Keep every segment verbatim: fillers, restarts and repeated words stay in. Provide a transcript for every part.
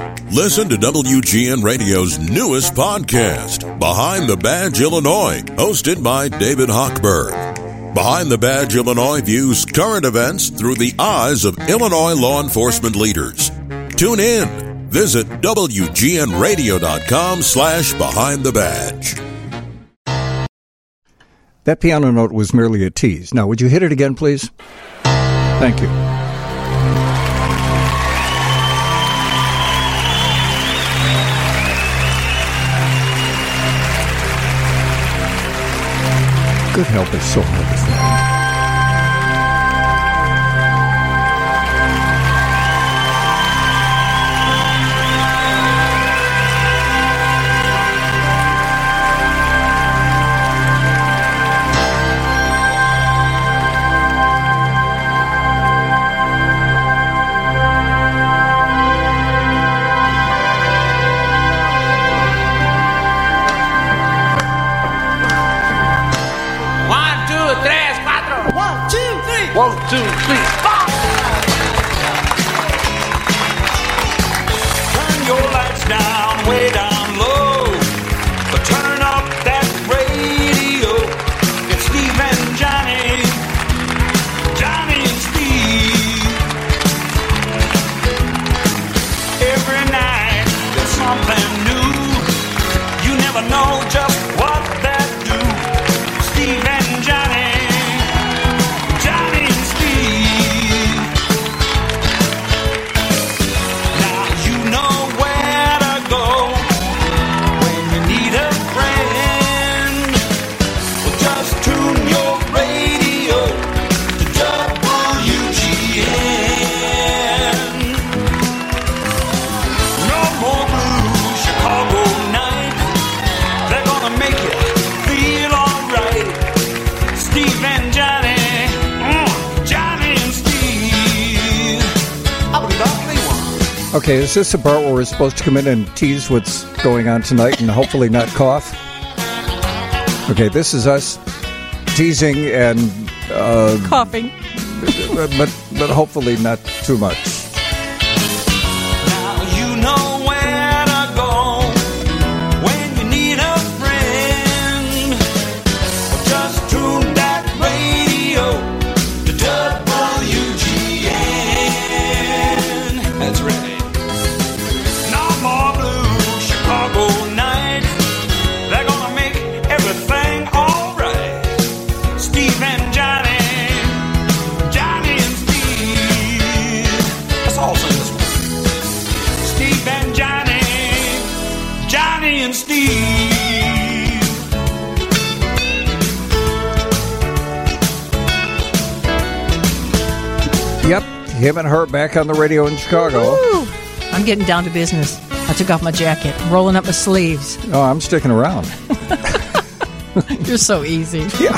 Listen to W G N Radio's newest podcast, Behind the Badge Illinois, hosted by David Hochberg. Behind the Badge Illinois views current events through the eyes of Illinois law enforcement leaders. Tune in. Visit W G N radio dot com slash behind the badge. That piano note was merely a tease. Now, would you hit it again, please? Thank you. Good help is so hard to find. One, two, three, four. Turn your lights down, way down low. But turn up that radio. It's Steve and Johnny. Johnny and Steve. Every night there's something new. You never know just what that do. Steve and Johnny. Okay, is this the part where we're supposed to come in and tease what's going on tonight and hopefully not cough? Okay, this is us teasing and... Uh, coughing. But, but hopefully not too much. Now you know where to go when you need a friend. Just tune that radio to W G N. That's right. Yep, him and her back on the radio in Chicago. Woo! I'm getting down to business. I took off my jacket, rolling up my sleeves. Oh, I'm sticking around. You're so easy. Yeah.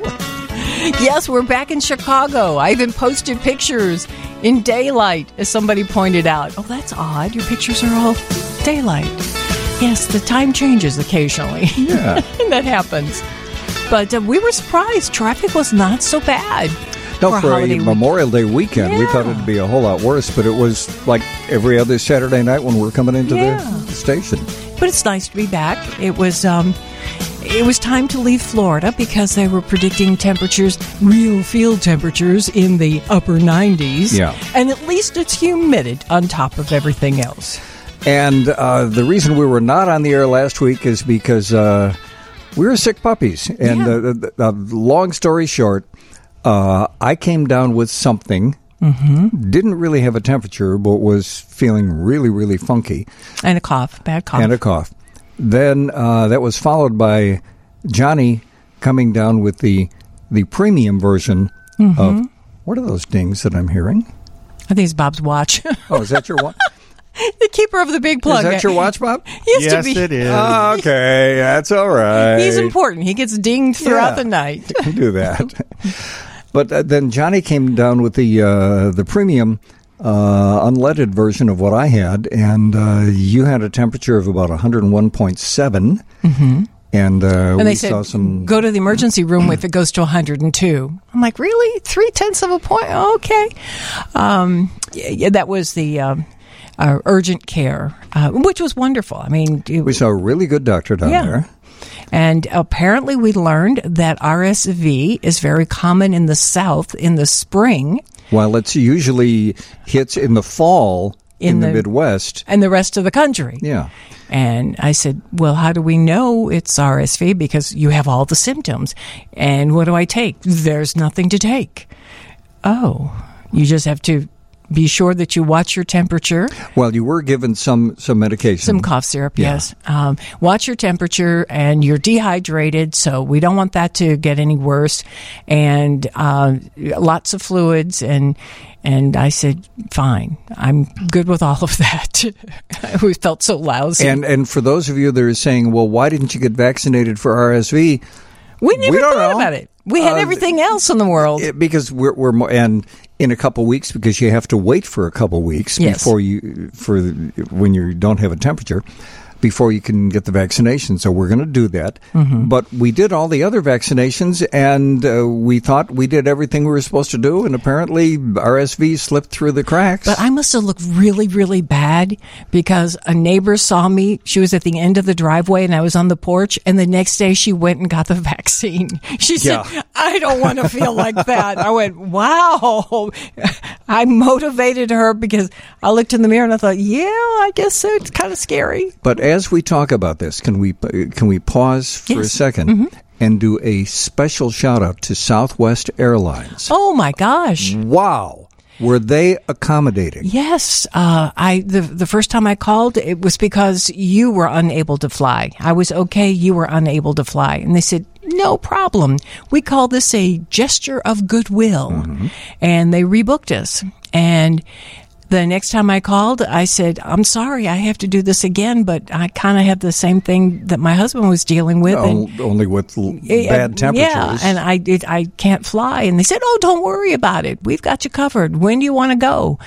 Yes, we're back in Chicago. I even posted pictures in daylight, as somebody pointed out. Oh, that's odd. Your pictures are all daylight. Yes, the time changes occasionally. Yeah. That happens. But uh, we were surprised. Traffic was not so bad. No, for, for a week. Memorial Day weekend, yeah. we thought it'd be a whole lot worse, but it was like every other Saturday night when we were coming into yeah. the station. But it's nice to be back. It was um, it was time to leave Florida because they were predicting temperatures, real field temperatures, in the upper nineties. Yeah. And at least it's humid on top of everything else. And uh, the reason we were not on the air last week is because uh, we were sick puppies. And Yeah. uh, the, the, long story short, uh, I came down with something, mm-hmm. didn't really have a temperature, but was feeling really, really funky. And a cough, bad cough. And a cough. Then uh, that was followed by Johnny coming down with the the premium version mm-hmm. of, what are those dings that I'm hearing? I think it's Bob's watch. Oh, is that your watch? The keeper of the big plug. Is that your watch, Bob? He used yes, to be. it is. Oh, okay, that's all right. He's important. He gets dinged throughout Yeah, the night. You can do that. But uh, then Johnny came down with the uh, the premium uh, unleaded version of what I had, and uh, you had a temperature of about one oh one point seven. Mm-hmm. And, uh, and we they said, saw some... go to the emergency room if it goes to one hundred two. I'm like, really? Three-tenths of a point? Okay. Um, yeah, that was the... Um, uh, urgent care, uh, which was wonderful. I mean, it, We saw a really good doctor down Yeah. there. and apparently we learned that R S V is very common in the South in the spring. While it's usually hits in the fall in, In the, the- Midwest. And the rest of the country. Yeah. And I said, well, how do we know it's R S V? Because you have all the symptoms. And what do I take? There's nothing to take. Oh, you just have to be sure that you watch your temperature. Well, you were given some, some medication. Some cough syrup, Yeah. yes. Um, watch your temperature, and you're dehydrated, so we don't want that to get any worse. And uh, lots of fluids, and and I said, fine, I'm good with all of that. I always felt so lousy. And and for those of you that are saying, well, why didn't you get vaccinated for R S V? we never we don't thought know. about it. We had Uh, everything else in the world. It, because we're, we're more, and in a couple weeks, because you have to wait for a couple weeks Yes. before you, for the- when you don't have a temperature, before you can get the vaccination. So we're going to do that. Mm-hmm. But we did all the other vaccinations, and uh, we thought we did everything we were supposed to do, and apparently R S V slipped through the cracks. But I must have looked really, really bad because a neighbor saw me. She was at the end of the driveway and I was on the porch. And the next day she went and got the vaccine. She said, Yeah. I don't want to feel like that. I went, wow. I motivated her because I looked in the mirror and I thought, yeah, I guess so. It's kind of scary. But as we talk about this, can we can we pause for a Yes. Mm-hmm. second and do a special shout out to Southwest Airlines? Oh my gosh. Wow, were they accommodating? Yes, uh, I the the first time I called, it was because you were unable to fly. I was okay, you were unable to fly, and they said no problem. We call this a gesture of goodwill, Mm-hmm. and they rebooked us. And the next time I called, I said, "I'm sorry, I have to do this again, but I kind of have the same thing that my husband was dealing with." and O- only with l- Yeah, bad temperatures. Yeah, and I did. I can't fly, and they said, "Oh, don't worry about it. We've got you covered. When do you want to go?"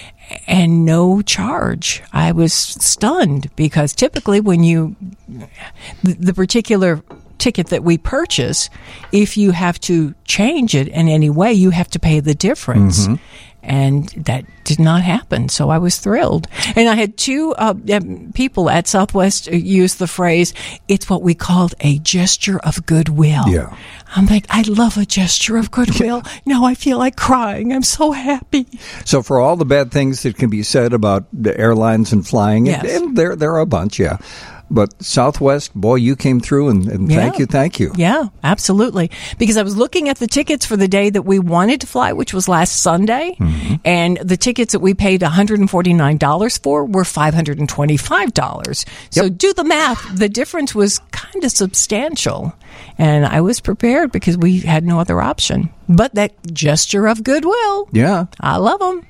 And no charge. I was stunned because typically, when you the, the particular ticket that we purchase, if you have to change it in any way, you have to pay the difference. Mm-hmm. And that did not happen, so I was thrilled. And I had two uh, um, people at Southwest use the phrase, it's what we called a gesture of goodwill. Yeah. I'm like, I love a gesture of goodwill. Now I feel like crying. I'm so happy. So for all the bad things that can be said about the airlines and flying, Yes. and, and there there are a bunch, yeah. But Southwest, boy, you came through, and, and Yeah. thank you, thank you. Yeah, absolutely. Because I was looking at the tickets for the day that we wanted to fly, which was last Sunday, Mm-hmm. and the tickets that we paid one hundred forty-nine dollars for were five hundred twenty-five dollars. So do the math. The difference was kind of substantial. And I was prepared because we had no other option. But that gesture of goodwill, Yeah. I love them.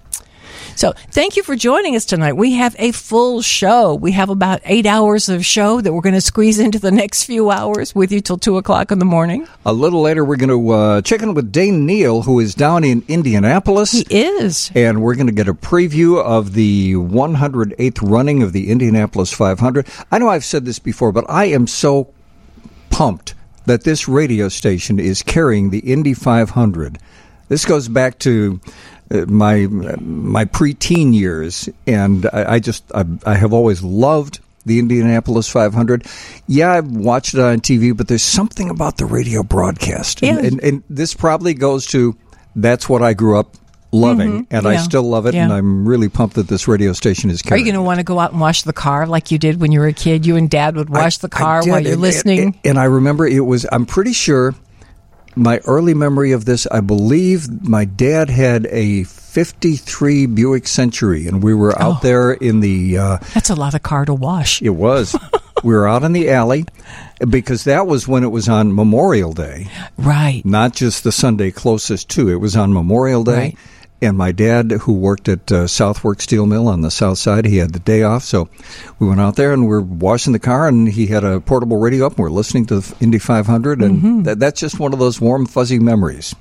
So thank you for joining us tonight. We have a full show. We have about eight hours of show that we're going to squeeze into the next few hours with you till two o'clock in the morning. A little later, we're going to uh, check in with Dane Neal, who is down in Indianapolis. He is. And we're going to get a preview of the one hundred eighth running of the Indianapolis five hundred. I know I've said this before, but I am so pumped that this radio station is carrying the Indy five hundred. This goes back to uh, my my preteen years, and I, I just I, I have always loved the Indianapolis five hundred. Yeah, I've watched it on T V, but there's something about the radio broadcast, and, Yeah. and, and this probably goes to that's what I grew up loving, and I yeah. still love it, and Yeah. I'm really pumped that this radio station is Are carrying you going to it. want to go out and wash the car like you did when you were a kid? You and Dad would wash I- the car I did, while you're and- listening. And, and I remember it was, I'm pretty sure, my early memory of this, I believe my dad had a fifty-three Buick Century, and we were out Oh. there in the, uh, That's a lot of car to wash. it was, we were out in the alley, because that was when it was on Memorial Day, Right. not just the Sunday closest to. It was on Memorial Day. Right. And my dad, who worked at uh, Southwork Steel Mill on the south side, he had the day off. So we went out there and we're washing the car, and he had a portable radio up, and we're listening to the Indy five hundred. And Mm-hmm. that, that's just one of those warm, fuzzy memories.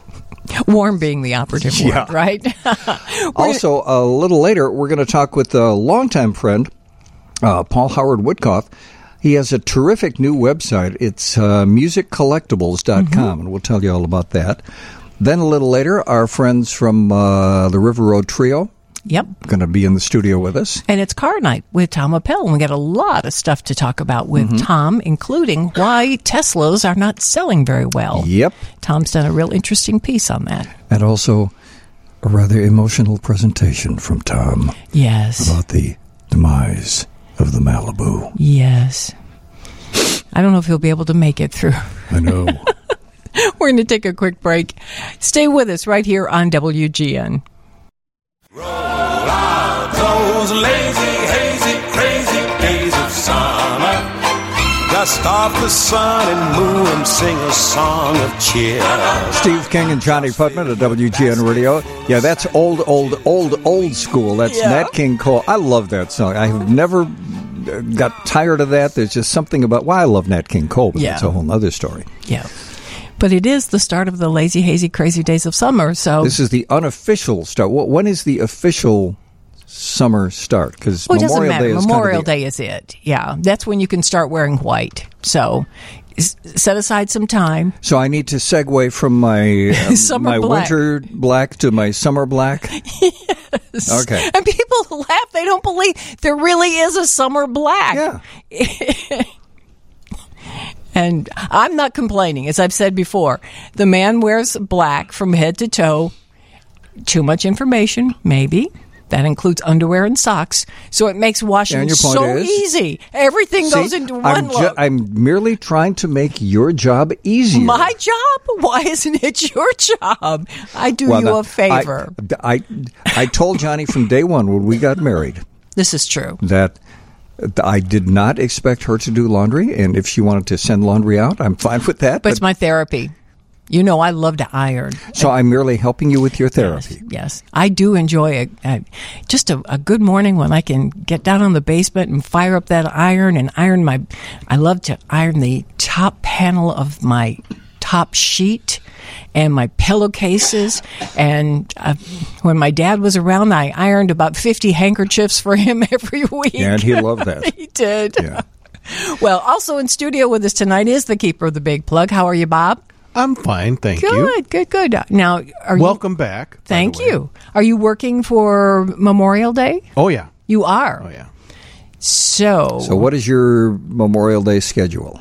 Warm being the operative Yeah. word, right? Also, a little later, we're going to talk with a longtime friend, uh, Paul Howard Woodcoff. He has a terrific new website. It's uh, music collectibles dot com, Mm-hmm. and we'll tell you all about that. Then a little later, our friends from uh, the River Road Trio Yep. going to be in the studio with us. And it's car night with Tom Appel. And we got a lot of stuff to talk about with Mm-hmm. Tom, including why Teslas are not selling very well. Yep. Tom's done a real interesting piece on that. And also a rather emotional presentation from Tom Yes. about the demise of the Malibu. Yes. I don't know if he'll be able to make it through. I know. We're going to take a quick break. Stay with us right here on W G N. Roll out those lazy, hazy, crazy days of summer. Dust off the sun and moon and sing a song of cheer. Steve King and Johnny Putman at W G N Radio. Yeah, that's old, old, old, old school. That's Yeah. Nat King Cole. I love that song. I have never got tired of that. There's just something about, well, I love Nat King Cole, but Yeah. that's a whole other story. Yeah. But it is the start of the lazy, hazy, crazy days of summer. So This is the unofficial start. Wh- When is the official summer start? Because well, it doesn't Memorial matter. Day is Memorial kind of the, Day is it. Yeah. That's when you can start wearing white. So s- set aside some time. So I need to segue from my um, Summer my black. winter black to my summer black. Okay. And people laugh. They don't believe there really is a summer black. Yeah. And I'm not complaining. As I've said before, the man wears black from head to toe. Too much information, maybe. That includes underwear and socks. So it makes washing And your point so is? easy. Everything goes See, into one I'm, look. I'm merely trying to make your job easier. My job? Why isn't it your job? I do Well, you now, a favor. I, I, I told Johnny from day one when we got married This is true. that I did not expect her to do laundry, and if she wanted to send laundry out, I'm fine with that. But it's my therapy. You know I love to iron. so I'm merely helping you with your therapy. Yes, I do enjoy a, a just a, a good morning when I can get down on the basement and fire up that iron and iron my. I love to iron the top panel of my top sheet and my pillowcases. And uh, when my dad was around, I ironed about fifty handkerchiefs for him every week. And he loved that. He did. Yeah. Well, also in studio with us tonight is the keeper of the big plug. How are you, Bob? I'm fine, thank you. Good, good, good. Now, are you? Welcome back. by the Thank way. you. Are you working for Memorial Day? Oh yeah. You are. Oh yeah. So, So what is your Memorial Day schedule?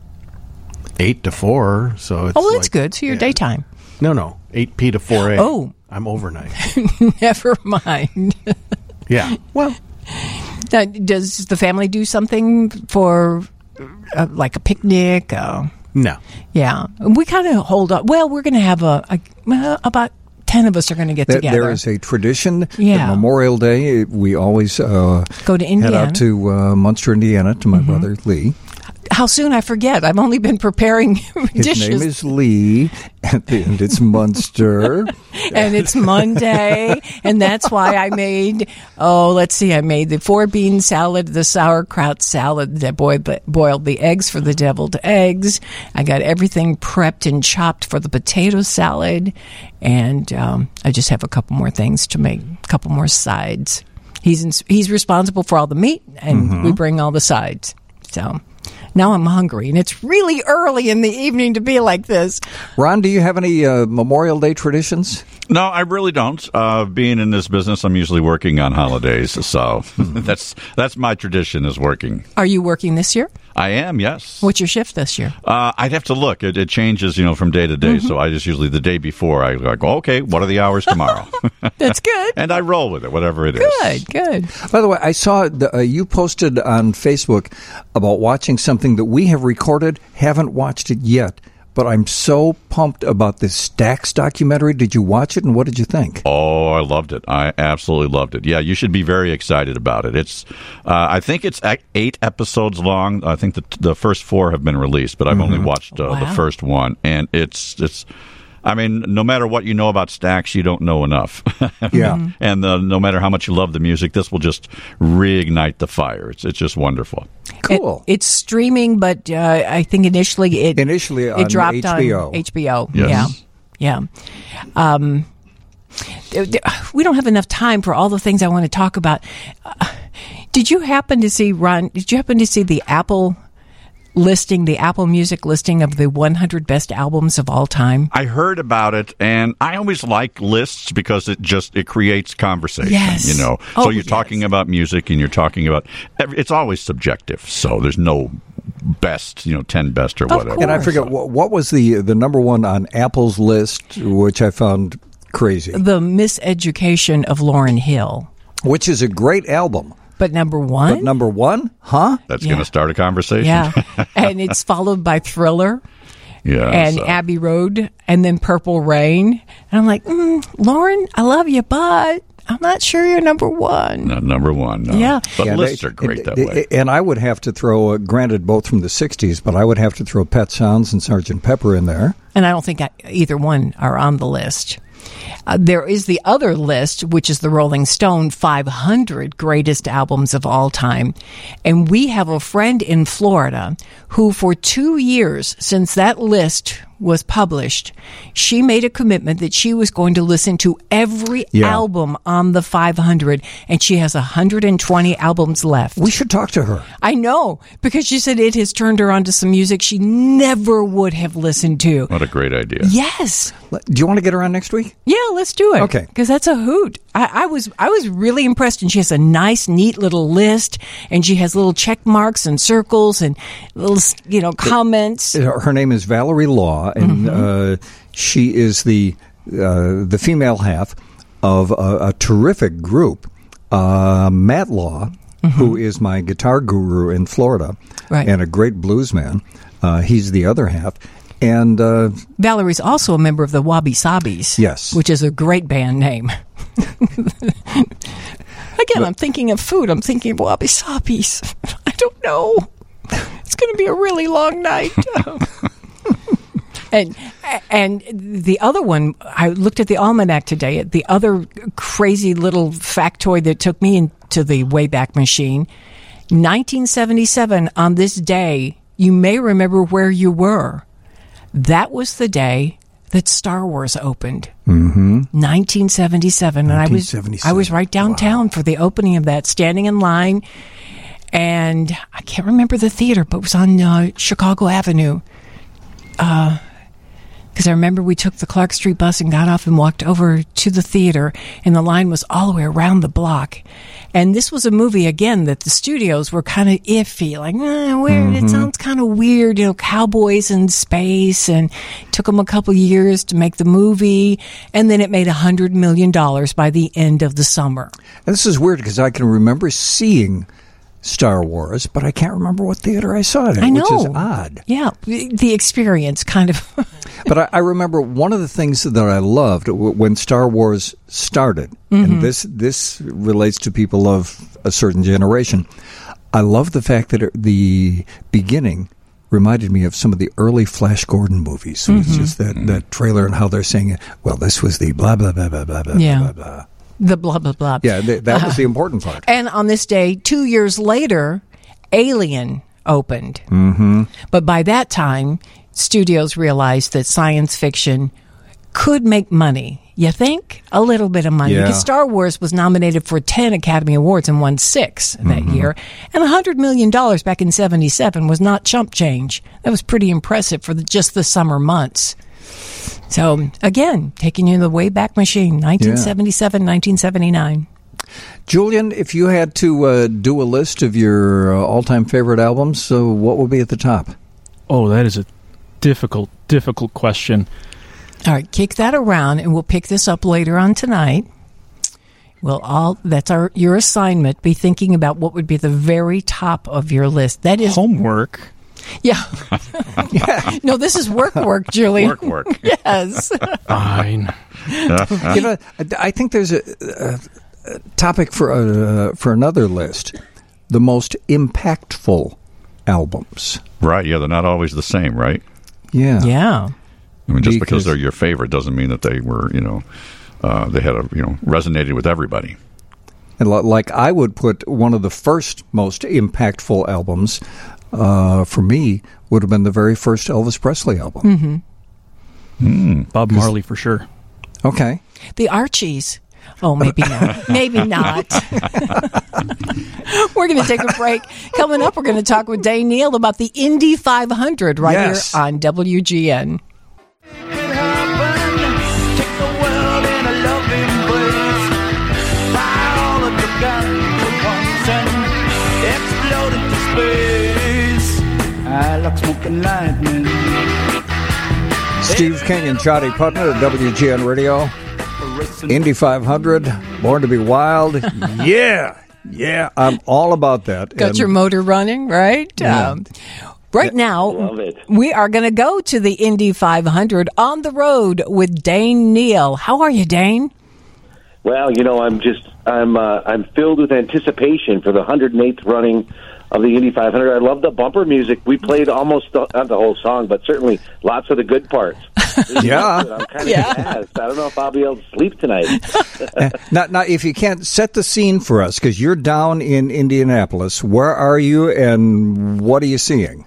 Eight to four. So it's oh, that's like- good. So you're yeah. daytime. No, no. Eight p to four a. Oh. I'm overnight. Never mind. Yeah. Well, Now, does the family do something for uh, like a picnic? Uh, no. yeah, we kind of hold up. Well, we're going to have a, a well, about ten of us are going to get There, together. there is a tradition. Yeah. That Memorial Day, we always uh, Go to head Indiana. out to uh, Munster, Indiana, to my brother Lee. How soon? I forget. I've only been preparing His dishes. name is Lee, and it's Munster. And it's Monday, and that's why I made, oh, let's see, I made the four bean salad, the sauerkraut salad that boiled, boiled the eggs for the deviled eggs. I got everything prepped and chopped for the potato salad, and um, I just have a couple more things to make, a couple more sides. He's in, he's responsible for all the meat, and we bring all the sides. So now I'm hungry, and it's really early in the evening to be like this. Ron, do you have any uh, Memorial Day traditions? No, I really don't. Uh, being in this business, I'm usually working on holidays, so that's that's my tradition is working. Are you working this year? I am, yes. What's your shift this year? Uh, I'd have to look. It, it changes, you know, from day to day. So I just usually the day before I, I go, okay, what are the hours tomorrow? That's good. And I roll with it, whatever it is. Good, good. By the way, I saw the, uh, you posted on Facebook about watching something that we have recorded, haven't watched it yet, but I'm so pumped about this Stax documentary. Did you watch it, and what did you think? Oh, I loved it. I absolutely loved it. Yeah, you should be very excited about it. It's, uh, I think it's eight episodes long. I think the the first four have been released, but I've only watched uh, Wow. the first one, and it's it's. I mean, no matter what you know about Stax, you don't know enough. Yeah. And uh, no matter how much you love the music, this will just reignite the fire. It's it's just wonderful. Cool. It, it's streaming, but uh, I think initially it Initially it on dropped H B O. on H B O. Yes. Yeah, yeah. Um, there- there- we don't have enough time for all the things I want to talk about. Uh, did you happen to see Ron? Did you happen to see the Apple listing, the Apple Music listing of the one hundred best albums of all time? I heard about it, and I always like lists because it just it creates conversation. Yes. You know, Oh, so you're yes. talking about music, and you're talking about it's always subjective. So there's no best, you know, ten best or whatever. And I forget what, what was the the number one on Apple's list, which I found crazy. The Miseducation of Lauryn Hill. Which is a great album. But number one? But number one, huh? That's Yeah. going to start a conversation. Yeah. And it's followed by Thriller yeah. and so. Abbey Road and then Purple Rain. And I'm like, mm, Lauren, I love you, but I'm not sure you're number one. Not number one. No. Yeah. But Yeah, lists they- are great it- that it- way. And I would have to throw, uh, granted, both from the sixties, but I would have to throw Pet Sounds and Sergeant Pepper in there. And I don't think I, either one are on the list. Uh, there is the other list, which is the Rolling Stone five hundred greatest albums of all time. And we have a friend in Florida who, for two years since that list was published, she made a commitment that she was going to listen to every Yeah. album on the five hundred. And she has one hundred twenty albums left. We should talk to her. I know, because she said it has turned her onto some music she never would have listened to. What a great idea. Yes. Do you want to get her on next week? Yeah, let's do it. Okay. Because that's a hoot. I, I was I was really impressed, and she has a nice, neat little list, and she has little check marks and circles and little, you know, comments. Her name is Valerie Law, and uh, she is the uh, the female half of a, a terrific group, uh, Matt Law, who is my guitar guru in Florida, Right. and a great blues man. Uh, he's the other half. And uh, Valerie's also a member of the Wabi Sabis. Yes. Which is a great band name. Again, I'm thinking of food. I'm thinking of Wabi Sabis. I don't know. It's going to be a really long night. And and the other one, I looked at the almanac today. The other crazy little factoid that took me into the Wayback Machine, nineteen seventy-seven, on this day, you may remember where you were. That was the day that Star Wars opened. Mm-hmm. nineteen seventy-seven. And I was, I was right downtown for the opening of that, standing in line. And I can't remember the theater, but it was on uh, Chicago Avenue. Uh, Because I remember we took the Clark Street bus and got off and walked over to the theater, and the line was all the way around the block. And this was a movie, again, that the studios were kind of iffy, like, eh, weird. It sounds kind of weird, you know, cowboys in space, and it took them a couple years to make the movie, and then it made one hundred million dollars by the end of the summer. And this is weird because I can remember seeing Star Wars, but I can't remember what theater I saw it in, I know. which is odd. Yeah, the experience kind of... But I, I remember one of the things that I loved w- when Star Wars started, Mm-hmm. and this this relates to people of a certain generation. I love the fact that it, the beginning reminded me of some of the early Flash Gordon movies. It was Mm-hmm. just that, that trailer and how they're saying, well, this was the blah, blah, blah, blah, blah, blah, Yeah. blah, blah. the blah, blah, blah. Yeah, th- that was the important part. And on this day, two years later, Alien opened. Mm-hmm. But by that time, studios realized that science fiction could make money. You think? A little bit of money. Yeah. Because Star Wars was nominated for ten Academy Awards and won six that year. And one hundred million dollars back in seventy-seven was not chump change. That was pretty impressive for the, just the summer months. So, again, taking you in the Wayback Machine, nineteen seventy-seven, nineteen seventy-nine. Julian, if you had to uh, do a list of your uh, all-time favorite albums, so what would be at the top? Oh, that is a difficult, difficult question. All right, kick that around, and we'll pick this up later on tonight. We'll all that's our your assignment. Be thinking about what would be the very top of your list. That is Homework. yeah. No, this is work, work, Julie. Work, work. Yes. Fine. You know, I- I think there's a, a, a topic for uh, for another list: the most impactful albums. Right, yeah, they're not always the same, right? Yeah, Yeah. I mean, just Because- because they're your favorite doesn't mean that they were, you know, uh, they had a, you know, resonated with everybody. And li- like I would put one of the first most impactful albums uh, for me would have been the very first Elvis Presley album. Bob Marley for sure. Okay, The Archies. Oh, maybe not. Maybe not. We're going to take a break. Coming up, we're going to talk with Dane Neal about the Indy five hundred right Yes. here on W G N. I like smoking lightning. Steve King and Johnny Putnam at W G N Radio. Indy five hundred, Born to be Wild. Yeah, yeah, I'm all about that. Got And- your motor running, right? Yeah. Um, right now, Love it. we are going to go to the Indy five hundred on the road with Dane Neal. How are you, Dane? Well, you know, I'm just I'm uh, I'm filled with anticipation for the one hundred eighth running of the Indy five hundred. I love the bumper music. We played almost the, not the whole song, but certainly lots of the good parts. Yeah. I'm kind of Yeah. jazzed. I don't know if I'll be able to sleep tonight. Now, now, if you can't set the scene for us, because you're down in Indianapolis, where are you and what are you seeing?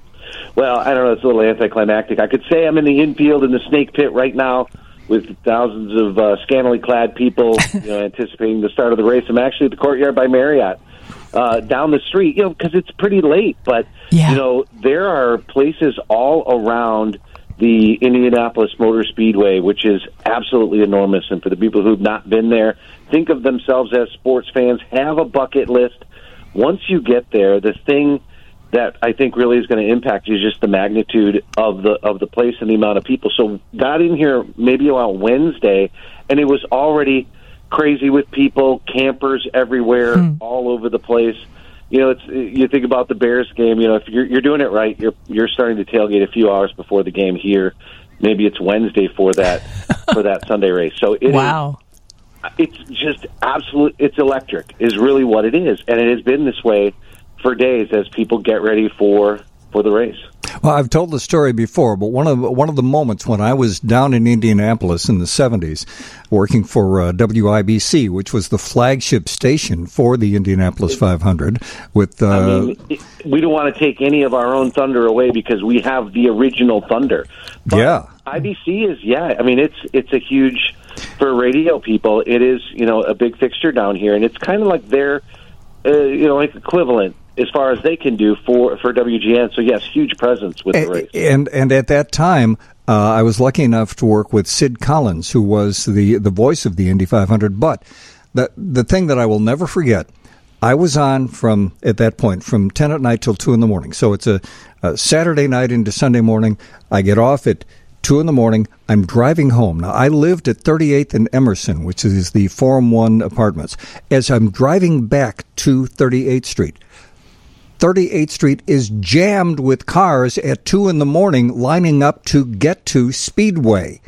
Well, I don't know. It's a little anticlimactic. I could say I'm in the infield in the snake pit right now with thousands of uh, scantily clad people, you know, anticipating the start of the race. I'm actually at the Courtyard by Marriott. Uh, down the street, you know, because it's pretty late. But, Yeah. you know, there are places all around the Indianapolis Motor Speedway, which is absolutely enormous. And for the people who've not been there, think of themselves as sports fans, have a bucket list. Once you get there, the thing that I think really is going to impact you is just the magnitude of the of the place and the amount of people. So got in here maybe about Wednesday, and it was already crazy with people, campers everywhere, all over the place. You know, it's you think about the Bears game. You know, if you're you're doing it right, you're you're starting to tailgate a few hours before the game here. Maybe it's Wednesday for that for that Sunday race. So it Wow. is, it's just absolute. It's electric, is really what it is, and it has been this way for days as people get ready for for the race. Well, I've told the story before, but one of one of the moments when I was down in Indianapolis in the seventies, working for uh, W I B C, which was the flagship station for the Indianapolis five hundred, with uh, I mean, it, we don't want to take any of our own thunder away because we have the original thunder. But Yeah. I B C is yeah. I mean, it's it's a huge for radio people. It is you know a big fixture down here, and it's kind of like their uh, you know like equivalent as far as they can do for, for W G N. So, yes, huge presence with the race. and and at that time, uh, I was lucky enough to work with Sid Collins, who was the the voice of the Indy five hundred. But the the thing that I will never forget, I was on from at that point from ten at night till two in the morning. So it's a, a Saturday night into Sunday morning. I get off at two in the morning. I'm driving home. Now, I lived at thirty-eighth and Emerson, which is the Forum One apartments. As I'm driving back to thirty-eighth Street, thirty-eighth Street is jammed with cars at two in the morning lining up to get to Speedway.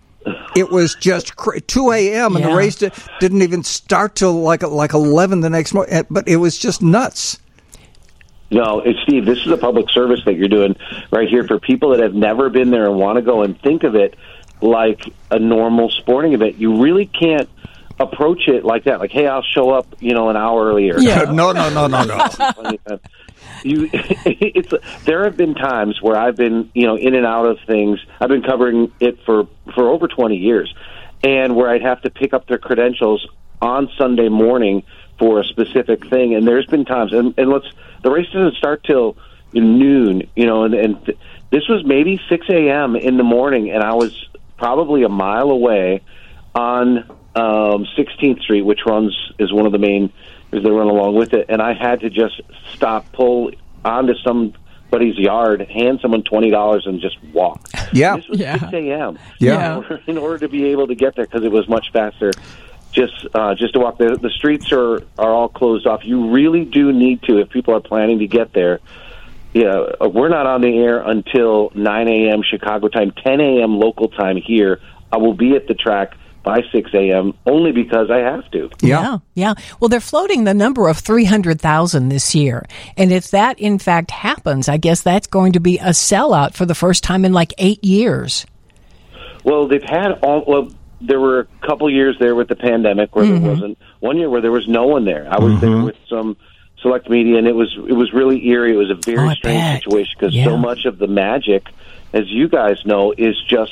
It was just cra- two a.m. and Yeah. the race di- didn't even start till like like eleven the next morning. But it was just nuts. No, it's Steve, this is a public service that you're doing right here for people that have never been there and want to go and think of it like a normal sporting event. You really can't approach it like that. Like, hey, I'll show up, you know, an hour earlier. Yeah. No, no, no, no, no. You, it's there have been times where I've been, you know, in and out of things. I've been covering it for, for over twenty years, and where I'd have to pick up their credentials on Sunday morning for a specific thing. And there's been times, and, and let's the race doesn't start till noon, you know, and, and th- this was maybe six a.m. in the morning, and I was probably a mile away on um, sixteenth Street, which runs is one of the main. As they run along with it, and I had to just stop, pull onto somebody's yard, hand someone twenty dollars, and just walk. Yeah. This was Yeah. six a.m. Yeah. In order, in order to be able to get there, because it was much faster. Just, uh, just to walk. The, the streets are are all closed off. You really do need to, if people are planning to get there. Yeah, uh, we're not on the air until nine a.m. Chicago time, ten a.m. local time here. I will be at the track by six a.m. only because I have to. Yeah. yeah, Well, they're floating the number of three hundred thousand this year. And if that, in fact, happens, I guess that's going to be a sellout for the first time in like eight years. Well, they've had all. Well, there were a couple years there with the pandemic where Mm-hmm. there wasn't. One year where there was no one there. I was there with some select media, and it was it was really eerie. It was a very Oh, I strange bet. situation because Yeah. so much of the magic, as you guys know, is just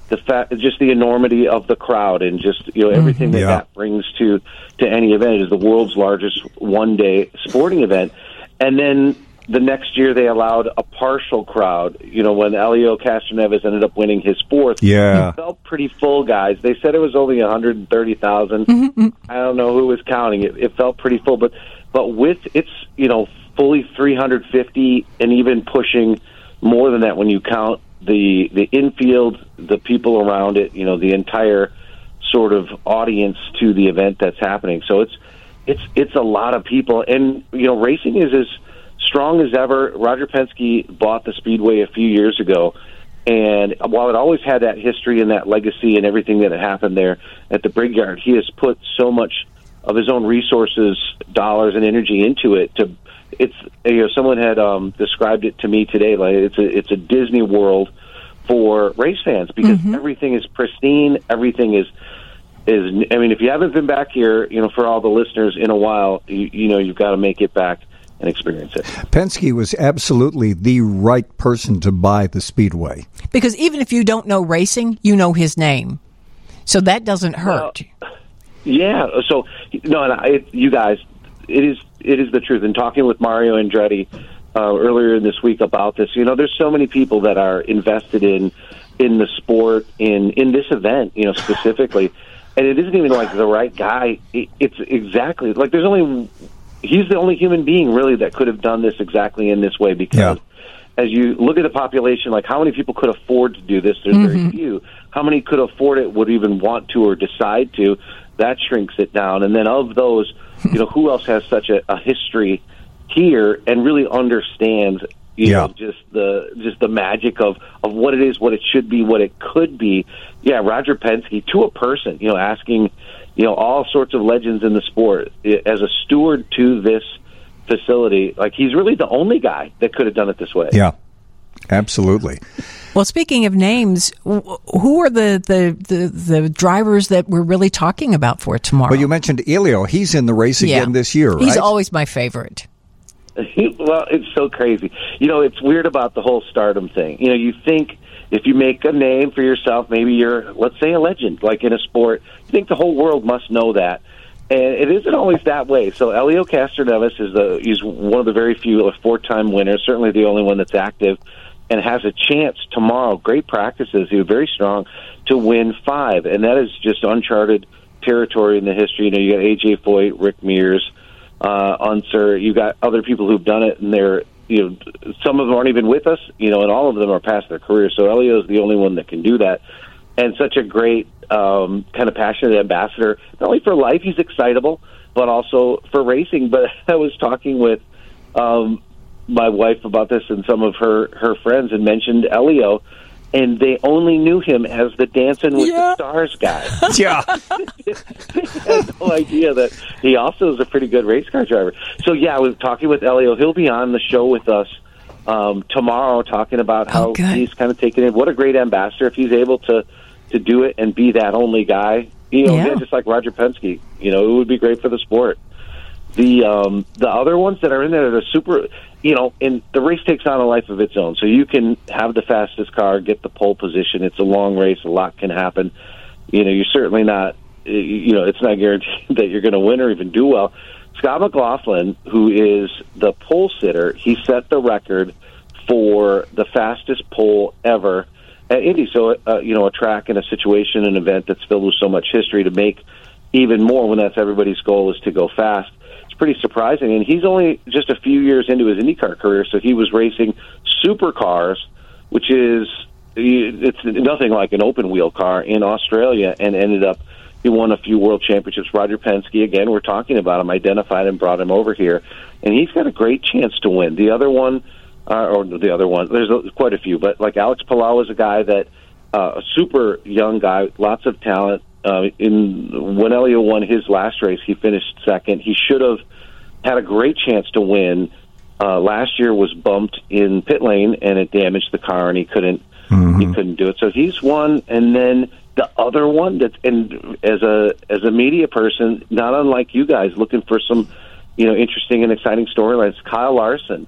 the fact, just the enormity of the crowd, and just you know everything that Yeah. that brings to to any event. It is the world's largest one day sporting event, and then the next year they allowed a partial crowd. You know, when Elio Castroneves ended up winning his fourth, Yeah. it felt pretty full, guys. They said it was only one hundred thirty thousand. I don't know who was counting it. It felt pretty full, but but with it's you know fully three hundred fifty, and even pushing more than that when you count the the infield, the people around it. You know, the entire sort of audience to the event that's happening. So it's it's it's a lot of people, and you know, racing is as strong as ever. Roger Penske bought the Speedway a few years ago, and while it always had that history and that legacy and everything that had happened there at the Brickyard, he has put so much of his own resources, dollars, and energy into it. To it's you know, someone had um, described it to me today like it's a it's a Disney World for race fans, because mm-hmm. everything is pristine, everything is is. I mean, if you haven't been back here, you know, for all the listeners in a while, you, you know, you've got to make it back and experience it. Penske was absolutely the right person to buy the Speedway. Because even if you don't know racing, you know his name. So that doesn't hurt. Well, yeah. So, no, and I, it, you guys, it is it is the truth. And talking with Mario Andretti uh, earlier this week about this, you know, there's so many people that are invested in in the sport, in, in this event, you know, specifically. And it isn't even like the right guy. It, it's exactly, like there's only... He's the only human being, really, that could have done this exactly in this way, because yeah. as you look at the population, like how many people could afford to do this? There's mm-hmm. very few. How many could afford it, would even want to or decide to? That shrinks it down. And then of those, you know, who else has such a, a history here and really understands, you yeah. know, just the just the magic of, of what it is, what it should be, what it could be. Yeah, Roger Penske, to a person, you know, asking... you know, all sorts of legends in the sport as a steward to this facility. Like, he's really the only guy that could have done it this way. Yeah, absolutely. Well, speaking of names, who are the, the, the, the drivers that we're really talking about for tomorrow? Well, you mentioned Elio. He's in the race yeah. again this year, right? He's always my favorite. Well, it's so crazy. You know, it's weird about the whole stardom thing. You know, you think... if you make a name for yourself, maybe you're, let's say, a legend, like in a sport, you think the whole world must know that. And it isn't always that way. So Elio Castroneves is the he's one of the very few, a four-time winner, certainly the only one that's active, and has a chance tomorrow, great practices, he was very strong, to win five. And that is just uncharted territory in the history. You know, you got A J Foyt, Rick Mears, uh, Unser, you got other people who've done it, and they're, you know, some of them aren't even with us, you know, and all of them are past their career. So Elio is the only one that can do that. And such a great um, kind of passionate ambassador, not only for life, he's excitable, but also for racing. But I was talking with um, my wife about this and some of her, her friends, and mentioned Elio, and they only knew him as the Dancing with yeah. the Stars guy. Yeah. They had no idea that he also is a pretty good race car driver. So, yeah, I was talking with Elio. He'll be on the show with us um, tomorrow, talking about how oh, he's kind of taken it. What a great ambassador if he's able to, to do it and be that only guy. You know, yeah. again, just like Roger Penske. You know, it would be great for the sport. The um, the other ones that are in there are super, you know, and the race takes on a life of its own. So you can have the fastest car, get the pole position. It's a long race. A lot can happen. You know, you're certainly not, you know, it's not guaranteed that you're going to win or even do well. Scott McLaughlin, who is the pole sitter, he set the record for the fastest pole ever at Indy. So, uh, you know, a track and a situation, an event that's filled with so much history, to make even more when that's everybody's goal is to go fast. It's pretty surprising. And he's only just a few years into his IndyCar career, so he was racing supercars, which is, it's nothing like an open wheel car, in Australia, and ended up, he won a few world championships. Roger Penske, again, we're talking about him, identified him, brought him over here, and he's got a great chance to win. The other one, uh, or the other one, there's a, quite a few, but like Alex Palou is a guy that, uh, a super young guy, lots of talent. Uh, in when Elio won his last race, he finished second. He should have had a great chance to win. Uh, last year was bumped in pit lane, and it damaged the car, and he couldn't mm-hmm. he couldn't do it. So he's won, and then the other one that's, and as a as a media person, not unlike you guys, looking for some, you know, interesting and exciting storylines. Kyle Larson,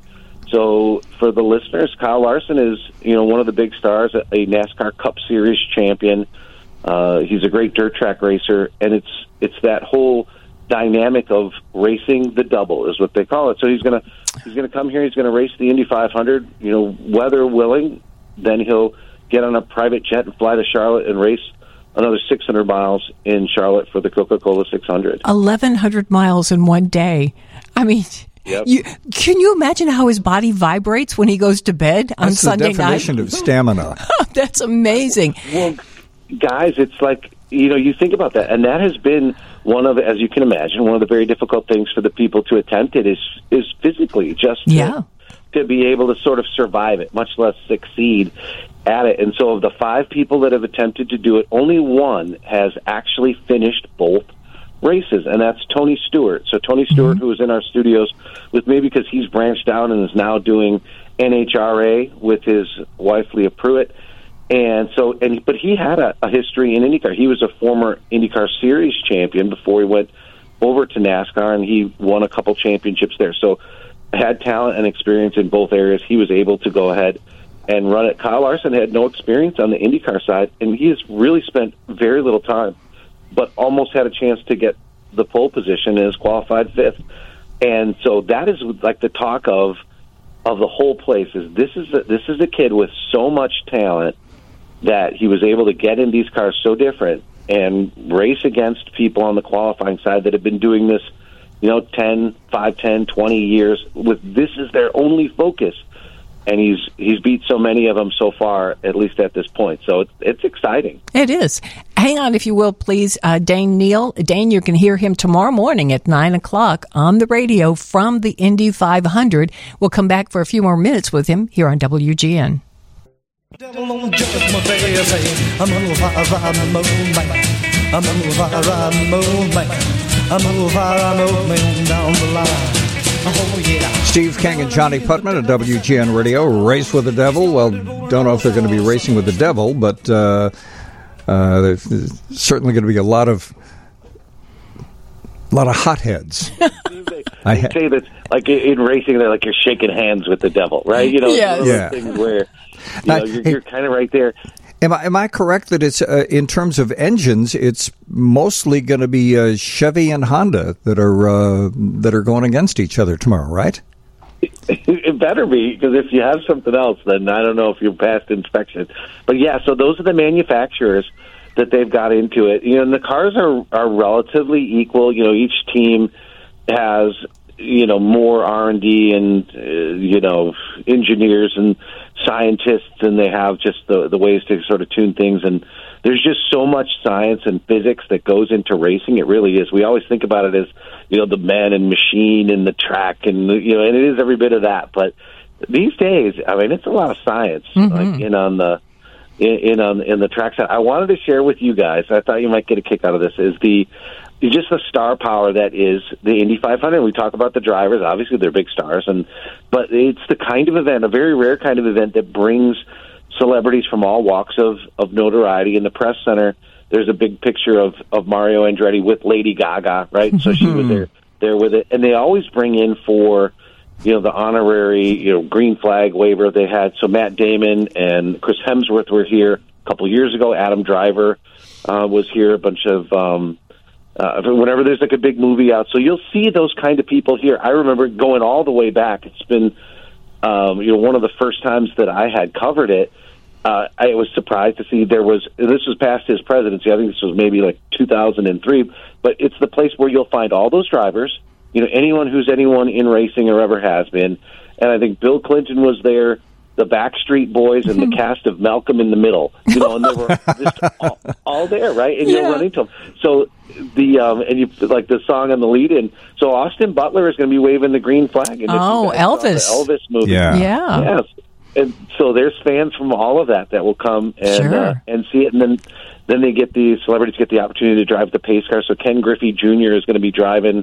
So for the listeners, Kyle Larson is, you know, one of the big stars, a NASCAR Cup Series champion. Uh, he's a great dirt track racer, and it's it's that whole dynamic of racing the double is what they call it. So he's gonna he's gonna come here. He's gonna race the Indy five hundred. You know, weather willing, then he'll get on a private jet and fly to Charlotte and race another six hundred miles in Charlotte for the Coca-Cola six hundred. eleven hundred miles in one day. I mean. Yep. You, can you imagine how his body vibrates when he goes to bed on That's Sunday the definition night? of stamina. That's amazing. Well, guys, it's like, you know, you think about that, and that has been one of, as you can imagine, one of the very difficult things for the people to attempt it is is physically just to, Yeah. to be able to sort of survive it, much less succeed at it. And so of the five people that have attempted to do it, only one has actually finished both races, and that's Tony Stewart. So Tony Stewart, mm-hmm. who was in our studios with me because he's branched out and is now doing N H R A with his wife Leah Pruitt. And so, and but he had a, a history in IndyCar. He was a former IndyCar Series champion before he went over to NASCAR, and he won a couple championships there. So had talent and experience in both areas. He was able to go ahead and run it. Kyle Larson had no experience on the IndyCar side, and he has really spent very little time, but almost had a chance to get the pole position and is qualified fifth. And so that is like the talk of of the whole place is this is a, this is a kid with so much talent that he was able to get in these cars so different and race against people on the qualifying side that have been doing this, you know, ten, five, ten, twenty years with this is their only focus. And he's he's beat so many of them so far, at least at this point. So it's, it's exciting. It is. Hang on, if you will, please. Uh, Dane Neal. Dane, you can hear him tomorrow morning at nine o'clock on the radio from the Indy five hundred. We'll come back for a few more minutes with him here on W G N. Devil on Judgment Day, I say, I'm a fire moving, I'm a fire moving, I'm a fire moving down the line. Oh, yeah. Steve King and Johnny Putman at W G N Radio. Race with the Devil. Well, don't know if they're going to be racing with the devil, but uh, uh, there's certainly going to be a lot of a lot of hotheads. they I ha- say that, like in racing, they're like you're shaking hands with the devil, right? You know, yes. one of yeah. those things where you know, you're, you're kind of right there. Am I am I correct that it's uh, in terms of engines, it's mostly going to be uh, Chevy and Honda that are uh, that are going against each other tomorrow, right? It better be, because if you have something else, then I don't know if you're past inspection. But yeah, so those are the manufacturers that they've got into it. You know, and the cars are are relatively equal. You know, each team has you know more R and D and uh, you know engineers and scientists, and they have just the the ways to sort of tune things. And there's just so much science and physics that goes into racing. It really is. We always think about it as you know the man and machine and the track, and you know, and it is every bit of that. But these days, I mean, it's a lot of science mm-hmm. like in on the in, in on in the track side. I wanted to share with you guys. I thought you might get a kick out of this. Is the just the star power that is the Indy five hundred. We talk about the drivers. Obviously, they're big stars, and but it's the kind of event, a very rare kind of event that brings celebrities from all walks of, of notoriety. In the press center, there's a big picture of, of Mario Andretti with Lady Gaga, right? So she was there there with it, and they always bring in for you know the honorary you know green flag waiver they had. So Matt Damon and Chris Hemsworth were here a couple years ago. Adam Driver uh, was here. A bunch of um, Uh, whenever there's like a big movie out. So you'll see those kind of people here. I remember going all the way back. It's been, um, you know, one of the first times that I had covered it. Uh, I was surprised to see there was, this was past his presidency. I think this was maybe like two thousand three, but it's the place where you'll find all those drivers, you know, anyone who's anyone in racing or ever has been. And I think Bill Clinton was there, the Backstreet Boys, and the cast of Malcolm in the Middle, you know, and they were just all, all there, right? And Yeah. you'll run into them. So the um, and you like the song on the lead-in. So Austin Butler is going to be waving the green flag. And Oh, Elvis. the Elvis movie. Yeah. Yeah. Yes. And so there's fans from all of that that will come and Sure. uh, and see it, and then then they get the celebrities get the opportunity to drive the pace car. So Ken Griffey Junior is going to be driving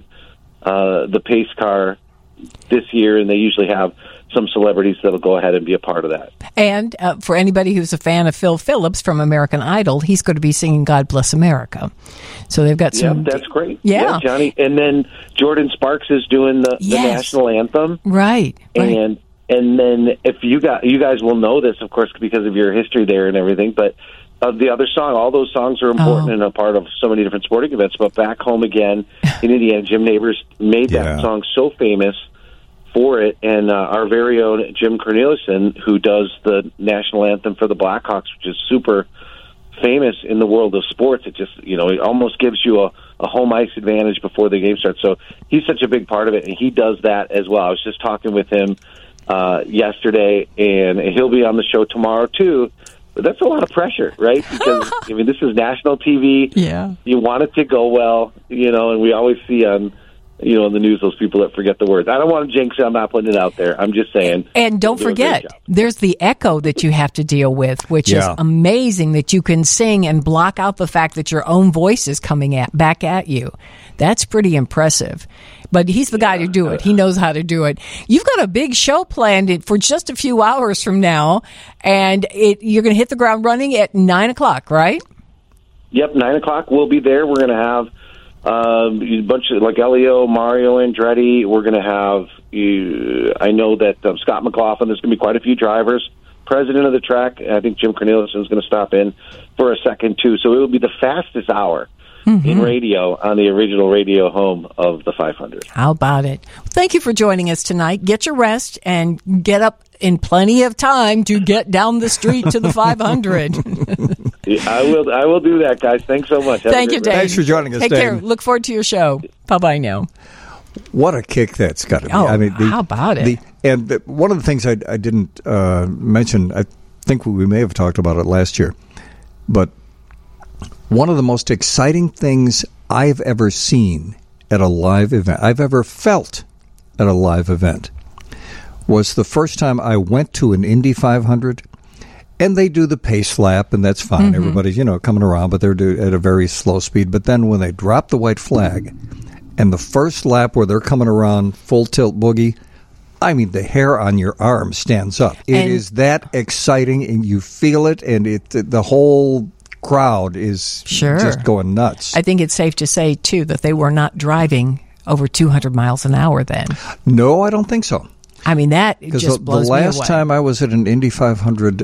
uh, the pace car this year, and they usually have some celebrities that'll go ahead and be a part of that. And uh, for anybody who's a fan of Phil Phillips from American Idol, he's going to be singing God Bless America. So they've got Yeah, some... that's great. Yeah. Johnny. And then Jordan Sparks is doing the, the Yes. national anthem. Right. right. And And then if you got, you guys will know this, of course, because of your history there and everything, but uh, the other song, all those songs are important Oh. and a part of so many different sporting events. But Back Home Again in Indiana, Jim Neighbors made Yeah. that song so famous for it. And uh, our very own Jim Corneliuson, who does the national anthem for the Blackhawks, which is super famous in the world of sports. It just, you know, it almost gives you a, a home ice advantage before the game starts. So he's such a big part of it, and he does that as well. I was just talking with him uh, yesterday, and he'll be on the show tomorrow too. But that's a lot of pressure, right? Because, I mean, this is national T V. Yeah. You want it to go well, you know, and we always see on, you know, in the news those people that forget the words. I don't want to jinx it. I'm not putting it out there. I'm just saying. And don't they'll do a great forget, job. there's the echo that you have to deal with, which Yeah. is amazing that you can sing and block out the fact that your own voice is coming at back at you. That's pretty impressive. But he's the guy to do it. He knows how to do it. You've got a big show planned for just a few hours from now, and it, you're going to hit the ground running at nine o'clock, right? Yep, nine o'clock. We'll be there. We're going to have um, a bunch of like Elio, Mario Andretti. We're going to have. Uh, I know that um, Scott McLaughlin. There's going to be quite a few drivers. President of the track. I think Jim Corneliuson is going to stop in for a second too. So it will be the fastest hour Mm-hmm. in radio on the original radio home of the five hundred. How about it? Thank you for joining us tonight. Get your rest and get up in plenty of time to get down the street to the five hundred. Yeah, I will. I will do that, guys. Thanks so much. Have a Thank great you, rest. Dave. Thanks for joining us, Take Dave. care. Look forward to your show. Bye-bye now. What a kick that's got to be. Oh, I mean, the, how about it? The, and the, one of the things I, I didn't uh, mention, I think we may have talked about it last year, but one of the most exciting things I've ever seen at a live event, I've ever felt at a live event, was the first time I went to an Indy five hundred, and they do the pace lap, and that's fine. Mm-hmm. Everybody's, you know, coming around, but they're do, at a very slow speed. But then when they drop the white flag, and the first lap where they're coming around full tilt boogie, I mean, the hair on your arm stands up. It And- is that exciting, and you feel it, and it the whole crowd is Sure. just going nuts. I think it's safe to say, too, that they were not driving over two hundred miles an hour then. No, I don't think so. I mean, that Because just the, the blows last me away. time I was at an Indy five hundred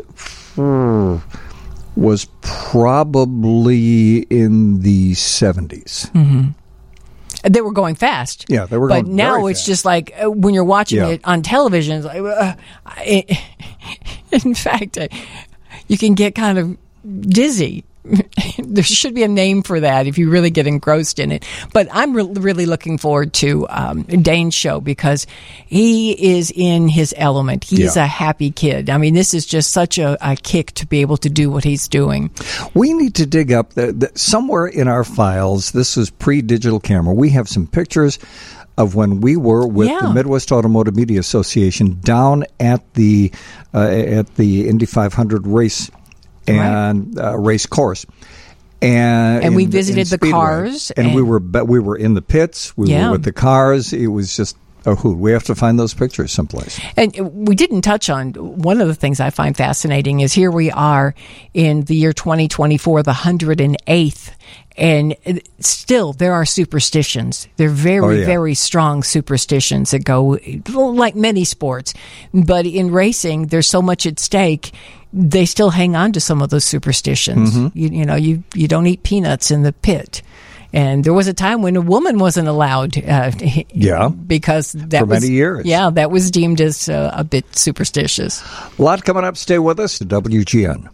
was probably in the seventies. They were going fast. Yeah, they were But going now very it's fast. just like uh, when you're watching Yeah. it on television, it's like, uh, I, in fact, uh, you can get kind of dizzy. There should be a name for that if you really get engrossed in it. But I'm re- really looking forward to um, Dane's show because he is in his element. He's Yeah. a happy kid. I mean, this is just such a, a kick to be able to do what he's doing. We need to dig up the, the, somewhere in our files. This is pre-digital camera. We have some pictures of when we were with Yeah. the Midwest Automotive Media Association down at the uh, at the Indy five hundred race and uh, race course. And, And we in- visited in the Speedway. cars and, we and- were but we were in the pits. We Yeah. were with the cars. It was just a hoot. We have to find those pictures someplace. And we didn't touch on one of the things I find fascinating is here we are in the year twenty twenty-four, the one hundred eighth, and still there are superstitions. They're very, Oh, yeah. very strong superstitions that go like many sports. But in racing, there's so much at stake. They still hang on to some of those superstitions. Mm-hmm. You, you know, you, you don't eat peanuts in the pit. And there was a time when a woman wasn't allowed. Uh, Yeah. because that For was, many years. Yeah, that was deemed as uh, a bit superstitious. A lot coming up. Stay with us. W G N.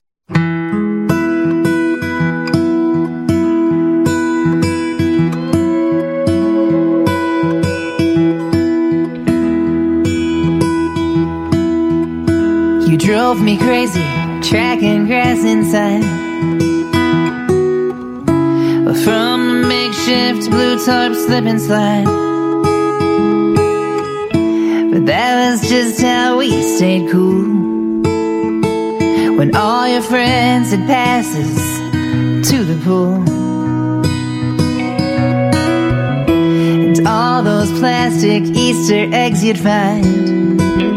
You drove me crazy, tracking grass inside. From the makeshift blue tarp slip and slide. But that was just how we stayed cool. When all your friends had passes to the pool. And all those plastic Easter eggs you'd find.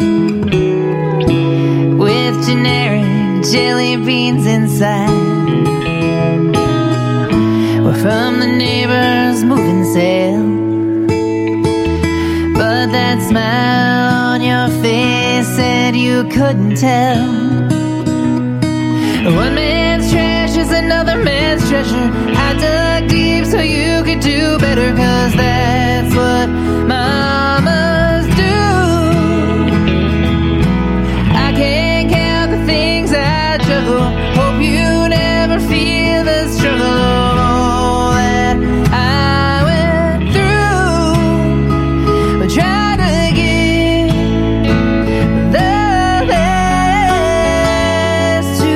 With generic jelly beans inside. We're from the neighbor's moving sale. But that smile on your face that you couldn't tell. One man's trash is another man's treasure. I dug deep so you could do better, 'cause that's what mamas do. I can't count the things I juggle. Hope you never feel the struggle of all that I went through. But try to give the best to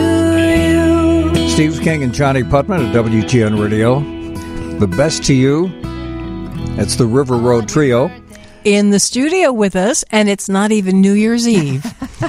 you. Steve King and Johnny Putman at W G N Radio. The best to you. It's the River Road Trio. In the studio with us, and it's not even New Year's Eve.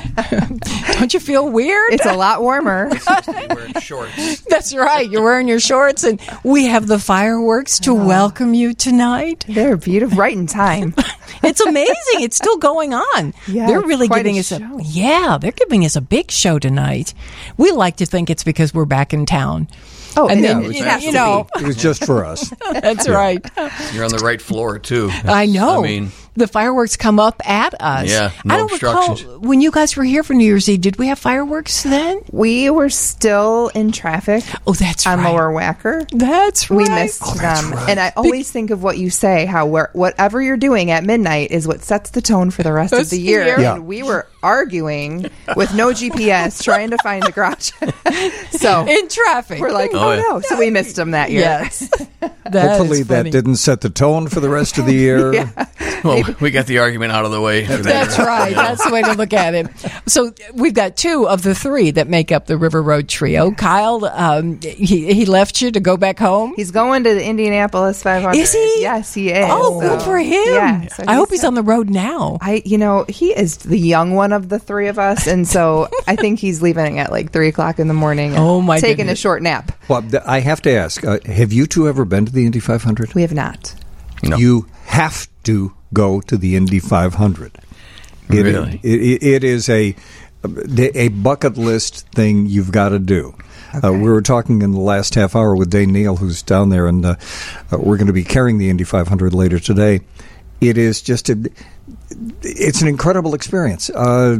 Don't you feel weird? It's a lot warmer. Wearing shorts. That's right. You're wearing your shorts, and we have the fireworks to welcome you tonight. They're beautiful, right in time. It's amazing. It's still going on. Yeah, they're really quite giving a us a show. yeah. They're giving us a big show tonight. We like to think it's because we're back in town. Oh, and yeah, then it you, has you to know It was just for us. that's right. You're on the right floor, too. I know. I mean, the fireworks come up at us. Yeah, no I don't recall obstructions. when you guys were here for New Year's Eve. Did we have fireworks then? We were still in traffic. Oh, that's on right. Lower Wacker. That's right. We missed Oh, that's them, right. and I always think of what you say. How where, whatever you're doing at midnight is what sets the tone for the rest That's of the the year. year. Yeah. And we were arguing with no G P S, trying to find the garage. So in traffic. we're like, Oh, oh, yeah. no! So we missed them that year. Yes. That Hopefully is that funny. didn't set the tone for the rest of the year. well, we got the argument out of the way. for that. That's right. That's the way to look at it. So we've got two of the three that make up the River Road Trio. Kyle, um, he he left you to go back home. He's going to the Indianapolis five hundred. Is he? Yes, he is. Oh, So, good for him. Yeah, so I hope he's on the road now. I, you know, he is the young one of the three of us, and so I think he's leaving at like three o'clock in the morning. and Oh, my taking goodness. a short nap. Well, th- I have to ask, uh, have you two ever been to the Indy five hundred? We have not. No. You have to go to the Indy five hundred. It, Really? it, it, it is a a bucket list thing you've got to do. Uh, we were talking in the last half hour with Dane Neal, who's down there, and uh, uh, we're going to be carrying the Indy five hundred later today. It is just a, it's an incredible experience. Uh,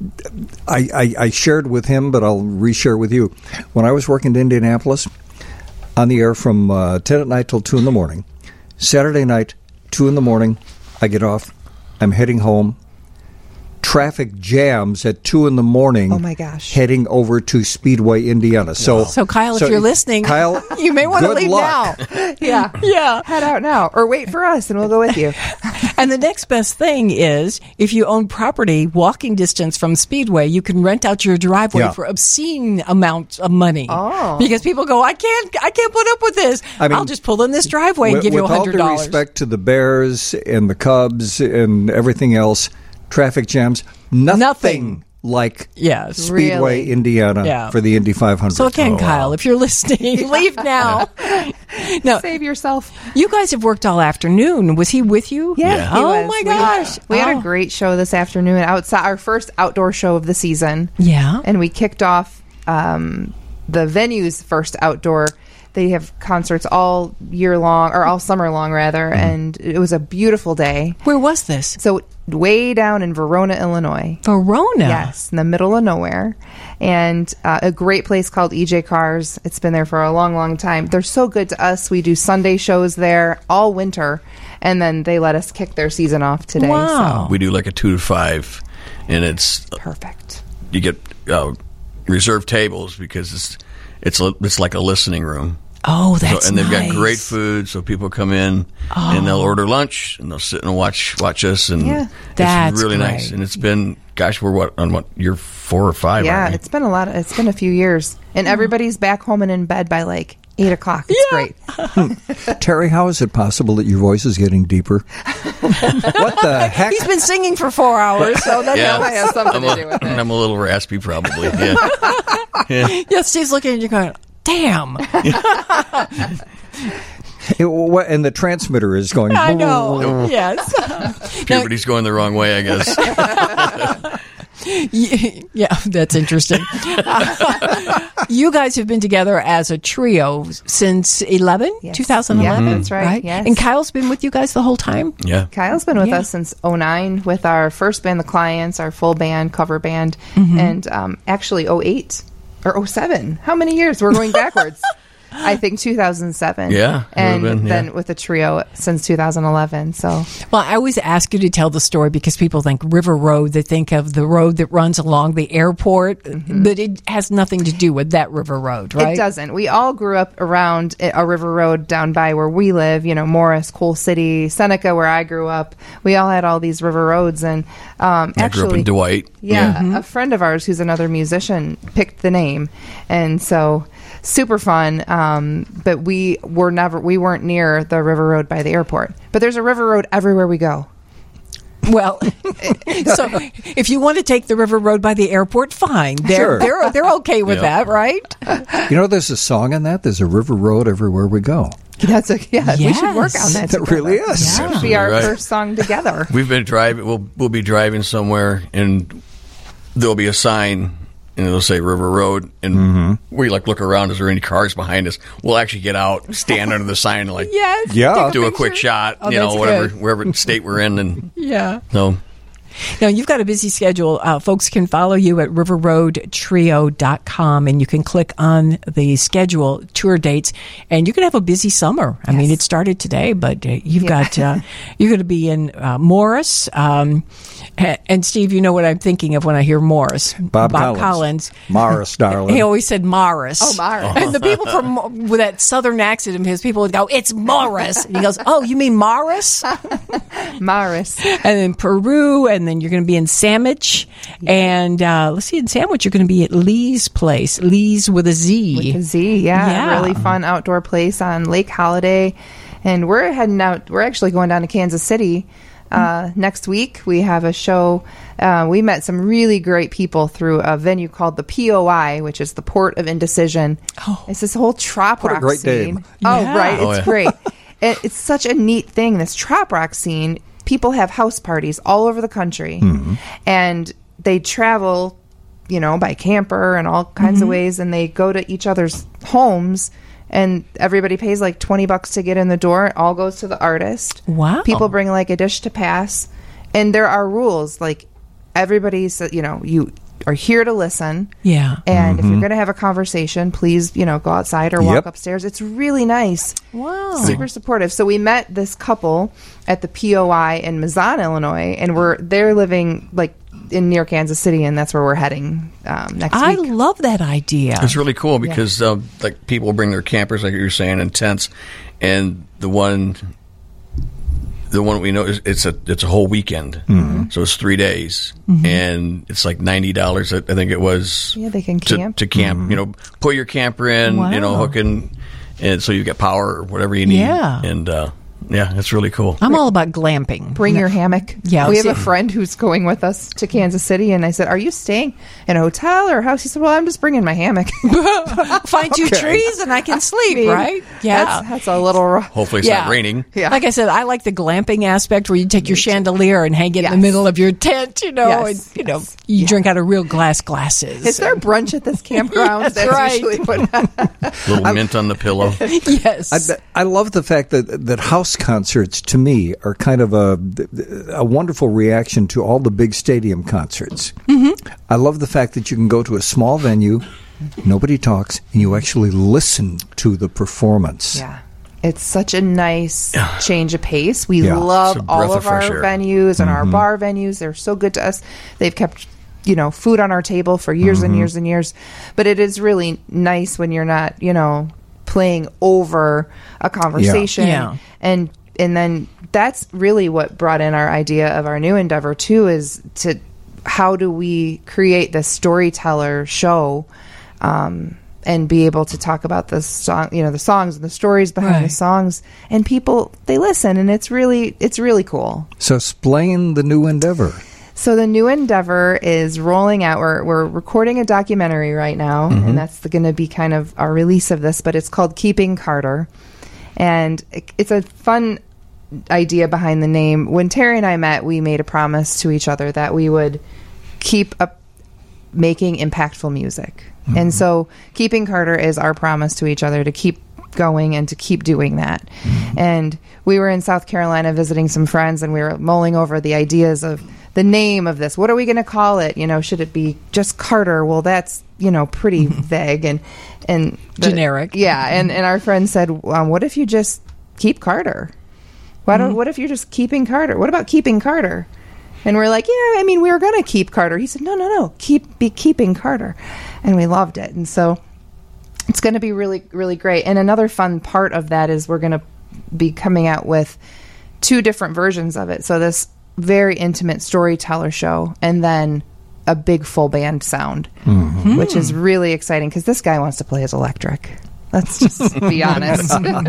I, I, I shared with him, but I'll reshare with you. When I was working in Indianapolis, on the air from uh, ten at night till two in the morning, Saturday night, two in the morning, I get off, I'm heading home. Traffic jams at two in the morning. Oh, my gosh. Heading over to Speedway, Indiana. So, So, Kyle, so if you're listening, Kyle, you may want to good leave luck. now. Yeah. Yeah. Head out now. Or wait for us, and we'll go with you. And the next best thing is if you own property walking distance from Speedway, you can rent out your driveway Yeah. for obscene amounts of money. Oh. Because people go, I can't, I can't put up with this. I mean, I'll just pull in this driveway and with, give you a with all hundred due dollars. respect to the Bears and the Cubs and everything else, traffic jams, nothing, Nothing. like Yes. Speedway, Really? Indiana Yeah. for the Indy five hundred. So again, Oh, Kyle, wow. if you're listening, leave now. No, Save yourself. you guys have worked all afternoon. Was he with you? Yeah. Yeah. he Oh was. my We- gosh. We, had Oh. a great show this afternoon outside, our first outdoor show of the season. Yeah. And we kicked off um, the venue's first outdoor. They have concerts all year long, or all summer long, rather. Mm-hmm. And it was a beautiful day. Where was this? So way down in Verona, Illinois. Verona. Yes, in the middle of nowhere. And uh, a great place called E J Cars. It's been there for a long, long time. They're so good to us. We do Sunday shows there all winter. And then they let us kick their season off today. Wow. We do like a two to five, and it's So perfect. you get uh, reserved tables because it's it's a, it's like a listening room. Oh, that's So, and they've nice. got great food, so people come in and they'll order lunch and they'll sit and watch watch us, and Yeah. That's it's really great. nice. And it's been, gosh, we're what on what year four or five? Yeah, aren't we? it's been a lot. Of, it's been a few years. And everybody's back home and in bed by like eight o'clock. It's great. Terry, how is it possible that your voice is getting deeper? What the heck? He's been singing for four hours, so that yeah. might have something I'm to a, do with it. I'm a little raspy, probably. Yeah. yeah. yeah, Steve's looking at you going, damn. It- what- and the transmitter is going. I know. Yes. Puberty's going the wrong way, I guess. Yeah, that's interesting. You guys have been together as a trio since eleven, Yes. two thousand eleven. Yeah, that's right, yes. And Kyle's been with you guys the whole time? Yeah. Kyle's been with Yeah. us since oh nine with our first band, The Clients, our full band, cover band, Mm-hmm. and um, actually oh eight or oh seven. How many years? We're going backwards. I think two thousand seven. Yeah, And would've been, yeah. then with a trio since two thousand eleven. So Well, I always ask you to tell the story because people think River Road, they think of the road that runs along the airport, but it has nothing to do with that River Road, right? It doesn't. We all grew up around a river road down by where we live, you know, Morris, Coal City, Seneca, where I grew up. We all had all these river roads. And um, I actually, grew up in Dwight. Yeah, a friend of ours who's another musician picked the name. And so super fun. Um, but we were never, we weren't near the river road by the airport. But there's a river road everywhere we go. Well, so if you want to take the River Road by the airport, fine. They're Sure. they're they're okay with Yeah. that, right? You know, there's a song in that. There's a river road everywhere we go. That's a, yeah, we should work Yes. on that. That together. really is. That should be our Right. first song together. We've been driving. We'll we'll be driving somewhere, and there'll be a sign, and it'll say River Road, and we like look around. Is there any cars behind us? We'll actually get out, stand under the sign, and like Yes. Yeah. Take do a picture. quick shot. Oh, you know, that's whatever good. wherever state we're in, and Yeah. no. Now, you've got a busy schedule. Uh, folks can follow you at river road trio dot com, and you can click on the schedule, tour dates, and you can have a busy summer. I mean, it started today, but uh, you've Yeah. got, uh, you're going to be in uh, Morris. Um, and, and, Steve, you know what I'm thinking of when I hear Morris. Bob Collins. Collins. Morris, darling. He always said Morris. Oh, Morris. And the people from with that southern accent of his, people would go, "It's Morris." And he goes, "Oh, you mean Morris?" Morris. And then Peru, and then you're going to be in Sandwich. And uh, let's see, in Sandwich, you're going to be at Lee's place. Lee's with a Z. With a Z, yeah. Yeah. Really fun outdoor place on Lake Holiday. And we're heading out, we're actually going down to Kansas City uh, next week. We have a show. Uh, we met some really great people through a venue called the P O I, which is the Port of Indecision. Oh. It's this whole trop What a rock great scene. name. Oh, Yeah. right. It's Oh, yeah. great. It, it's such a neat thing, this trop rock scene. People have house parties all over the country, and they travel, you know, by camper and all kinds of ways, and they go to each other's homes, and everybody pays like twenty bucks to get in the door. It all goes to the artist. Wow. People bring like a dish to pass, and there are rules. Like everybody's, you know, you are here to listen. Yeah. And if you're going to have a conversation, please, you know, go outside or walk Yep. upstairs. It's really nice. Wow. Super supportive. So we met this couple at the P O I in Mazan, Illinois, and we're they're living like in near Kansas City, and that's where we're heading um, next I week. love that idea. It's really cool because um, like people bring their campers, like you were saying, and tents, and the one, the one we know is it's a it's a whole weekend, so it's three days, and it's like ninety dollars. I I think it was. Yeah, they can to, camp. to camp. You know, put your camper in, you know, Wow. hook in, and so you get power or whatever you need. Yeah. and uh, yeah, it's really cool. I'm all about glamping. Bring your hammock. Yeah, we have see- a friend who's going with us to Kansas City, and I said, "Are you staying in a hotel or a house?" He said, "Well, I'm just bringing my hammock." Find two trees and I can sleep, right? Yeah. that's, that's a little rough. Hopefully, it's Yeah. not raining. Yeah. Like I said, I like the glamping aspect where you take your chandelier and hang it in the Yes. middle of your tent, you know, Yes, and you know, yes, you yes. drink out of real glass glasses. Is there brunch at this campground? That's right. usually what Little mint on the pillow. Yes. I, I love the fact that that house concerts, to me, are kind of a a wonderful reaction to all the big stadium concerts. Mm-hmm. I love the fact that you can go to a small venue, nobody talks, and you actually listen to the performance. Yeah. It's such a nice change of pace. We Yeah. love It's a all breath of, of our fresh air. venues and our bar venues. They're so good to us. They've kept, you know, food on our table for years and years and years. But it is really nice when you're not, you know, playing over a conversation. Yeah. And and then that's really what brought in our idea of our new endeavor too, is to how do we create this storyteller show, um, and be able to talk about the song, you know, the songs and the stories behind the Right. songs, and people, they listen, and it's really it's really cool. So explain the new endeavor. So the new endeavor is rolling out. We're we're recording a documentary right now, and that's going to be kind of our release of this. But it's called Keeping Carter, and it, it's a fun idea behind the name. When Terry and I met, we made a promise to each other that we would keep up making impactful music. Mm-hmm. And so Keeping Carter is our promise to each other to keep going and to keep doing that. Mm-hmm. And we were in South Carolina visiting some friends, and we were mulling over the ideas of the name of this. What are we going to call it? You know, should it be just Carter? Well, that's, you know, pretty vague and and the- Generic. Yeah, and and our friend said, um, what if you just keep Carter? Why don't? What if you're just keeping Carter? What about Keeping Carter? And we're like, yeah, I mean, we were going to keep Carter. He said, no, no, no, keep be keeping Carter. And we loved it. And so it's going to be really, really great. And another fun part of that is we're going to be coming out with two different versions of it. So this very intimate storyteller show, and then a big full band sound, Mm-hmm. which is really exciting because this guy wants to play his electric. Let's just be honest.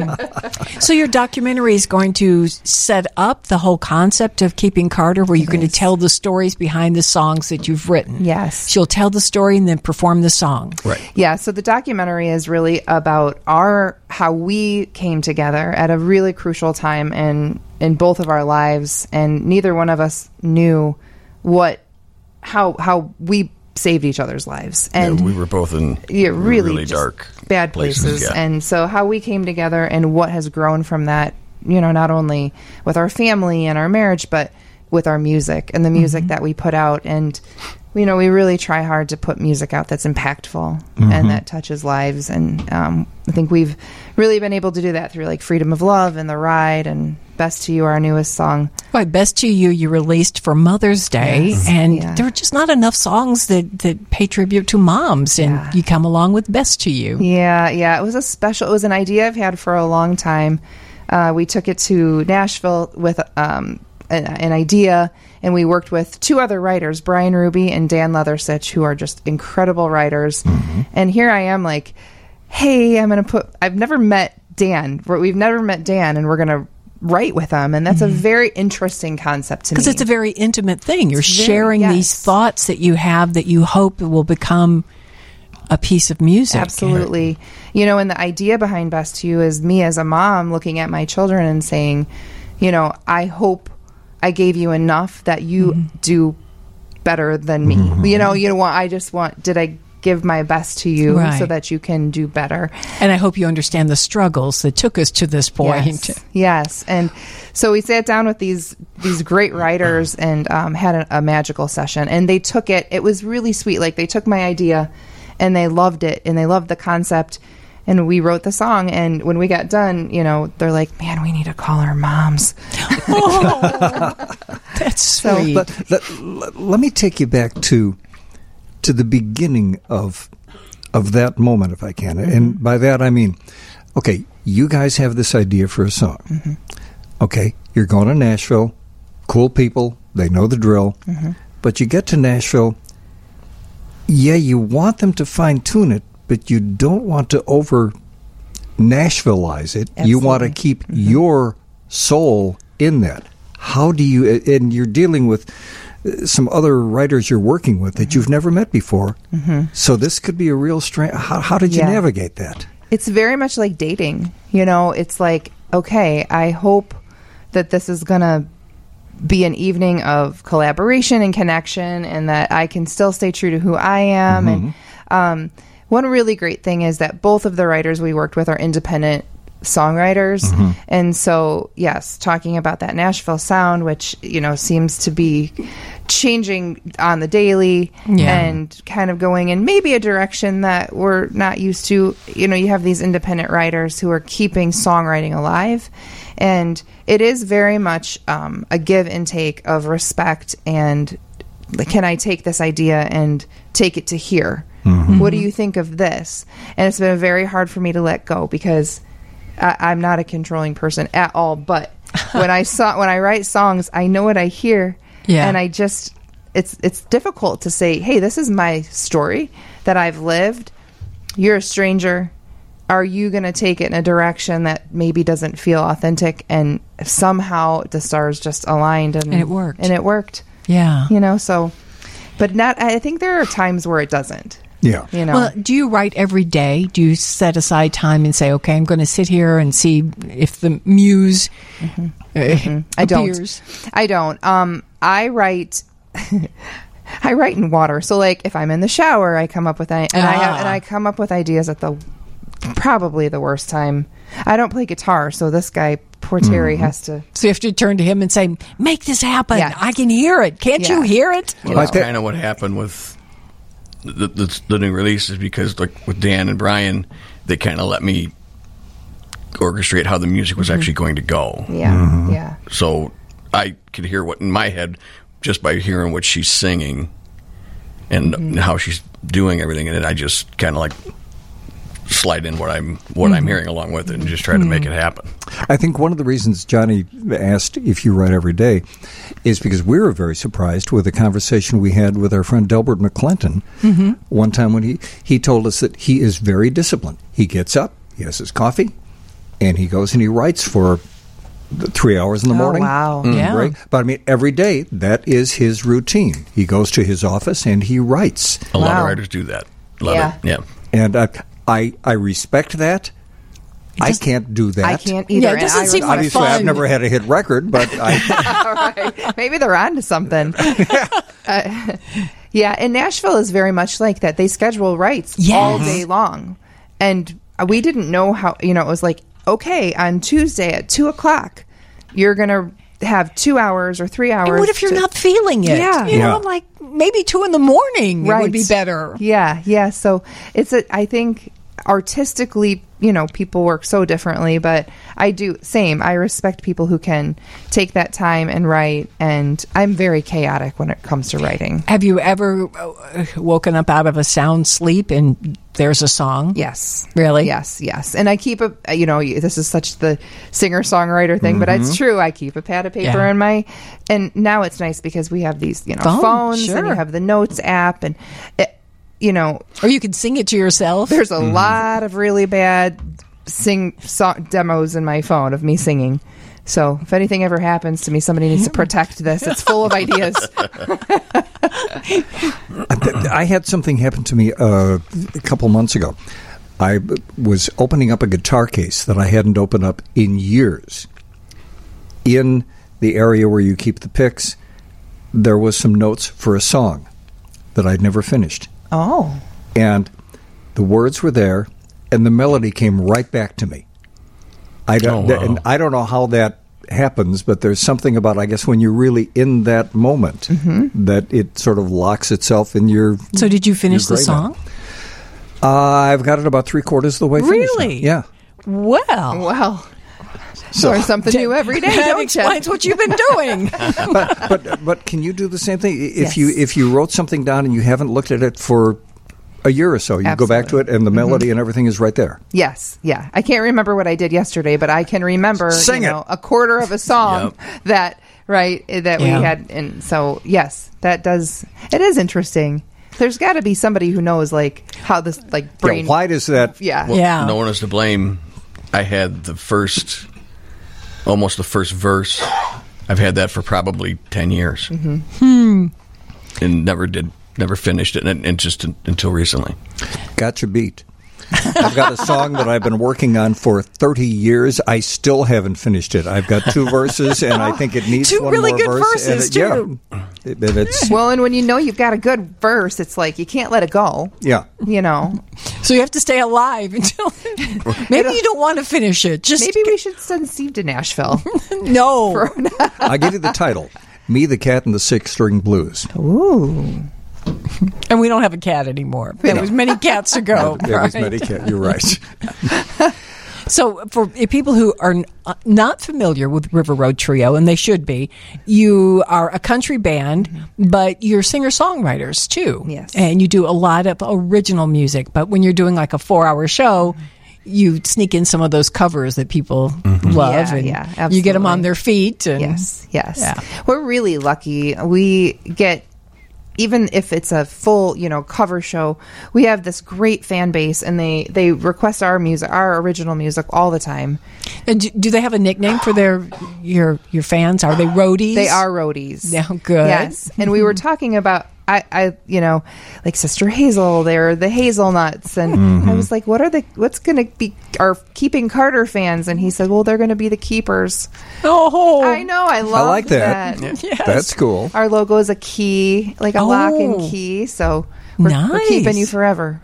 So your documentary is going to set up the whole concept of Keeping Carter, where you're going to tell the stories behind the songs that you've written. Yes. She'll tell the story and then perform the song. Right. Yeah, so the documentary is really about our how we came together at a really crucial time in in both of our lives, and neither one of us knew what how how we saved each other's lives. And yeah, we were both in yeah, really, really just dark bad places, places, yeah. And so how we came together and what has grown from that, you know, not only with our family and our marriage, but with our music and the music that we put out. And you know, we really try hard to put music out that's impactful and that touches lives. And um, I think we've really been able to do that through like Freedom of Love and The Ride and Best to You, our newest song. Right, Best to You, you released for Mother's Day, Yes. and Yeah. there are just not enough songs that, that pay tribute to moms, and Yeah. you come along with Best to You. Yeah, yeah. It was a special, it was an idea I've had for a long time. Uh, we took it to Nashville with um, an, an idea, and we worked with two other writers, Brian Ruby and Dan Leathersitch, who are just incredible writers. And here I am like, hey, I'm going to put, I've never met Dan. We're- We've never met Dan, and we're going to write with him. And that's a very interesting concept to me. Because it's a very intimate thing. You're It's very- sharing yes. these thoughts that you have that you hope will become a piece of music. Absolutely. You know, and the idea behind Best to You is me as a mom looking at my children and saying, you know, I hope I gave you enough that you Mm-hmm. do better than me. You know, you know what? I just want, did I give my best to you Right. so that you can do better? And I hope you understand the struggles that took us to this point. Yes, yes. And so we sat down with these these great writers and um, had a, a magical session. And they took it. It was really sweet. Like they took my idea and they loved it and they loved the concept. And we wrote the song. And when we got done, you know, they're like, "Man, we need to call our moms." Oh, that's So- sweet. Let, let, let, let me take you back to to the beginning of of that moment, if I can. And by that I mean, okay, you guys have this idea for a song. Mm-hmm. Okay, you're going to Nashville, cool people, they know the drill, Mm-hmm. but you get to Nashville, yeah, you want them to fine tune it, but you don't want to over Nashvilleize it. You want to Absolutely. keep your soul in that. How do you, and you're dealing with uh, some other writers you're working with that you've never met before. Mm-hmm. So this could be a real strength. How, how did you Yeah. navigate that? It's very much like dating. You know, it's like, okay, I hope that this is going to be an evening of collaboration and connection and that I can still stay true to who I am. And um, one really great thing is that both of the writers we worked with are independent songwriters. And so, yes, talking about that Nashville sound, which, you know, seems to be changing on the daily Yeah. and kind of going in maybe a direction that we're not used to. You know, you have these independent writers who are keeping songwriting alive. And it is very much um, a give and take of respect and like, can I take this idea and take it to here? What do you think of this? And it's been very hard for me to let go because I, I'm not a controlling person at all. But when I saw when I write songs, I know what I hear, Yeah. and I just it's it's difficult to say, hey, this is my story that I've lived. You're a stranger. Are you going to take it in a direction that maybe doesn't feel authentic? And somehow the stars just aligned, and, And it worked. And it worked. Yeah. You know, so, but not. I think there are times where it doesn't. Yeah. You know. Well, do you write every day? Do you set aside time and say, okay, I'm going to sit here and see if the muse uh, I don't. appears? I don't. Um, I write. I write in water. So like if I'm in the shower, I come up with I- and I have, and I come up with ideas at the probably the worst time. I don't play guitar, so this guy poor Terry Mm-hmm. has to. So you have to turn to him and say, "Make this happen. Yeah. I can hear it. Can't Yeah. you hear it?" Well, that's kind of what happened with the, the, the new releases, because like with Dan and Brian, they kind of let me orchestrate how the music was actually going to go. Yeah, yeah. So I could hear what in my head just by hearing what she's singing and Mm-hmm. how she's doing everything, and then I just kind of like slide in what I'm what I'm Mhm. hearing along with it and just try to make it happen. I think one of the reasons Johnny asked if you write every day is because we were very surprised with a conversation we had with our friend Delbert McClinton Mhm. one time when he, he told us that he is very disciplined. He gets up, he has his coffee, and he goes and he writes for the three hours in the Oh, morning. wow. Mm, Yeah. Right? But I mean, every day, that is his routine. He goes to his office and he writes. A lot of writers do that. Love Yeah. it. Yeah. And uh, I, I respect that. I can't do that. I can't either. Yeah, it doesn't and I seem like Obviously, I've fun. never had a hit record, but I. All right. Maybe they're on to something. uh, yeah, and Nashville is very much like that. They schedule rights Yes. all day long. And we didn't know how, you know, it was like, okay, on Tuesday at two o'clock, you're going to have two hours or three hours. And what if you're to- not feeling it? Yeah. You know, Yeah. like maybe two in the morning it would be better. Yeah, yeah. So it's a, I think artistically, you know, people work so differently, but I do same. I respect people who can take that time and write, and I'm very chaotic when it comes to writing. Have you ever uh, woken up out of a sound sleep and there's a song? Yes. Really? Yes, yes. And I keep a, you know, this is such the singer-songwriter thing, but it's true. I keep a pad of paper Yeah. in my, and now it's nice because we have these, you know, Phone, phones, and sure. you have the Notes app, and, it, you know, Or you can sing it to yourself. there's a lot of really bad sing song demos in my phone of me singing. So if anything ever happens to me, somebody needs to protect this. It's full of ideas. I had something happen to me uh, a couple months ago. I was opening up a guitar case that I hadn't opened up in years. In the area where you keep the picks, there was some notes for a song that I'd never finished. Oh. And the words were there, and the melody came right back to me. I don't, Oh, wow. and I don't know how that happens, but there's something about, I guess, when you're really in that moment, that it sort of locks itself in your. So did you finish your the gray song? matter. Uh, I've got it about three quarters of the way finished now. Really? Yeah. Well, Well, So- learn something new every day, that don't you? explains what you've been doing. but, but but can you do the same thing if Yes. you if you wrote something down and you haven't looked at it for a year or so? You go back to it and the melody and everything is right there. Yes, yeah. I can't remember what I did yesterday, but I can remember Sing you it. know, a quarter of a song that right that Yeah. we had, and so yes, that does. It is interesting. There's got to be somebody who knows like how this like brain. Yeah, why does that? Yeah. Well, Yeah. no one is to blame. I had the first, almost the first verse. I've had that for probably ten years, Hmm. and never did, never finished it, and, and just un- until recently. Got you beat. I've got a song that I've been working on for thirty years. I still haven't finished it. I've got two verses, and I think it needs Two one really more good verse. and verses, it- too. Yeah, It- it- it's Well, and when you know you've got a good verse, it's like you can't let it go. yeah. You know, So you have to stay alive until maybe you don't want to finish it. Just maybe we should send Steve to Nashville. no. I'll give you the title: "Me, the Cat, and the Six String Blues." Ooh. And we don't have a cat anymore. There was many cats to go. There was right? many cat. You're right. So, for people who are n- uh, not familiar with River Road Trio, and they should be, you are a country band, but you're singer-songwriters too. Yes. And you do a lot of original music. But when you're doing like a four-hour show, you sneak in some of those covers that people love, Yeah, and yeah, you get them absolutely. on their feet. And Yes, yes. Yeah. We're really lucky. We get, even if it's a full, you know, cover show, we have this great fan base, and they, they request our music, our original music all the time. And do, do they have a nickname for their your your fans? Are they roadies? They are roadies. Yeah, good. Yes. And we were talking about, I, I, you know, like Sister Hazel, they're the Hazelnuts, and Mm-hmm. I was like, what are the, what's going to be our Keeping Carter fans? And he said, well, they're going to be the Keepers. Oh, I know, I love I like that. that. That's cool. Our logo is a key, like a Oh. lock and key, so we're, we're keeping Nice. you forever.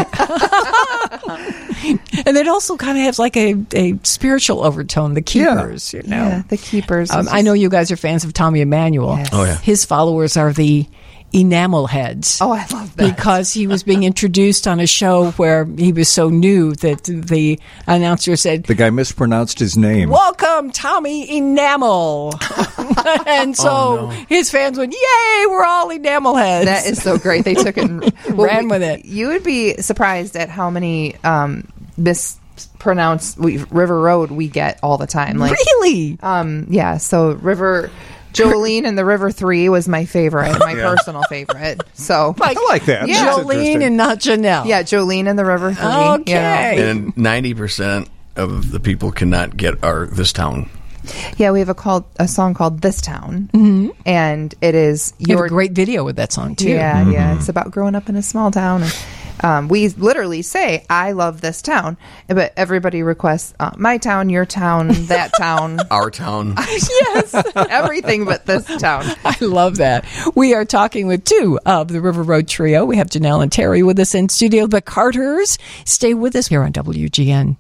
And it also kind of has like a, a spiritual overtone, the Keepers, you know. Yeah, the Keepers. Um, I know you guys are fans of Tommy Emmanuel. Yes. Oh, yeah. His followers are the enamel heads. Oh, I love that. Because he was being introduced on a show where he was so new that the announcer said, The guy mispronounced his name. "Welcome, Tommy Enamel." And so Oh, no. his fans went, "Yay, we're all enamel heads." That is so great. They took it and well, Ran we- with it. You would be surprised at how many um, mispronounced we, River Road we get all the time. Like, Really? Um, yeah. So River Jolene and the River Three was my favorite, my personal favorite. So Like, I like that. Yeah. That's Jolene interesting. and not Janelle. yeah, Jolene and the River Three. Okay. Yeah. And ninety percent of the people cannot get our this town. Yeah, we have a called a song called "This Town," and it is You have your a great video with that song, too. Yeah, yeah. It's about growing up in a small town. And, um, we literally say, "I love this town," but everybody requests uh, "my town, your town, that town." Our town. Yes, everything but this town. I love that. We are talking with two of the River Road Trio. We have Janelle and Terry with us in studio. The Carters. Stay with us here on W G N.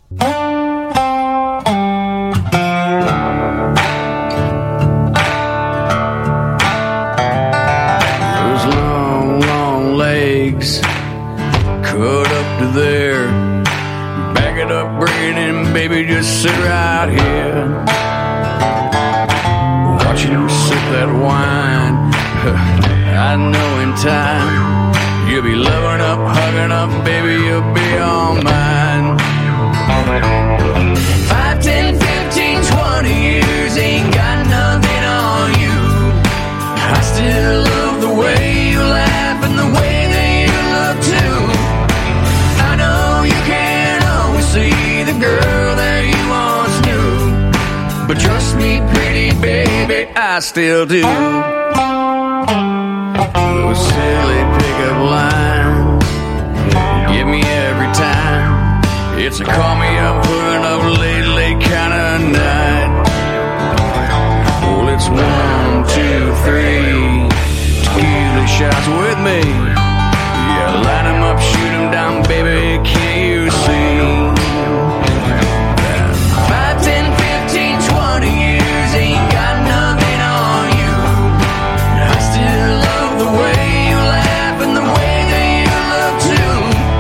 Those long, long legs cut up to there. Back it up, bring it in, baby, just sit right here. Watching you sip that wine. I know in time you'll be loving up, hugging up, baby, you'll be all mine. Five, ten, fifteen, twenty years ain't got nothing on you. I still love the way you laugh and the way that you look too. I know you can't always see the girl that you once knew, but trust me, pretty baby, I still do. Those silly pickup lines you give me every time. It's a call me up, pulling up late, late kind of night. Well, it's one, two, three tequila shots with me. Yeah, line 'em up, shoot 'em down, baby, can't you see? Five, ten, fifteen, twenty years ain't got nothing on you. I still love the way you laugh and the way that you look too.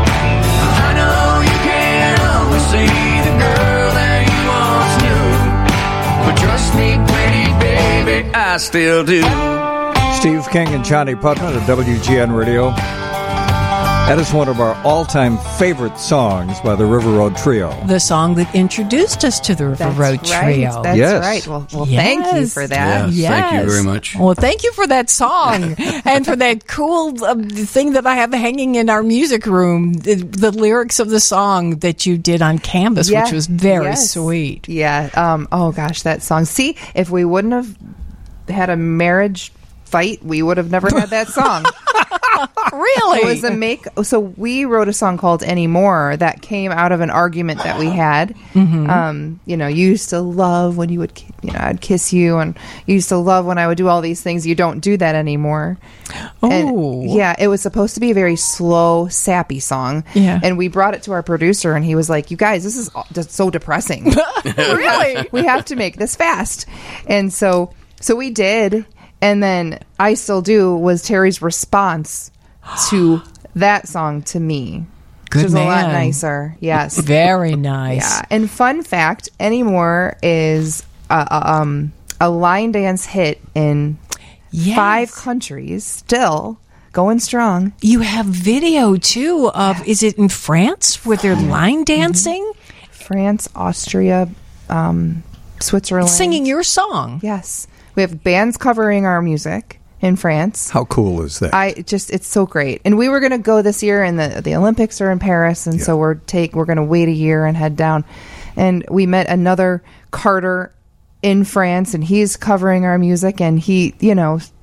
I know you can't always see the girl that you once knew, but trust me, pretty baby, I still do. Steve King and Johnny Putnam at W G N Radio. That is one of our all-time favorite songs by the River Road Trio. The song that introduced us to the River That's Road right. Trio. That's Yes. right. Well, well thank you Yes. for that. Yes, thank you very much. Well, thank you for that song and for that cool uh, thing that I have hanging in our music room, the, the lyrics of the song that you did on Canvas, Yeah. which was very Yes. sweet. Yeah. Um, oh gosh, that song. See, if we wouldn't have had a marriage fight, we would have never had that song. Really? It was a make. So we wrote a song called "Anymore" that came out of an argument that we had. Mm-hmm. Um, you know, you used to love when you would, ki- you know, I'd kiss you, and you used to love when I would do all these things. You don't do that anymore. Oh. And, yeah. It was supposed to be a very slow, sappy song. Yeah. And we brought it to our producer, and he was like, "You guys, this is all- just so depressing. Really? We have to make this fast." And so, so we did. And then "I Still Do" was Terry's response to that song to me. Good Which was a lot man. nicer. Yes. Very nice. Yeah. And fun fact, "Anymore" is a, a, um, a line dance hit in Yes. five countries, still going strong. You have video too of, is it in France where they're line dancing? France, Austria, um, Switzerland. Singing your song. Yes. We have bands covering our music in France. How cool is that? I just it's so great. And we were going to go this year, and the the Olympics are in Paris, and so we're take we're going to wait a year and head down. And we met another Carter in France, and he's covering our music, and he, you know,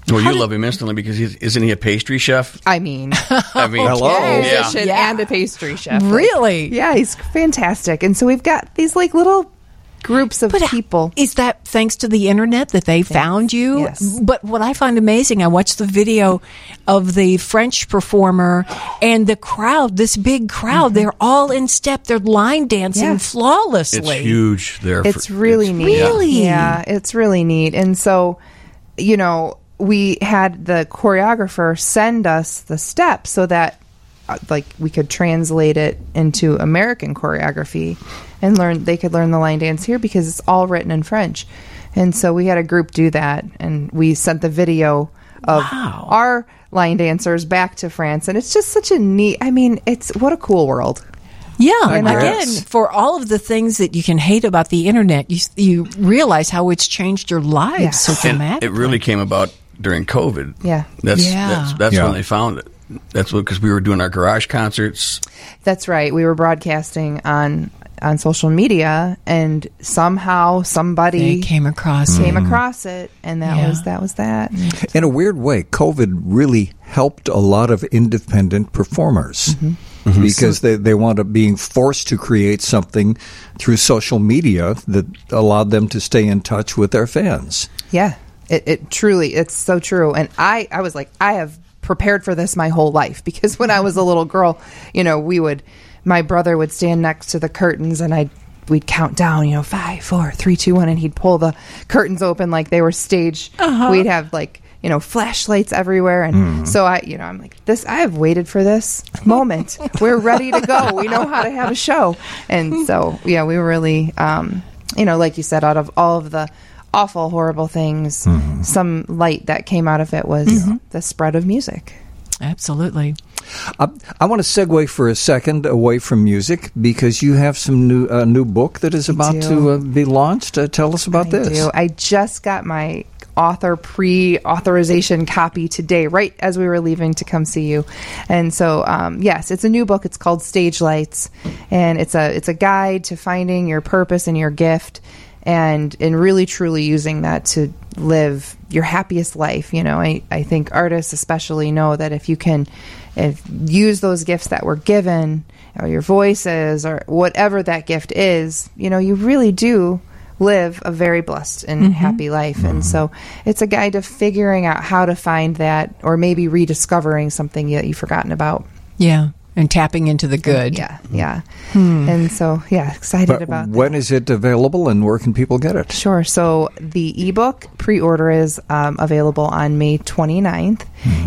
Well, you love him instantly because he's, isn't he a pastry chef? I mean, I mean, Hello. a Yeah. musician Yeah. and a pastry chef. Like, Really? yeah, he's fantastic. And so we've got these like little groups of But people. Is that thanks to the internet that they found you? Yes. But what I find amazing, I watched the video of the French performer and the crowd, this big crowd, they're all in step. They're line dancing Yeah. flawlessly. It's huge there. It's for- really it's- neat. Really? Yeah, it's really neat. And so, you know, we had the choreographer send us the steps so that uh, like we could translate it into American choreography and learn they could learn the line dance here because it's all written in French. And so we had a group do that and we sent the video of Wow. our line dancers back to France and it's just such a neat I mean, it's what a cool world. Yeah, I and again, guess. for all of the things that you can hate about the internet, you you realize how it's changed your lives Yeah. so And dramatically. it really came about during COVID. Yeah. That's Yeah. that's, that's Yeah. when they found it. That's what because we were doing our garage concerts. That's right. We were broadcasting on on social media, and somehow somebody they came across came it. across it, and that Yeah. was that was that. In a weird way, COVID really helped a lot of independent performers because they, they wound up being forced to create something through social media that allowed them to stay in touch with their fans. Yeah, it, it truly, it's so true. And I, I was like, I have prepared for this my whole life because when I was a little girl, you know, we would, my brother would stand next to the curtains and I'd, we'd count down, you know, five, four, three, two, one, and he'd pull the curtains open like they were stage. Uh-huh. We'd have like, you know, flashlights everywhere. And so I, you know, I'm like, this, I have waited for this moment. We're ready to go. We know how to have a show. And so, yeah, we were really, um, you know, like you said, out of all of the awful, horrible things, some light that came out of it was the spread of music. Absolutely. I, I want to segue for a second away from music because you have some new uh, new book that is about do. to uh, be launched. Uh, tell us about I this. do. I just got my author pre-authorization copy today, right as we were leaving to come see you. And so, um, yes, it's a new book. It's called Stage Lights, and it's a it's a guide to finding your purpose and your gift, and and really truly using that to live your happiest life. You know, I, I think artists especially know that if you can if use those gifts that were given, or your voices, or whatever that gift is, you know, you really do live a very blessed and happy life. And so it's a guide to figuring out how to find that, or maybe rediscovering something that you've forgotten about. Yeah. And tapping into the good. Yeah, yeah. And so, yeah, excited But about that. when is it available and where can people get it? Sure. So the ebook pre-order is um, available on May twenty-ninth,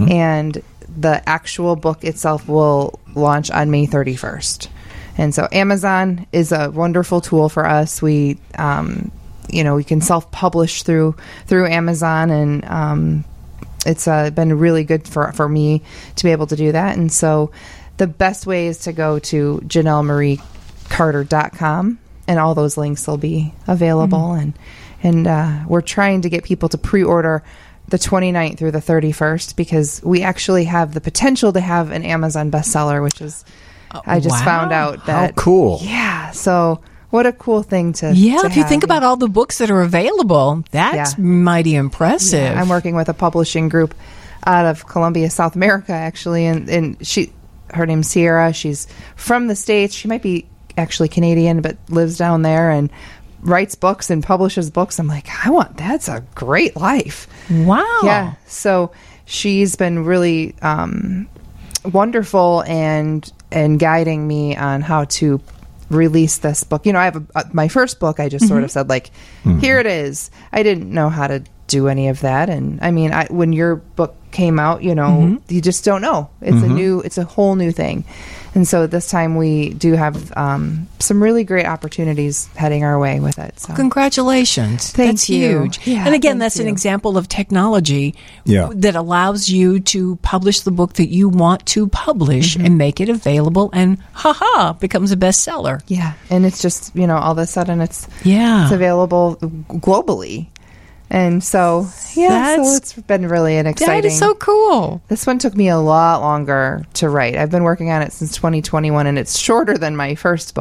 and the actual book itself will launch on May thirty-first. And so Amazon is a wonderful tool for us. We, um, you know, we can self-publish through through Amazon, and um, it's uh, been really good for for me to be able to do that. And so the best way is to go to Janelle Marie Carter dot com, and all those links will be available. And and uh, we're trying to get people to pre-order the twenty-ninth through the thirty-first because we actually have the potential to have an Amazon bestseller, which is I just wow. found out How that cool. yeah. So what a cool thing to Yeah, to if you have. think about all the books that are available, that's Yeah. mighty impressive. Yeah, I'm working with a publishing group out of Columbia, South America, actually, and, and she, her name's Sierra. She's from the States. She might be actually Canadian, but lives down there and writes books and publishes books. I'm like, I want that's a great life. Wow. Yeah. So she's been really um, wonderful and and guiding me on how to release this book. You know, I have a, uh, my first book. I just sort of said like, here it is. I didn't know how to do any of that, and I mean, I, when your book came out, you know, you just don't know. It's a new, it's a whole new thing. And so this time we do have um, some really great opportunities heading our way with it. So. Congratulations. Thank that's you. huge. Yeah, and again, thank that's an you. example of technology Yeah. that allows you to publish the book that you want to publish and make it available, and haha, becomes a bestseller. Yeah, and it's just, you know, all of a sudden it's Yeah. it's available globally. And so, yeah, That's- so it's been really an exciting. That is so cool. This one took me a lot longer to write. I've been working on it since twenty twenty-one, and it's shorter than my first book.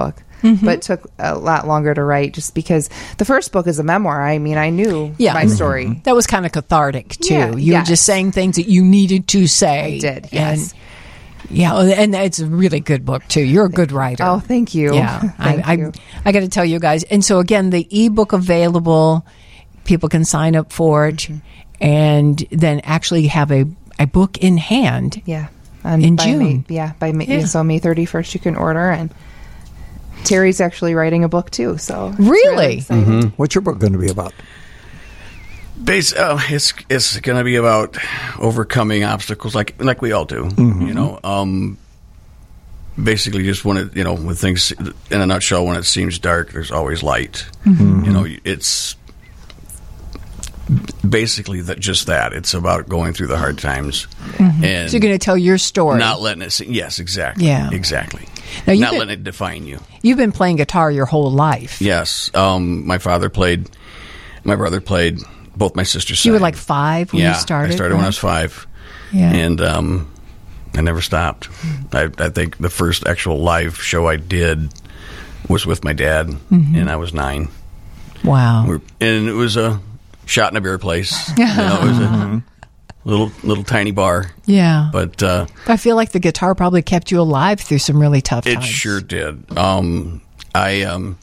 but it took a lot longer to write just because the first book is a memoir. I mean, I knew Yeah. my story. That was kind of cathartic, too. Yeah, you yes. were just saying things that you needed to say. I did, yes. And, yeah, and it's a really good book, too. You're a good writer. Oh, thank you. Yeah, Thank I, you. I, I got to tell you guys. And so, again, the ebook available, people can sign up for it and then actually have a, a book in hand. Yeah. And in by June. May, yeah, by May, Yeah. so May thirty-first you can order. And Terry's actually writing a book too. So it's Really? exciting. Mm-hmm. What's your book going to be about? Base, uh, it's it's going to be about overcoming obstacles, like like we all do. Mm-hmm. You know, um, basically, just when it, you know, when things, in a nutshell, when it seems dark, there's always light. Mm-hmm. You know, it's basically that just that. It's about going through the hard times Mhm. and So you're going to tell your story. not letting it. See, yes, exactly. Yeah. exactly. Now, you've not been- letting it define you. You've been playing guitar your whole life. Yes, um, my father played. My brother played. Both my sisters. You were sang. like five when yeah, you started? I started when I right? was five. Yeah. And um, I never stopped. I, I think the first actual live show I did was with my dad, Mhm. and I was nine. Wow. We're, and it was a shot in a beer place. You know, it was a little little tiny bar. Yeah. But uh, I feel like the guitar probably kept you alive through some really tough it times. sure did. Um, I um,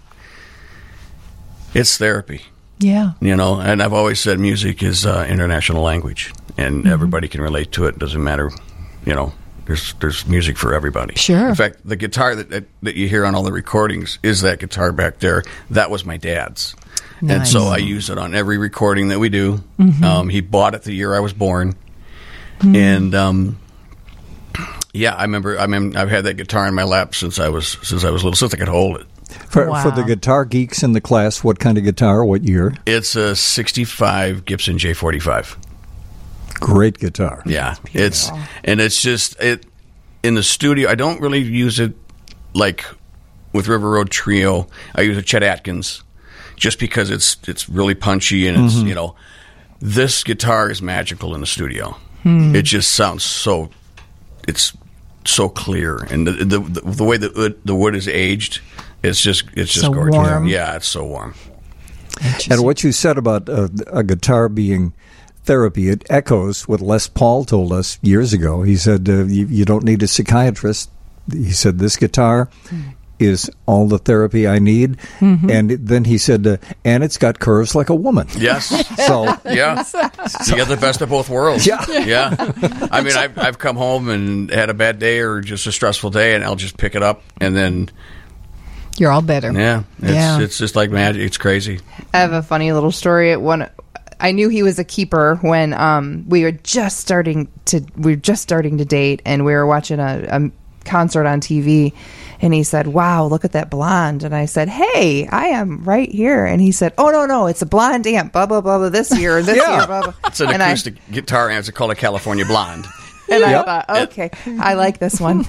it's therapy. Yeah. You know, and I've always said music is uh, international language, and Mm-hmm. everybody can relate to it. Doesn't matter, you know. There's there's music for everybody. Sure. In fact, the guitar that, that that you hear on all the recordings is that guitar back there. That was my dad's, and so Nice. I use it on every recording that we do. Mhm. Um, he bought it the year I was born, Mm. and um, yeah, I remember. I mean, I've had that guitar in my lap since I was since I was little, since I could hold it. For, Wow. for the guitar geeks in the class, what kind of guitar, what year? It's a sixty-five Gibson J forty-five. Great guitar. Yeah, it's and it's just it in the studio. I don't really use it like with River Road Trio. I use a Chet Atkins just because it's it's really punchy and it's Mhm. you know this guitar is magical in the studio. Hmm. It just sounds so it's so clear and the the, the, the way the wood, the wood is aged. It's just it's just So gorgeous. warm. Yeah, it's so warm. And what you said about uh, a guitar being therapy, it echoes what Les Paul told us years ago. He said, uh, you, you don't need a psychiatrist. He said, this guitar is all the therapy I need. Mhm. And it- then he said, uh, and it's got curves like a woman. Yes. So, Yeah, you get the best of both worlds. Yeah. yeah. I mean, I've I've come home and had a bad day or just a stressful day, and I'll just pick it up, and then You're all better. yeah, it's Yeah. it's just like magic. It's crazy. I have a funny little story. At one, I knew he was a keeper when um, we were just starting to we were just starting to date, and we were watching a, a concert on T V. And he said, "Wow, look at that blonde." And I said, "Hey, I am right here." And he said, "Oh no, no, it's a blonde amp. Blah blah blah blah. This year, this Yeah. year, blah blah." It's an and I, acoustic guitar amp. It's called a California Blonde. and I Yep. thought, okay, I like this one.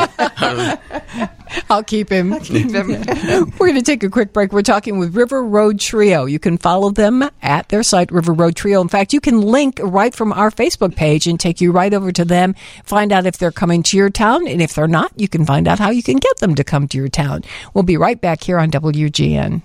I'll keep him. keep him. We're going to take a quick break. We're talking with River Road Trio. You can follow them at their site, River Road Trio. In fact, you can link right from our Facebook page and take you right over to them. Find out if they're coming to your town. And if they're not, you can find out how you can get them to come to your town. We'll be right back here on W G N.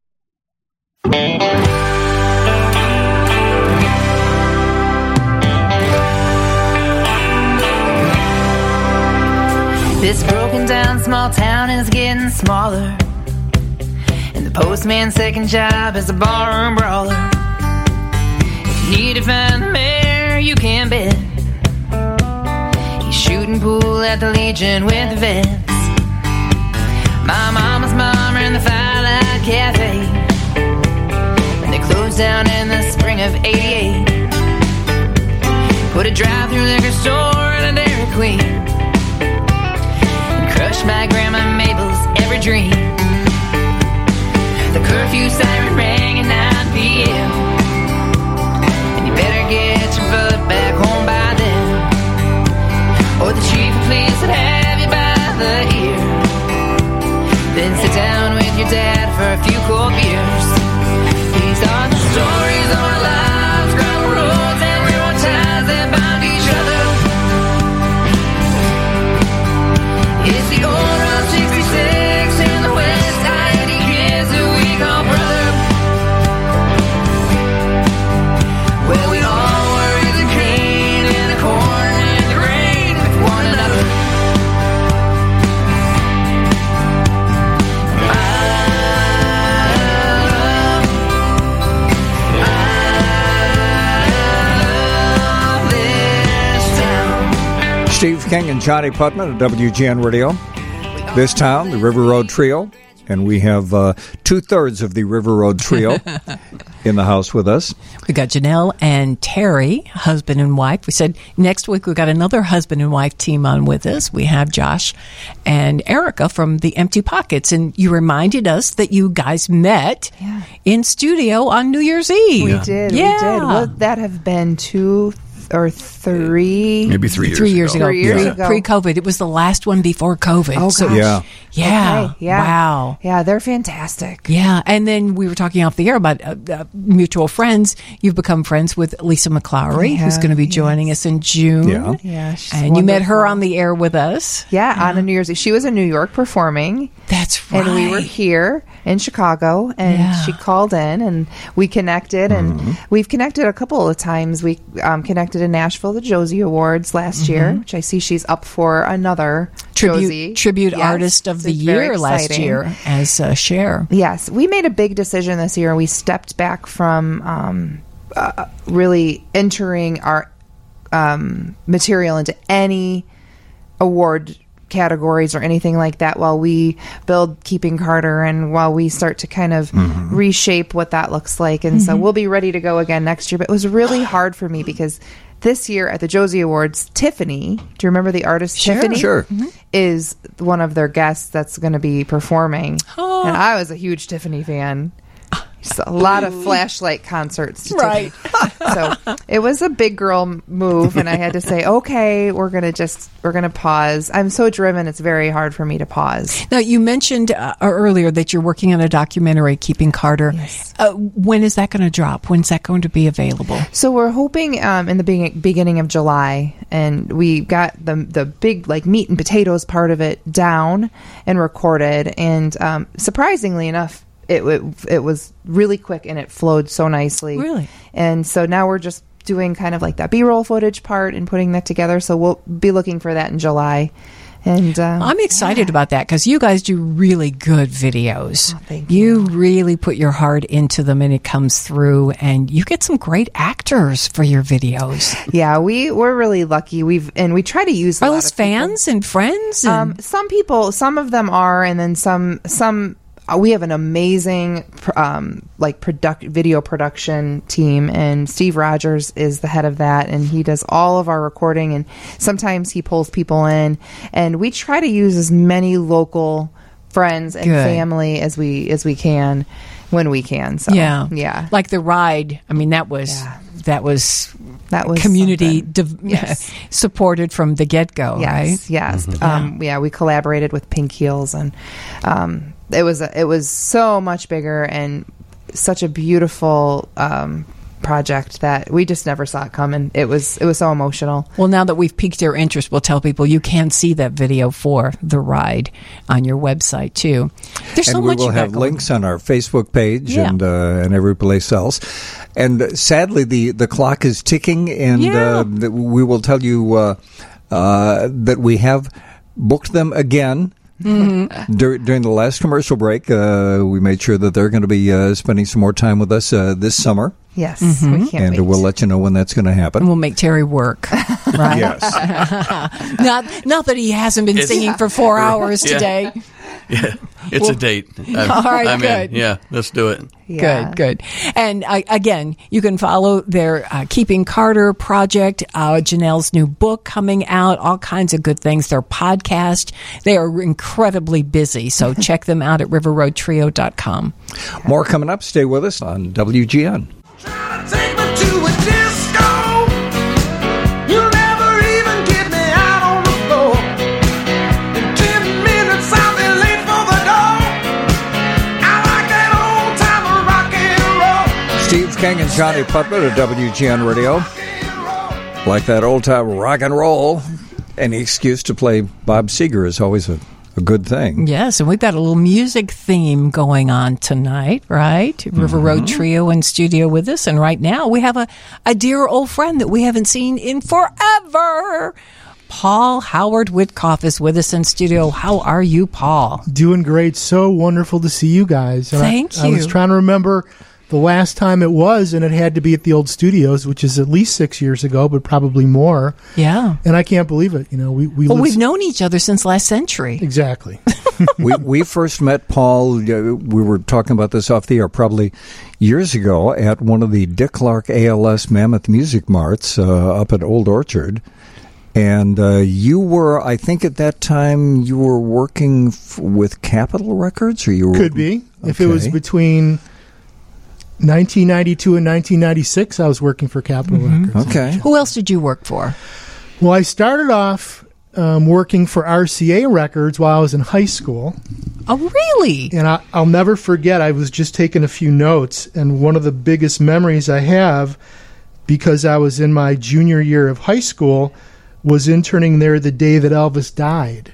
This broken down small town is getting smaller, and the postman's second job is a barroom brawler. If you need to find the mayor, you can bet he's shooting pool at the Legion with the vets. My mama's mom ran the Firelight Cafe when they closed down in the spring of eighty-eight. Put a drive-through liquor store and a Dairy Queen, crushed my grandma Mabel's every dream. The curfew siren rang at nine p.m. and you better get your butt back home by then, or the chief of police would have you by the ear. Then sit down with your dad for a few cold beers. These are the stories of our lives, gravel roads and railroad ties that bind each other. Steve King and Johnny Putman at W G N Radio. This time, the River Road Trio. And we have uh, two-thirds of the River Road Trio in the house with us. We got Janelle and Terry, husband and wife. We said next week we got another husband and wife team on with us. We have Josh and Erica from the Empty Pockets. And you reminded us that you guys met Yeah. in studio on New Year's Eve. We did. Yeah. We did. Would that have been two or three? Maybe three years Three years ago. ago, Three years Pre- ago. pre-COVID. It was the last one before COVID. Oh, So- gosh. Yeah. yeah, Okay, yeah. wow. Yeah, they're fantastic. Yeah, and then we were talking off the air about uh, uh, mutual friends. You've become friends with Lisa McClowry, who's Yeah, going to be yes. joining us in June. Yeah. Yeah, she's And you met her wonderful. on the air with us. Yeah, on a New Year's Eve. She was in New York performing. That's right. And we were here in Chicago, and Yeah. she called in, and we connected, and Mm-hmm. we've connected a couple of times. We um, connected in Nashville, the Josie Awards last year, which I see she's up for another Tribute, Josie. tribute Yes, artist of the it's very year last exciting. year as uh, Cher. Yes, we made a big decision this year. We stepped back from um, uh, really entering our um, material into any award categories or anything like that while we build Keeping Carter and while we start to kind of reshape what that looks like. And so we'll be ready to go again next year. But it was really hard for me because this year at the Josie Awards, Tiffany, do you remember the artist Sure. Tiffany? Sure. Is one of their guests that's going to be performing. Oh. And I was a huge Tiffany fan. Just a lot of flashlight concerts to Right. Tiffany. So it was a big girl move, and I had to say, okay, we're gonna just we're gonna pause. I'm so driven; it's very hard for me to pause. Now, you mentioned uh, earlier that you're working on a documentary, Keeping Carter. Yes. Uh, when is that going to drop? When's that going to be available? So we're hoping um, in the be- beginning of July, and we got the the big like meat and potatoes part of it down and recorded, and um, surprisingly enough. It, it it was really quick and it flowed so nicely. Really? And so now we're just doing kind of like that B-roll footage part and putting that together. So we'll be looking for that in July. And uh, I'm excited about that because you guys do really good videos. Oh, thank you. really put your heart into them and it comes through, and you get some great actors for your videos. yeah, we we're really lucky. We've and we try to use a Are lot those of people. fans and friends? Um, And, some people, some of them are, and then some some. Uh, we have an amazing pr- um, like product video production team, and Steve Rogers is the head of that, and he does all of our recording, and sometimes he pulls people in, and we try to use as many local friends and Good. family as we as we can when we can. So yeah, yeah, like the ride. I mean, that was Yeah. that was that was community something. div- Yes. supported from the get go, Yes, right? yes. Um, yeah, we collaborated with Pink Heels, and um, it was a, it was so much bigger and such a beautiful um, project that we just never saw it coming. It was it was so emotional. Well, now that we've piqued their interest, we'll tell people you can see that video for the ride on your website too. There's so and we much will you got have going. links on our Facebook page Yeah. and uh, and every place else. And uh, sadly, the, the clock is ticking, and Yeah. uh, th- we will tell you uh, uh, that we have booked them again. Mm-hmm. Dur- during the last commercial break, uh, we made sure that they're going to be uh, spending some more time with us uh, this summer, Yes, Mm-hmm. we can't and wait. we'll let you know when that's going to And happen. we'll make Terry work, right? Yes. not not that he hasn't been It's- singing for four hours Yeah. today. Yeah, it's Well- a date. I'm, All right, I'm good. in. Yeah, let's do it. Yeah. Good, good. And uh, again, you can follow their uh, Keeping Carter project, uh, Janelle's new book coming out, all kinds of good things. Their podcast. They are incredibly busy, so check them out at river road trio dot com. More coming up. Stay with us on W G N. Take me to a disco. You'll never even get me out on the floor. In ten minutes I'll be late for the door. I like that old time rock and roll. Steve King and Johnny Putman at W G N Radio. Like that old time rock and roll. Any excuse to play Bob Seger is always a, a good thing. Yes, and we've got a little music theme going on tonight, right? River Road Trio in studio with us, and right now we have a, a dear old friend that we haven't seen in forever. Paul Howard Whitkoff is with us in studio. How are you, Paul? Doing great. So wonderful to see you guys. And Thank I, I was you. trying to remember the last time it was, and it had to be at the old studios, which is at least six years ago, but probably more. Yeah. And I can't believe it. You know, we we Well, lived- we've known each other since last century. Exactly. we we first met Paul. Uh, we were talking about this off the air probably years ago at one of the Dick Clark A L S Mammoth Music Marts uh, up at Old Orchard, and uh, you were, I think, at that time you were working f- with Capitol Records, or you were Could be. If it was Okay. between nineteen ninety-two and nineteen ninety-six, I was working for Capitol Records. Okay. Who else did you work for? Well, I started off um, working for R C A Records while I was in high school. Oh, really? And I, I'll never forget, I was just taking a few notes, and one of the biggest memories I have, because I was in my junior year of high school, was interning there the day that Elvis died,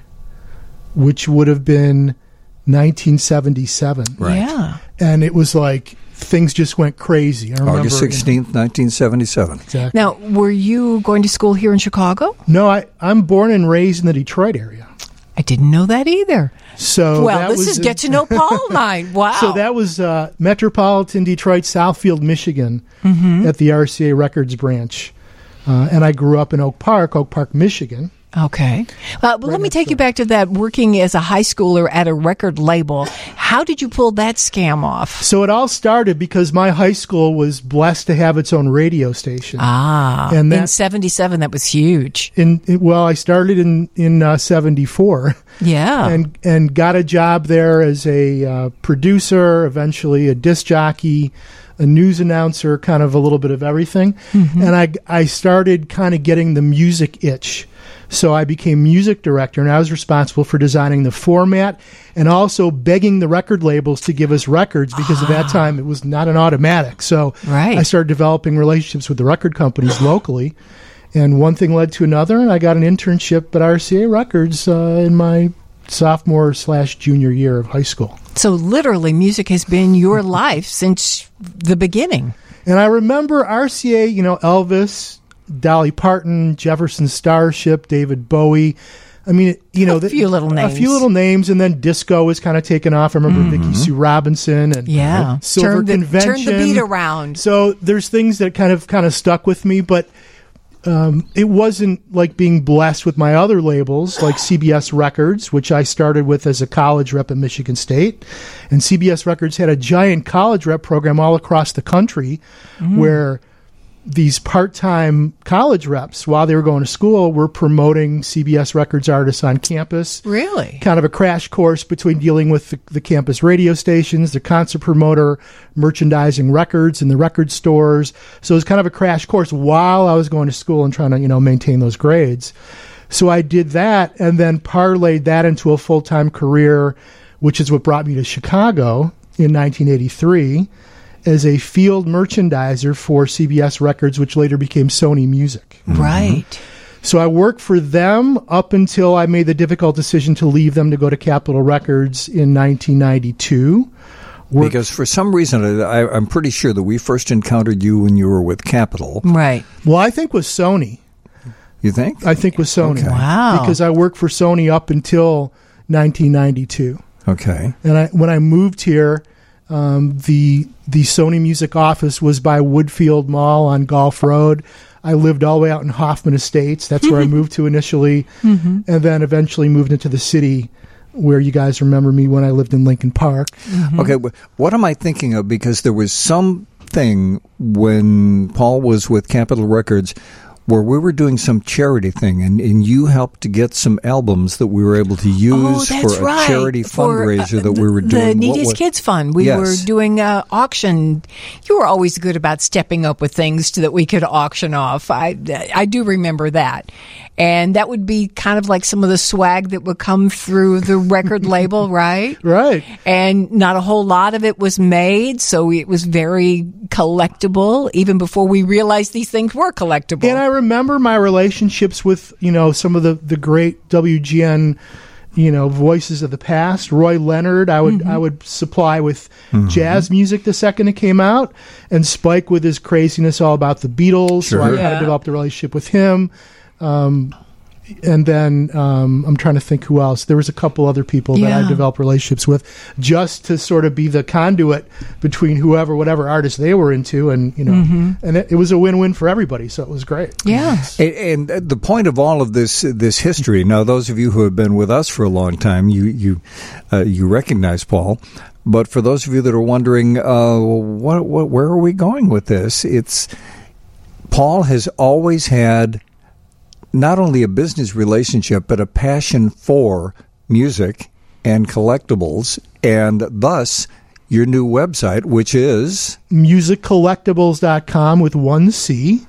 which would have been nineteen seventy-seven. Right. Yeah. And it was like, things just went crazy. I remember, August sixteenth, nineteen seventy-seven. Exactly. Now, were you going to school here in Chicago? No, I, I'm born and raised in the Detroit area. I didn't know that either. So well, that this was is get to know Paul night. Wow. So that was uh, Metropolitan Detroit, Southfield, Michigan, Mhm. at the R C A Records branch. Uh, and I grew up in Oak Park, Oak Park, Michigan. Okay. Uh, but let me take you back to that working as a high schooler at a record label. How did you pull that scam off? So it all started because my high school was blessed to have its own radio station. Ah. And in that- seventy-seven, that was huge. In, in well, I started in in uh, seventy-four. Yeah. and and got a job there as a uh, producer, eventually a disc jockey, a news announcer, kind of a little bit of everything. Mhm. And I I started kind of getting the music itch. So I became music director, and I was responsible for designing the format and also begging the record labels to give us records, because at that time it was not an automatic. So Right. I started developing relationships with the record companies locally, and one thing led to another, and I got an internship at R C A Records uh, in my sophomore slash junior year of high school. So literally, music has been your life since the beginning. And I remember R C A, you know, Elvis, Dolly Parton, Jefferson Starship, David Bowie. I mean, it- you know, A few little A few names. little names, and then disco was kind of taken off. I remember Vicky Sue Robinson and Yeah. Silver Turn the- Convention. turn the beat around. So there's things that kind of kind of stuck with me, but um, it wasn't like being blessed with my other labels, like C B S Records, which I started with as a college rep at Michigan State. And C B S Records had a giant college rep program all across the country, Mm. where these part-time college reps, while they were going to school, were promoting C B S Records artists on campus. Really? Kind of a crash course between dealing with the, the campus radio stations, the concert promoter, merchandising records in the record stores. So it was kind of a crash course while I was going to school and trying to, you know, maintain those grades. So I did that, and then parlayed that into a full-time career, which is what brought me to Chicago in nineteen eighty-three as a field merchandiser for C B S Records, which later became Sony Music. Right. So I worked for them up until I made the difficult decision to leave them to go to Capitol Records in nineteen ninety-two. Worked- Because for some reason, I, I'm pretty sure that we first encountered you when you were with Capitol. Right. Well, I think with Sony. You think? I think with Sony. Okay. Wow. Because I worked for Sony up until nineteen ninety-two. Okay. And I, when I moved here, um, the the Sony Music office was by Woodfield Mall on Gulf Road. I lived all the way out in Hoffman Estates. That's where I moved to initially, Mhm. and then eventually moved into the city, where you guys remember me when I lived in Lincoln Park. Okay, wh- what am I thinking of? Because there was something when Paul was with Capitol Records where we were doing some charity thing, and, and you helped to get some albums that we were able to use Oh, for that's a right. charity For, fundraiser uh, that we were the- doing. The What Neediest was- Kids Fund. We Yes. were doing uh, auction. You were always good about stepping up with things to, that we could auction off. I I do remember that. And that would be kind of like some of the swag that would come through the record label, right? Right. And not a whole lot of it was made, so it was very collectible, even before we realized these things were collectible. And I remember my relationships with, you know, some of the, the great W G N, you know, voices of the past. Roy Leonard, I would Mm-hmm. I would supply with jazz music the second it came out, and Spike with his craziness all about the Beatles. So I Sure. kind Yeah. of developed a relationship with him. Um, and then um, I'm trying to think who else. There was a couple other people that Yeah. I developed relationships with, just to sort of be the conduit between whoever, whatever artist they were into, and you know, Mhm. and it, it was a win-win for everybody. So it was great. Yeah. And, and the point of all of this this history. Now, those of you who have been with us for a long time, you you uh, you recognize Paul. But for those of you that are wondering, uh, what, what where are we going with this? It's Paul has always had not only a business relationship, but a passion for music and collectibles, and thus your new website, which is music collectibles dot com with one C.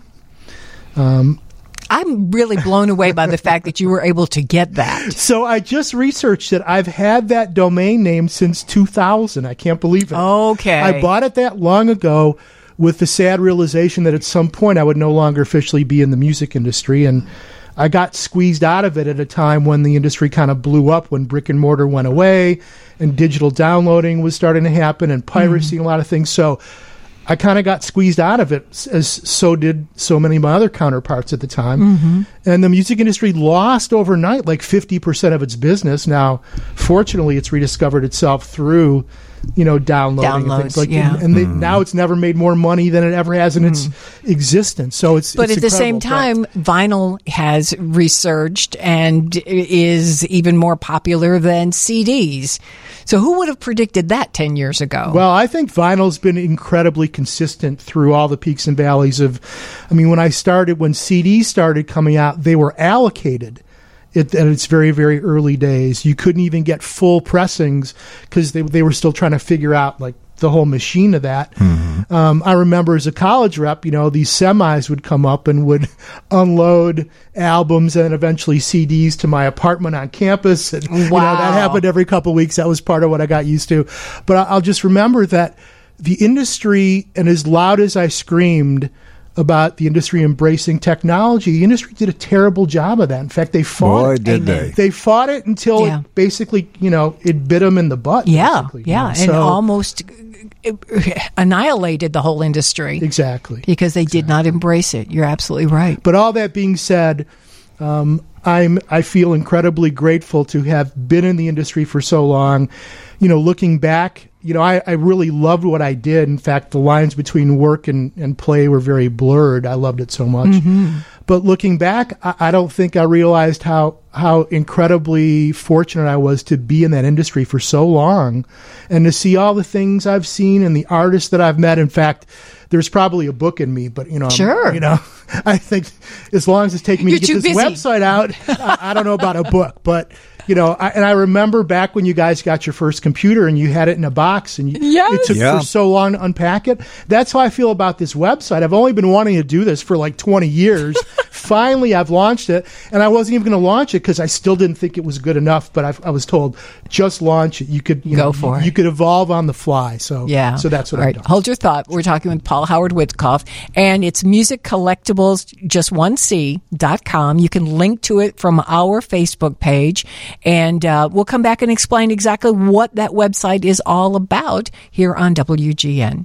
Um, I'm really blown away by the fact that you were able to get that. So I just researched it. I've had that domain name since two thousand. I can't believe it. Okay. I bought it that long ago with the sad realization that at some point I would no longer officially be in the music industry. And I got squeezed out of it at a time when the industry kind of blew up, when brick and mortar went away and digital downloading was starting to happen and piracy and a lot of things. So I kind of got squeezed out of it, as so did so many of my other counterparts at the time. Mhm. And the music industry lost overnight like fifty percent of its business. Now, fortunately, it's rediscovered itself through, you know, downloading and Downloads, things like yeah. that. And they, now it's never made more money than it ever has in its existence. So it's But it's at the same incredible. time, vinyl has resurged and is even more popular than C Ds. So who would have predicted that ten years ago? Well, I think vinyl's been incredibly consistent through all the peaks and valleys of, I mean, when I started, when C Ds started coming out, they were allocated at, at its very, very early days. You couldn't even get full pressings because they, they were still trying to figure out, like, the whole machine of that. Um, I remember as a college rep, you know, these semis would come up and would unload albums and eventually C Ds to my apartment on campus. And, you know, Wow. that happened every couple of weeks. That was part of what I got used to. But I- I'll just remember that the industry, and as loud as I screamed about the industry embracing technology, the industry did a terrible job of that. In fact, they fought Boy, it. did they. They fought it until Yeah. it basically, you know, it bit them in the butt. yeah, basically, you yeah, know. and So- almost annihilated the whole industry. Exactly. Because they did not embrace it. You're absolutely right. But all that being said, um, I'm I feel incredibly grateful to have been in the industry for so long. You know, looking back, you know, I, I really loved what I did. In fact, the lines between work and, and play were very blurred. I loved it so much. Mhm. But looking back, I, I don't think I realized how how incredibly fortunate I was to be in that industry for so long, and to see all the things I've seen and the artists that I've met. In fact, there's probably a book in me, but you know, I'm- Sure. you know, I think as long as it's taking me You're to get too this busy. website out, I, I don't know about a book, but. You know, I, and I remember back when you guys got your first computer and you had it in a box and you, Yes. it took Yeah. for so long to unpack it. That's how I feel about this website. I've only been wanting to do this for like twenty years. Finally, I've launched it, and I wasn't even going to launch it because I still didn't think it was good enough. But I, I was told, just launch it. You could you Go know, for you, it. you could evolve on the fly. So Yeah. so that's what All I've right. done. Hold your thought. We're talking with Paul Howard Witkoff, and it's music collectibles, just one C, dot com. You can link to it from our Facebook page, and uh, we'll come back and explain exactly what that website is all about here on W G N.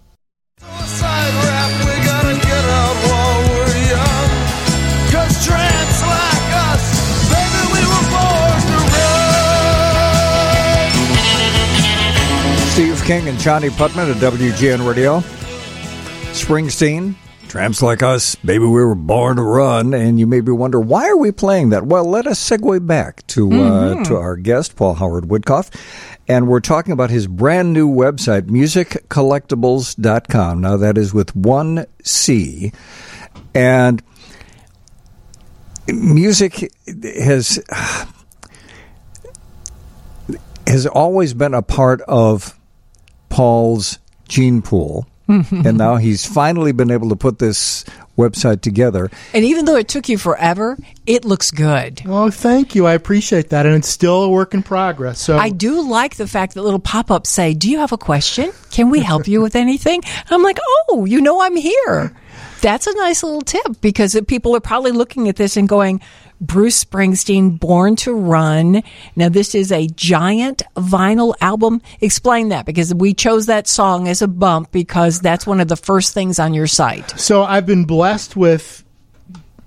Suicide rap, we gotta get out while we're young. 'Cause tramps like us, baby, we were born to run. Steve King and Johnny Putman at W G N Radio. Springsteen, Tramps Like Us, Baby We Were Born to Run. And you maybe wonder, why are we playing that? Well, let us segue back to Mm-hmm. uh, to our guest, Paul Howard Witkoff. And we're talking about his brand new website, music collectibles dot com. Now, that is with one C. And music has has always been a part of Paul's gene pool. And now he's finally been able to put this website together. And even though it took you forever, it looks good. Oh, thank you. I appreciate that, and it's still a work in progress. So I do like the fact that little pop-ups say, do you have a question? Can we help you with anything? And I'm like, oh, you know I'm here. That's a nice little tip, because people are probably looking at this and going, Bruce Springsteen, Born to Run. Now, this is a giant vinyl album. Explain that, because we chose that song as a bump because that's one of the first things on your site. So I've been blessed with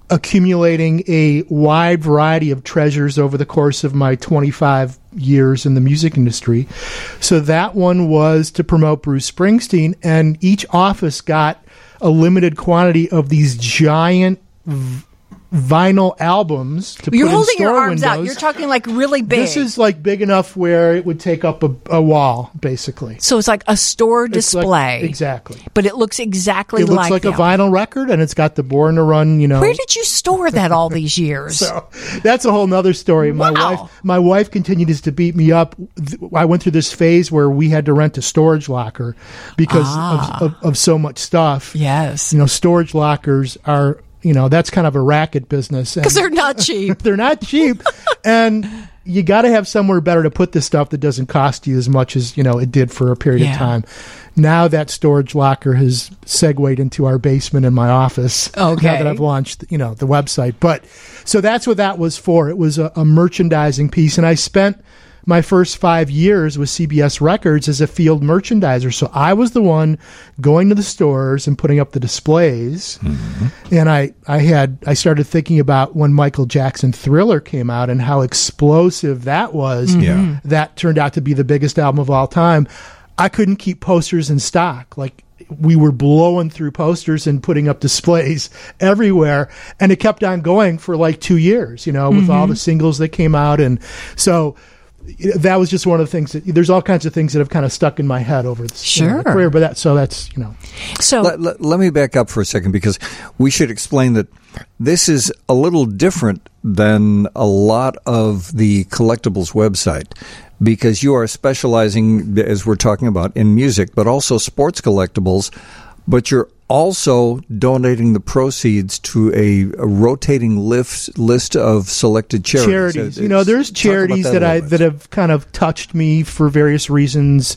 accumulating a wide variety of treasures over the course of my twenty-five years in the music industry. So that one was to promote Bruce Springsteen, and each office got a limited quantity of these giant v- vinyl albums to You're put in holding your store arms out. windows. You're talking like really big. This is like big enough where it would take up a, a wall, basically. So it's like a store It's like- display. exactly. But it looks exactly It looks like, like the a vinyl record, and it's got the Born to Run, you know. Where did you store that all these years? So that's a whole nother story. My Wow. wife, my wife continues to beat me up. Th- I went through this phase where we had to rent a storage locker because Ah. of, of, of so much stuff. Yes, you know, storage lockers are, you know, that's kind of a racket business Because they're not cheap. they're not cheap, and you got to have somewhere better to put this stuff that doesn't cost you as much as, you know, it did for a period Yeah. of time. Now that storage locker has segued into our basement in my office. Okay. Now that I've launched, you know, the website. But so that's what that was for. It was a, a merchandising piece, and I spent my first five years with C B S Records as a field merchandiser. So I was the one going to the stores and putting up the displays. Mm-hmm. And I, I had I started thinking about when Michael Jackson Thriller came out and how explosive that was. Mm-hmm. Yeah. That turned out to be the biggest album of all time. I couldn't keep posters in stock. Like, we were blowing through posters and putting up displays everywhere, and it kept on going for like two years, you know, with Mm-hmm. all the singles that came out. And so that was just one of the things that there's all kinds of things that have kind of stuck in my head over the Sure. career. But that, so that's, you know, So let, let, let me back up for a second, because we should explain that this is a little different than a lot of the collectibles website, because you are specializing, as we're talking about, in music, but also sports collectibles, but you're also donating the proceeds to a, a rotating list list of selected charities. charities. Uh, You know, there's talk about charities that that, a I little bit. that have kind of touched me for various reasons,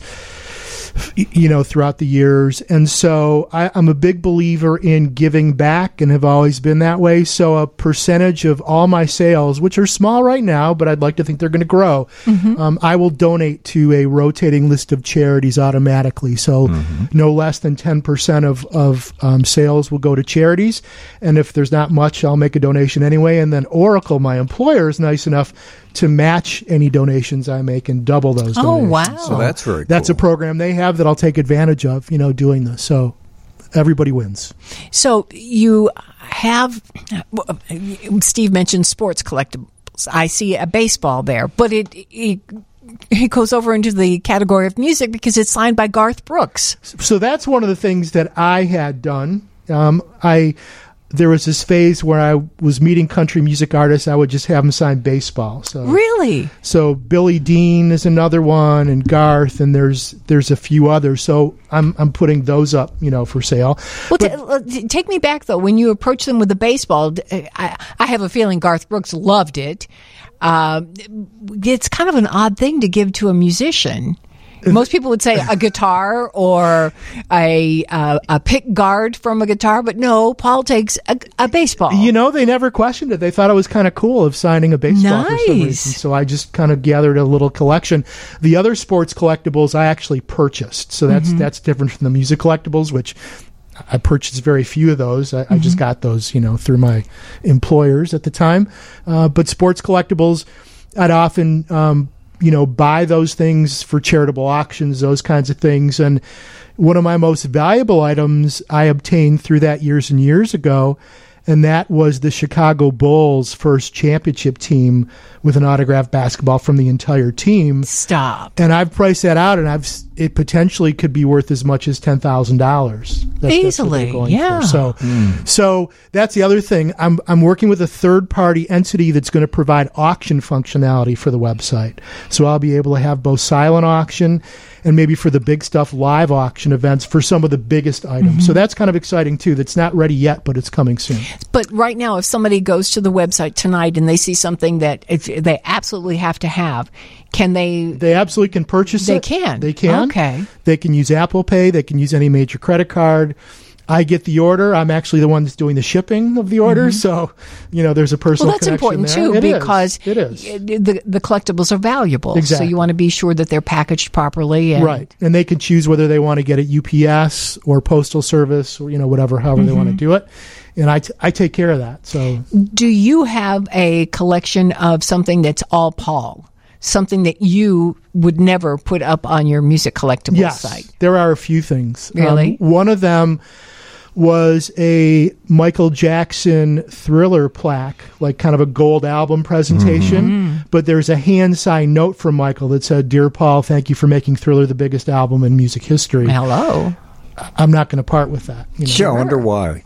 y- you know, throughout the years. And so I, I'm a big believer in giving back and have always been that way. So a percentage of all my sales, which are small right now, but I'd like to think they're going to grow, um, I will donate to a rotating list of charities automatically. So no less than ten percent of, of um, sales will go to charities. And if there's not much, I'll make a donation anyway. And then Oracle, my employer, is nice enough to match any donations I make and double those Oh, donations. wow. So that's very That's cool. a program they have that I'll take advantage of, you know, doing this. So everybody wins. So you have, Steve mentioned sports collectibles. I see a baseball there, but it, it it goes over into the category of music because it's signed by Garth Brooks. So that's one of the things that I had done. Um, I there was this phase where I was meeting country music artists. I would just have them sign baseball. So Really? So Billy Dean is another one, and Garth, and there's there's a few others. So I'm I'm putting those up, you know, for sale. Well, t- uh, t- take me back though. When you approach them with the baseball, d- I, I have a feeling Garth Brooks loved it. Uh, it's kind of an odd thing to give to a musician. Most people would say a guitar or a uh, a pick guard from a guitar, but no, Paul takes a, a baseball. You know, they never questioned it. They thought it was kind of cool of signing a baseball for some Nice. reason. So I just kind of gathered a little collection. The other sports collectibles I actually purchased. So that's Mm-hmm. that's different from the music collectibles, which I purchased very few of those. I, I just Mm-hmm. got those, you know, through my employers at the time. Uh, but sports collectibles, I'd often, um, you know, buy those things for charitable auctions, those kinds of things. And one of my most valuable items I obtained through that years and years ago, and that was the Chicago Bulls' first championship team with an autographed basketball from the entire team. Stop. And I've priced that out, and I've s- it potentially could be worth as much as ten thousand dollars. Easily, yeah. So, Mm. so that's the other thing. I'm I'm working with a third party entity that's going to provide auction functionality for the website. So I'll be able to have both silent auction and maybe for the big stuff live auction events for some of the biggest items. Mm-hmm. So that's kind of exciting too. That's not ready yet, but it's coming soon. But right now, if somebody goes to the website tonight and they see something that if they absolutely have to have, can they? They absolutely can purchase They it. can. They can. Okay. They can use Apple Pay. They can use any major credit card. I get the order. I'm actually the one that's doing the shipping of the order. So, you know, there's a personal Well, that's connection important there. too It is. because it is. the the collectibles are valuable. So Exactly. you want to be sure that they're packaged properly. And Right. And they can choose whether they want to get it U P S or postal service or, you know, whatever, however they want to do it. and I, t- I take care of that. So, do you have a collection of something that's all Paul? Something that you would never put up on your music collectibles yes, site? There are a few things. Really? Um, one of them was a Michael Jackson Thriller plaque, like kind of a gold album presentation. Mm-hmm. But there's a hand-signed note from Michael that said, "Dear Paul, thank you for making Thriller the biggest album in music history." Hello. I'm not going to part with that. You know? Sure, I wonder why.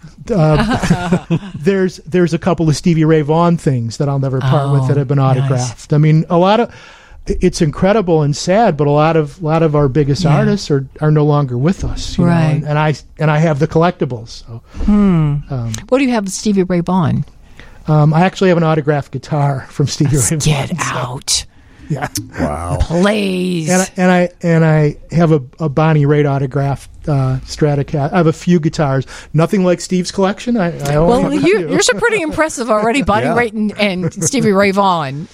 Uh, there's there's a couple of Stevie Ray Vaughan things that I'll never part Oh, with that have been autographed. nice. I mean, a lot of it's incredible and sad, but a lot of a lot of our biggest Yeah. artists are, are no longer with us. You Right. know? and, and I and I have the collectibles. So, Hmm. um, What do you have with Stevie Ray Vaughan? um, I actually have an autographed guitar from Stevie Ray Vaughan. Get so, out. yeah. Wow. Please. And I, and I and I have a, a Bonnie Raitt autographed uh, Stratocaster. I have a few guitars, nothing like Steve's collection. I, I only Well, have a you, few. you're so pretty impressive already, Bonnie Yeah. Raitt and, and Stevie Ray Vaughan.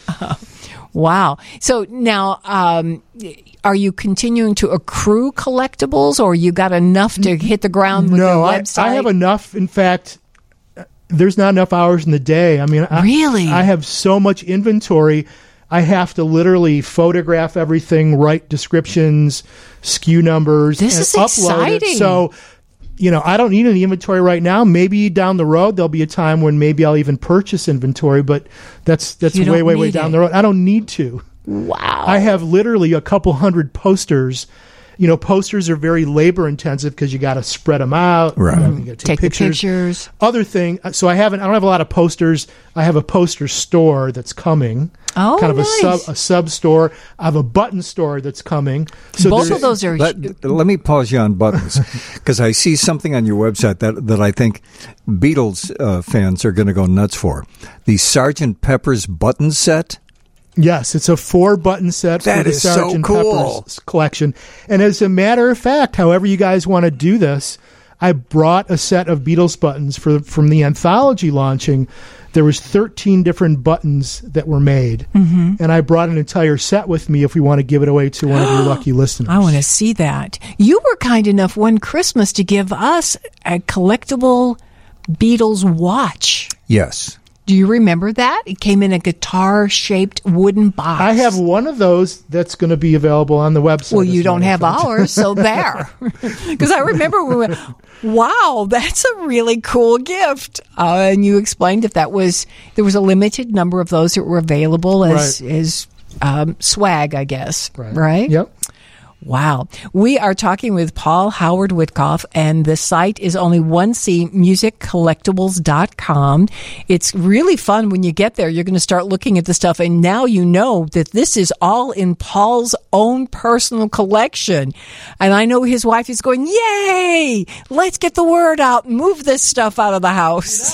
Wow. So now, um, are you continuing to accrue collectibles, or you got enough to hit the ground with no, your I, website? I have enough. In fact, there's not enough hours in the day. I mean, I, Really? I have so much inventory. I have to literally photograph everything, write descriptions, S K U numbers, This and is upload exciting. it. So, you know, I don't need any inventory right now. Maybe down the road there'll be a time when maybe I'll even purchase inventory, but that's that's You way, don't way, way need down it. the road. I don't need to. Wow. I have literally a couple hundred posters. You know, posters are very labor intensive because you got to spread them out. Right. You know, you gotta Take the pictures. Other thing, so I haven't. I don't have a lot of posters. I have a poster store that's coming. Oh, kind of nice. a sub a sub store. I have a button store that's coming. So Both there's- of those are. Let, let me pause you on buttons because I see something on your website that, that I think Beatles uh, fans are going to go nuts for. The Sergeant Pepper's button set. Yes, it's a four button set That for the is so Sergeant cool. Pepper's collection. And as a matter of fact, however you guys want to do this, I brought a set of Beatles buttons for from the anthology launching. There was thirteen different buttons that were made, Mm-hmm. and I brought an entire set with me if we want to give it away to one of your lucky listeners. I want to see that. You were kind enough one Christmas to give us a collectible Beatles watch. Yes. Do you remember that? It came in a guitar-shaped wooden box. I have one of those that's going to be available on the website. Well, as you a don't matter have of fact. ours, so there. Because I remember we went, wow, that's a really cool gift. Uh, and you explained that that was, there was a limited number of those that were available as, Right. as um, swag, I guess. Right. Right? Yep. Wow. We are talking with Paul Howard Witkoff, and the site is only one C, music collectibles dot com. It's really fun when you get there. You're going to start looking at the stuff, and now you know that this is all in Paul's own personal collection. And I know his wife is going, yay! Let's get the word out and move this stuff out of the house.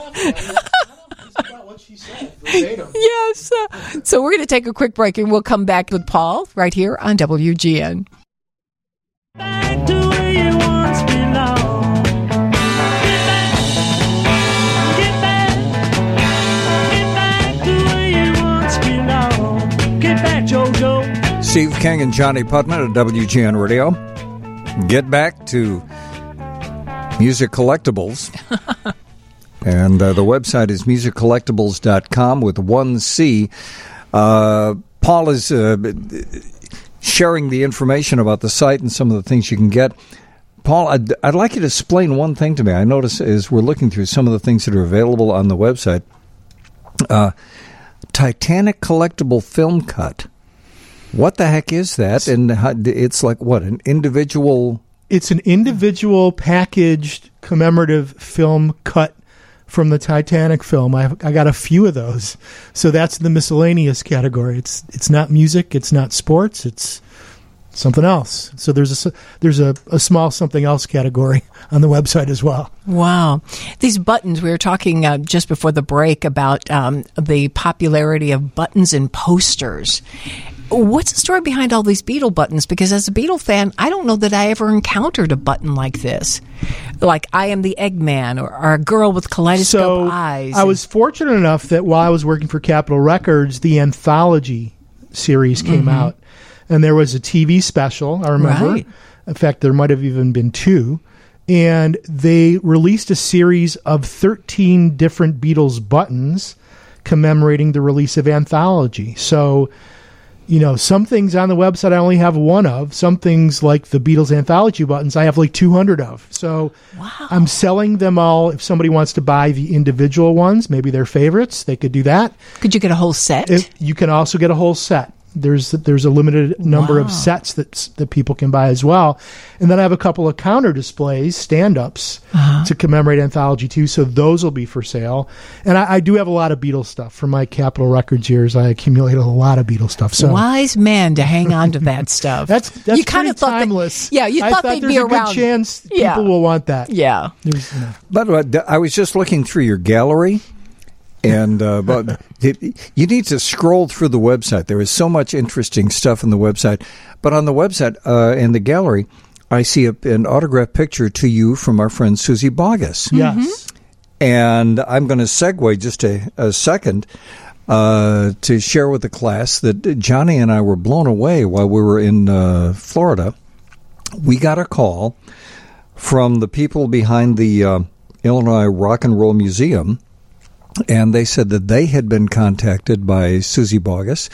Yes. So we're going to take a quick break, and we'll come back with Paul right here on W G N. Back to where you once belonged. Get back, get back, get back to where you once belonged. Get back, JoJo. Steve King and Johnny Putman at W G N Radio. Get back to music collectibles. And uh, the website is music collectibles dot com with one C. Uh, Paul is uh, sharing the information about the site and some of the things you can get. Paul, I'd, I'd like you to explain one thing to me. I notice as we're looking through some of the things that are available on the website, uh, Titanic collectible film cut. What the heck is that? And how, it's like, what, an individual... It's an individual packaged commemorative film cut from the Titanic film. I I got a few of those, so that's the miscellaneous category. It's it's not music, it's not sports, it's something else. So there's a there's a, a small something else category on the website as well. Wow. These buttons, we were talking uh, just before the break about um, the popularity of buttons and posters. What's the story behind all these Beatle buttons? Because as a Beatle fan, I don't know that I ever encountered a button like this. Like, I am the Eggman, or, or a girl with kaleidoscope So eyes. I was fortunate enough that while I was working for Capitol Records, the anthology series came Mm-hmm. out, and there was a T V special. I remember. Right. In fact, there might have even been two. and they released a series of thirteen different Beatles buttons commemorating the release of Anthology. So, you know, some things on the website I only have one of. Some things like the Beatles Anthology buttons I have like two hundred of. So wow. I'm selling them all. If somebody wants to buy the individual ones, maybe their favorites, they could do that. Could you get a whole set? If, you can also get a whole set. There's there's a limited number Wow. of sets that that people can buy as well, and then I have a couple of counter displays, stand-ups Uh-huh. to commemorate Anthology too. So those will be for sale, and I, I do have a lot of Beatles stuff from my Capitol Records years. I accumulated a lot of Beatles stuff. So Wise man to hang on to that stuff. that's that's you kind pretty of thought timeless. That, yeah, you I thought, thought they'd there's be a around. good chance people Yeah. will want that. Yeah. There's, you know. By the way, th- I was just looking through your gallery, and uh, but it, you need to scroll through the website. There is so much interesting stuff on the website. But on the website, uh, in the gallery, I see a, an autographed picture to you from our friend Susie Bogus. Yes. And I'm going to segue just a, a second uh, to share with the class that Johnny and I were blown away while we were in uh, Florida. We got a call from the people behind the uh, Illinois Rock and Roll Museum, and they said that they had been contacted by Susie Bogus,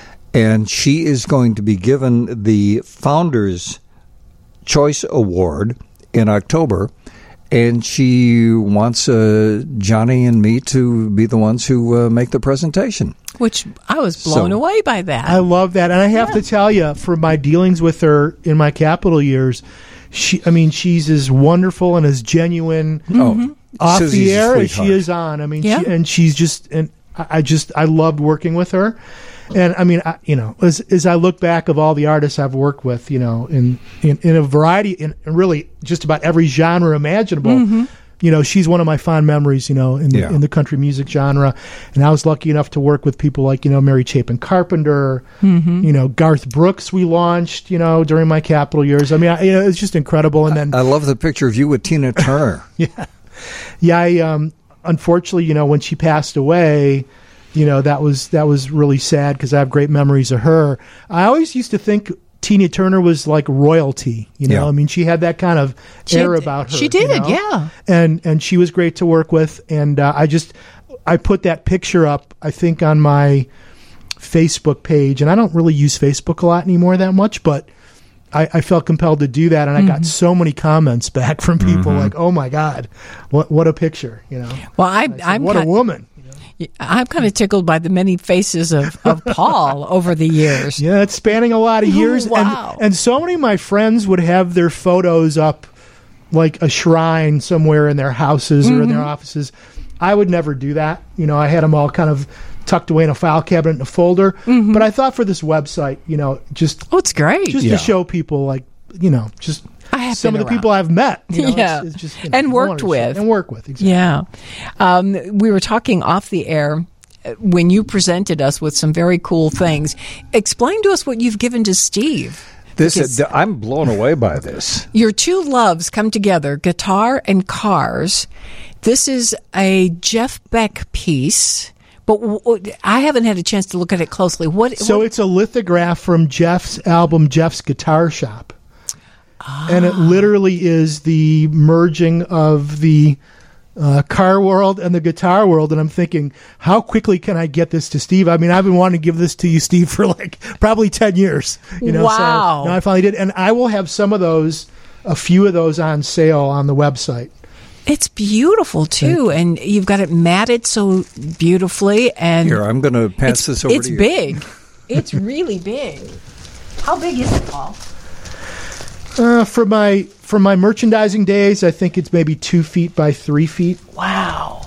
and she is going to be given the Founders Choice Award in October, and she wants uh, Johnny and me to be the ones who uh, make the presentation. Which I was blown So- away by that. I love that, and I have to tell you, from my dealings with her in my Capitol years, she, I mean, she's as wonderful and as genuine Oh, off Susie's the a air as she sweetheart. is on. I mean, Yeah. she, and she's just, and I I just, I loved working with her. And I mean, I, you know, as as I look back of all the artists I've worked with, you know, in in, in a variety, in, in really just about every genre imaginable. Mm-hmm. You know, she's one of my fond memories, you know, in the, Yeah. in the country music genre. And I was lucky enough to work with people like, you know, Mary Chapin Carpenter, Mm-hmm. you know, Garth Brooks we launched, you know, during my Capitol years. I mean, I, you know, it's just incredible. And then, I love the picture of you with Tina Turner. yeah, yeah, I, um, unfortunately, you know, when she passed away, you know, that was, that was really sad because I have great memories of her. I always used to think Tina Turner was like royalty, you know. Yeah. I mean, she had that kind of She- air about her. she you did, know? yeah. And and she was great to work with. And uh, I just I put that picture up, I think, on my Facebook page, and I don't really use Facebook a lot anymore that much, but I, I felt compelled to do that, and I got so many comments back from people like, "Oh my God, what what a picture!" You know. well, I, I said, I'm what kind, a woman. I'm kind of tickled by the many faces of, of Paul over the years. Yeah, it's spanning a lot of years. Wow. And, and so many of my friends would have their photos up like a shrine somewhere in their houses or in their offices. I would never do that. You know, I had them all kind of tucked away in a file cabinet in a folder. But I thought for this website, you know, just, Oh, it's great. just Yeah. to show people, like, you know, just I have some been of the around. people I've met. You know, Yeah. it's, it's just, you know, And I worked wanted to show- with. And work with, exactly. Yeah. Um, we were talking off the air uh, when you presented us with some very cool things. Explain to us what you've given to Steve. This Because- is, I'm blown away by this. Your two loves come together, guitar and cars. This is a Jeff Beck piece, but w- w- I haven't had a chance to look at it closely. What? So what- it's a lithograph from Jeff's album, Jeff's Guitar Shop. And it literally is the merging of the uh, car world and the guitar world. And I'm thinking, how quickly can I get this to Steve? I mean, I've been wanting to give this to you, Steve, for like probably ten years. You know, Wow. So now I finally did. And I will have some of those, a few of those on sale on the website. It's beautiful too, and you've got it matted so beautifully. And Here, I'm going to pass it's, this over it's to you. big. It's really big. How big is it, Paul? Uh, for my for my merchandising days, I think it's maybe two feet by three feet. Wow.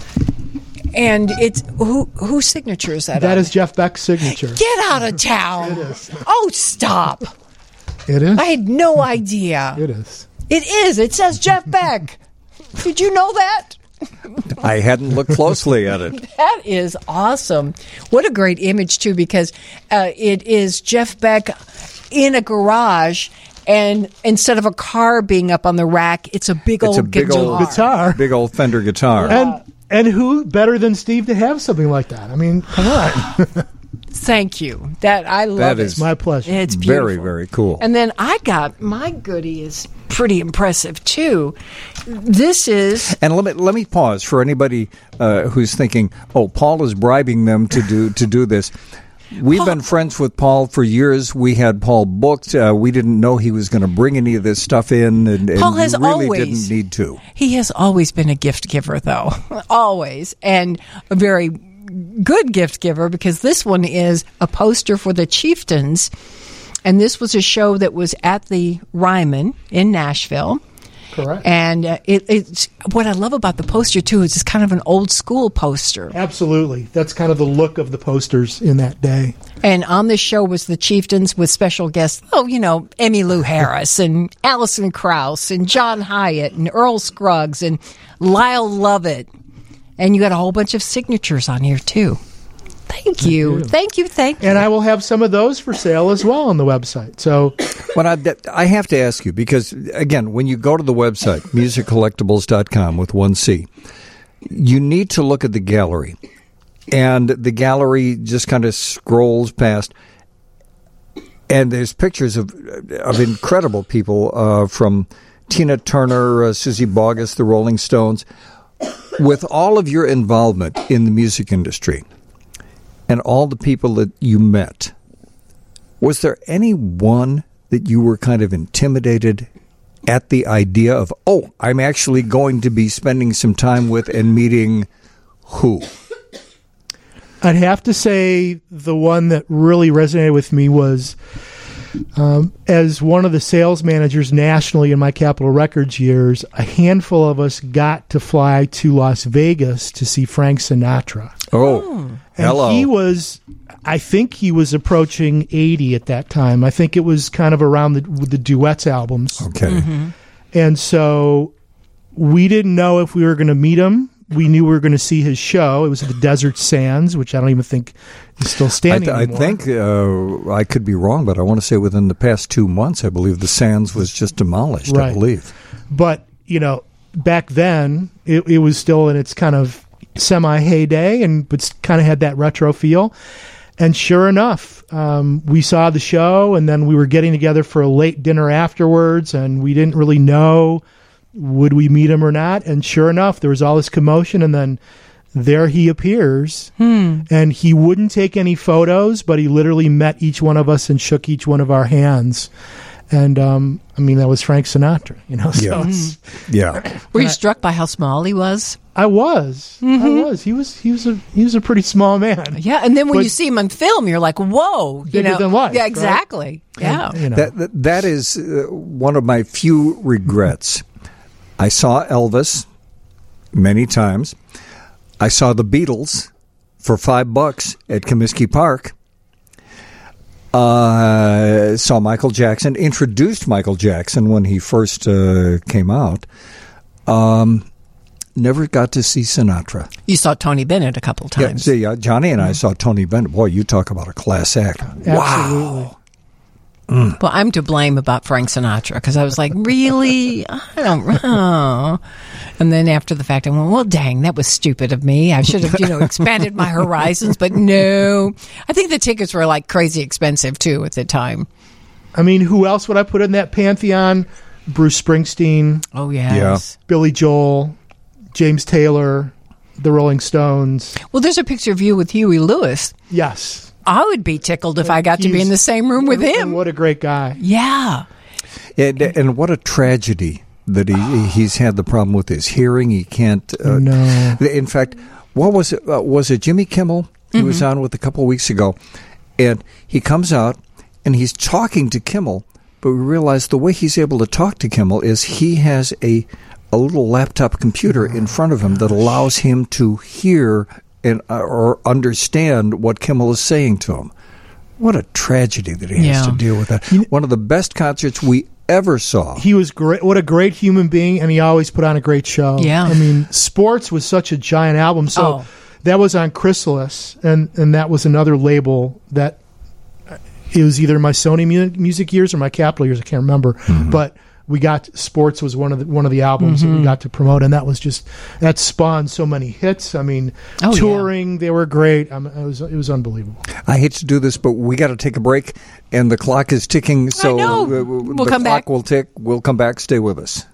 And it's who whose signature is that? That on? is Jeff Beck's signature. Get out of town! Oh, stop! It is. I had no idea. It is. It is. It says Jeff Beck. Did you know that? I hadn't looked closely at it. That is awesome. What a great image, too, because uh, it is Jeff Beck in a garage, and instead of a car being up on the rack, it's a big It's old a big guitar. old Guitar. Big old Fender guitar. And and who better than Steve to have something like that? I mean, come on. Thank you. That I love That it. is My pleasure. It's beautiful. very, very cool. And then I got my goodie is pretty impressive too. This is And let me let me pause for anybody uh, who's thinking, "Oh, Paul is bribing them to do to do this." We've Paul- been friends with Paul for years. We had Paul booked. Uh, we didn't know he was going to bring any of this stuff in, and, and Paul has we really always- didn't need to. he has always been a gift giver though. Always. And a very good gift giver because this one is a poster for the Chieftains. And this was a show that was at the Ryman in Nashville. Correct. And uh, it, it's what I love about the poster too is it's kind of an old school poster. Absolutely. That's kind of the look of the posters in that day. And on this show was the Chieftains with special guests. Oh, you know, Emmylou Harris and Alison Krauss and John Hyatt and Earl Scruggs and Lyle Lovett. And you got a whole bunch of signatures on here too. Thank you. Thank you. Thank you. And I will have some of those for sale as well on the website. So But I, I have to ask you, because, again, when you go to the website, music collectibles dot com with one C, you need to look at the gallery. And the gallery just kind of scrolls past. And there's pictures of of incredible people, uh, from Tina Turner, uh, Susie Bogus, the Rolling Stones. With all of your involvement in the music industry and all the people that you met, was there any one that you were kind of intimidated at the idea of, oh, I'm actually going to be spending some time with and meeting who? I'd have to say the one that really resonated with me was um, as one of the sales managers nationally in my Capitol Records years, a handful of us got to fly to Las Vegas to see Frank Sinatra. Oh, And hello. he was, I think he was approaching eighty at that time. I think it was kind of around the, with the duets albums. Okay. And so we didn't know if we were going to meet him. We knew we were going to see his show. It was at the Desert Sands, which I don't even think is still I, standing th- I anymore. think, uh, I could be wrong, but I want to say within the past two months, I believe the Sands was just demolished, I Right. believe. But, you know, back then, it, it was still in its kind of semi-heyday, and but kind of had that retro feel. And sure enough, um, we saw the show, and then we were getting together for a late dinner afterwards, and we didn't really know would we meet him or not. And sure enough, there was all this commotion, and then there he appears. Hmm. And he wouldn't take any photos, but he literally met each one of us and shook each one of our hands. And, um, I mean, that was Frank Sinatra, you know? So Yeah. it's- Yeah. Were you struck by how small he was? I was. I was. He was. He was a. He was a pretty small man. Yeah, and then when But- you see him on film, you're like, "Whoa!" You Bigger know? than life, Yeah, right? exactly. Yeah. And, you know. That, that that is uh, one of my few regrets. I saw Elvis many times. I saw the Beatles for five bucks at Comiskey Park. Uh, saw Michael Jackson. Introduced Michael Jackson when he first uh, came out. Um, never got to see Sinatra. You saw Tony Bennett a couple Yeah, times. see, uh, Johnny and I saw Tony Bennett. Boy, you talk about a class act. Absolutely. Well, I'm to blame about Frank Sinatra because I was like, really? I don't know. And then after the fact, I went, well, dang, that was stupid of me. I should have, you know, expanded my horizons. But no, I think the tickets were like crazy expensive too at the time. I mean, who else would I put in that pantheon? Bruce Springsteen, Oh, yes. Billy Joel, James Taylor, the Rolling Stones. Well, there's a picture of you with Huey Lewis. Yes. I would be tickled if I got to be He's- in the same room with and- him. and what a great guy. Yeah. And, and what a tragedy that he he's had the problem with his hearing. He can't. Uh, No. In fact, what was it? Uh, was it Jimmy Kimmel? He was on with a couple of weeks ago, and he comes out and he's talking to Kimmel. But we realize the way he's able to talk to Kimmel is he has a a little laptop computer in front of him that allows him to hear and uh, or understand what Kimmel is saying to him. What a tragedy that he has Yeah. to deal with that. One of the best concerts we ever saw. He was great. What a great human being, and he always put on a great show. Yeah. I mean, Sports was such a giant album. So Oh. that was on Chrysalis, and, and that was another label that it was either my Sony mu- music years or my Capitol years. I can't remember. But we got sports was one of the one of the albums that we Mhm. got to promote, and that was just that spawned so many hits. I mean, Oh, yeah. touring, they were great. Um, it was it was unbelievable. I hate to do this, but we got to take a break, and the clock is ticking. So know. uh, We'll the come clock back. will tick. We'll come back. Stay with us.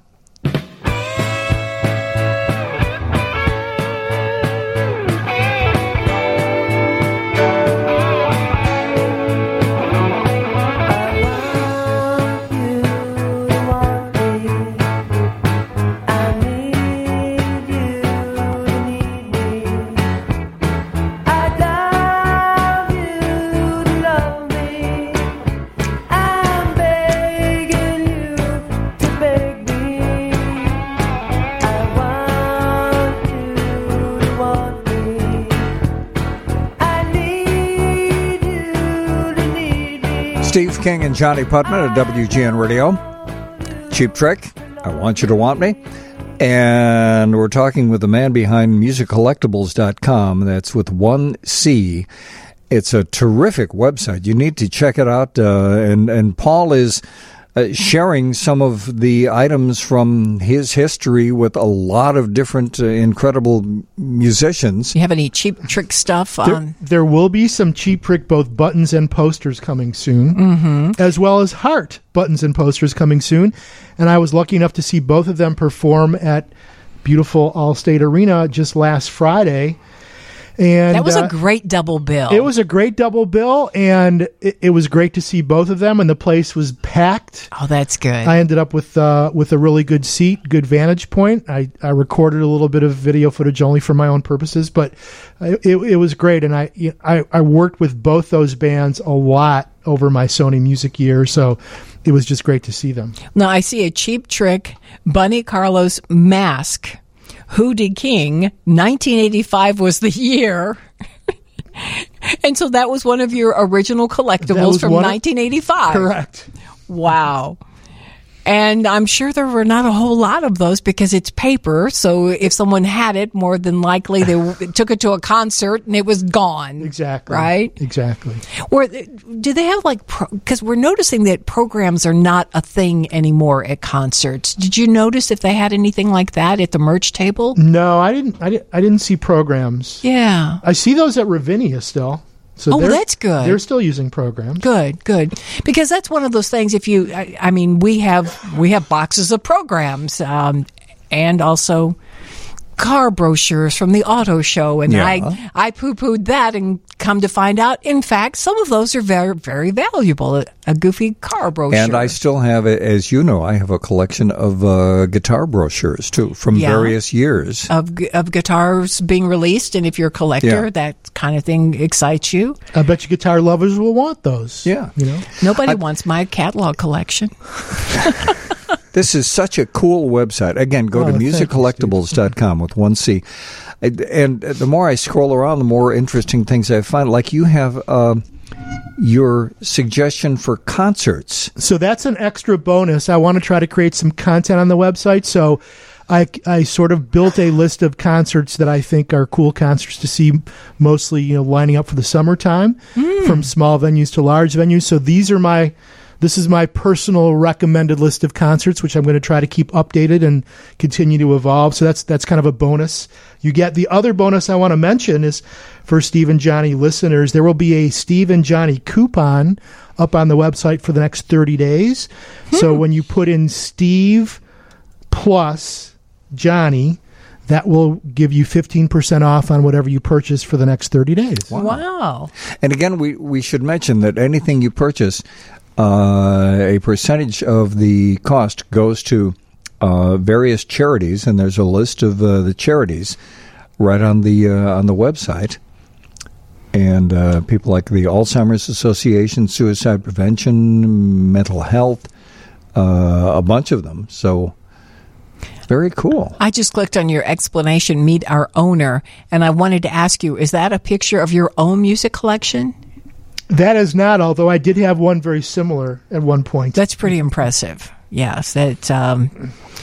Steve King and Johnny Putman at W G N Radio. Cheap Trick, I Want You to Want Me. And we're talking with the man behind music collectibles dot com. That's with one C. It's a terrific website. You need to check it out. Uh, and, and Paul is uh, sharing some of the items from his history with a lot of different uh, incredible musicians. You have any Cheap Trick stuff There, on? there will be some Cheap Trick both buttons and posters coming soon, Mhm. as well as Heart buttons and posters coming soon. And I was lucky enough to see both of them perform at beautiful Allstate Arena just last Friday. And That was uh, a great double bill. It was a great double bill, and it, it was great to see both of them, and the place was packed. Oh, that's good. I ended up with uh, with a really good seat, good vantage point. I, I recorded a little bit of video footage only for my own purposes, but it, it, it was great, and I, I I worked with both those bands a lot over my Sony Music year, so it was just great to see them. Now, I see a Cheap Trick Bunny Carlos mask. Hootie King, nineteen eighty-five was the year. And so that was one of your original That collectibles was from one of- nineteen eighty-five. Correct. Wow. And I'm sure there were not a whole lot of those because it's paper. So if someone had it, more than likely they w- took it to a concert and it was gone. Exactly. Right? Exactly. Or do they have like, because we're noticing that programs are not a thing anymore at concerts. Did you notice if they had anything like that at the merch table? No, I didn't. I didn't, I didn't see programs. Yeah. I see those at Ravinia still. So Oh, they're- that's good. They're still using programs. Good, good. Because that's one of those things. If you, I, I mean, we have we have boxes of programs, um, and also car brochures from the auto show, and Yeah. I I poo pooed that, and come to find out, in fact, some of those are very very valuable. A, a goofy car brochure, And I still have, as you know, I have a collection of uh, guitar brochures, too, from Yeah. various years. of gu- of guitars being released, and if you're a collector, Yeah. that kind of thing excites you. I bet you guitar lovers will want those. Yeah. You know. Nobody wants my catalog collection. This is such a cool website. Again, go Oh, to thank you, music collectibles dot com with one C. And and the more I scroll around, the more interesting things I find. Like you have um, your suggestion for concerts. So that's an extra bonus. I want to try to create some content on the website. So I, I sort of built a list of concerts that I think are cool concerts to see, mostly, you know, lining up for the summertime, from small venues to large venues. So these are my, this is my personal recommended list of concerts, which I'm going to try to keep updated and continue to evolve. So that's, that's kind of a bonus. You get the other bonus I want to mention is for Steve and Johnny listeners, there will be a Steve and Johnny coupon up on the website for the next thirty days. So when you put in Steve plus Johnny, that will give you fifteen percent off on whatever you purchase for the next thirty days. Wow. And again, we, we should mention that anything you purchase, uh, a percentage of the cost goes to uh, various charities, and there's a list of uh, the charities right on the uh, on the website. And uh, people like the Alzheimer's Association, Suicide Prevention, Mental Health, uh, a bunch of them. So very cool. I just clicked on your explanation, meet our owner, and I wanted to ask you, is that a picture of your own music collection? That is not, although I did have one very similar at one point. That's pretty impressive. Yes, that um,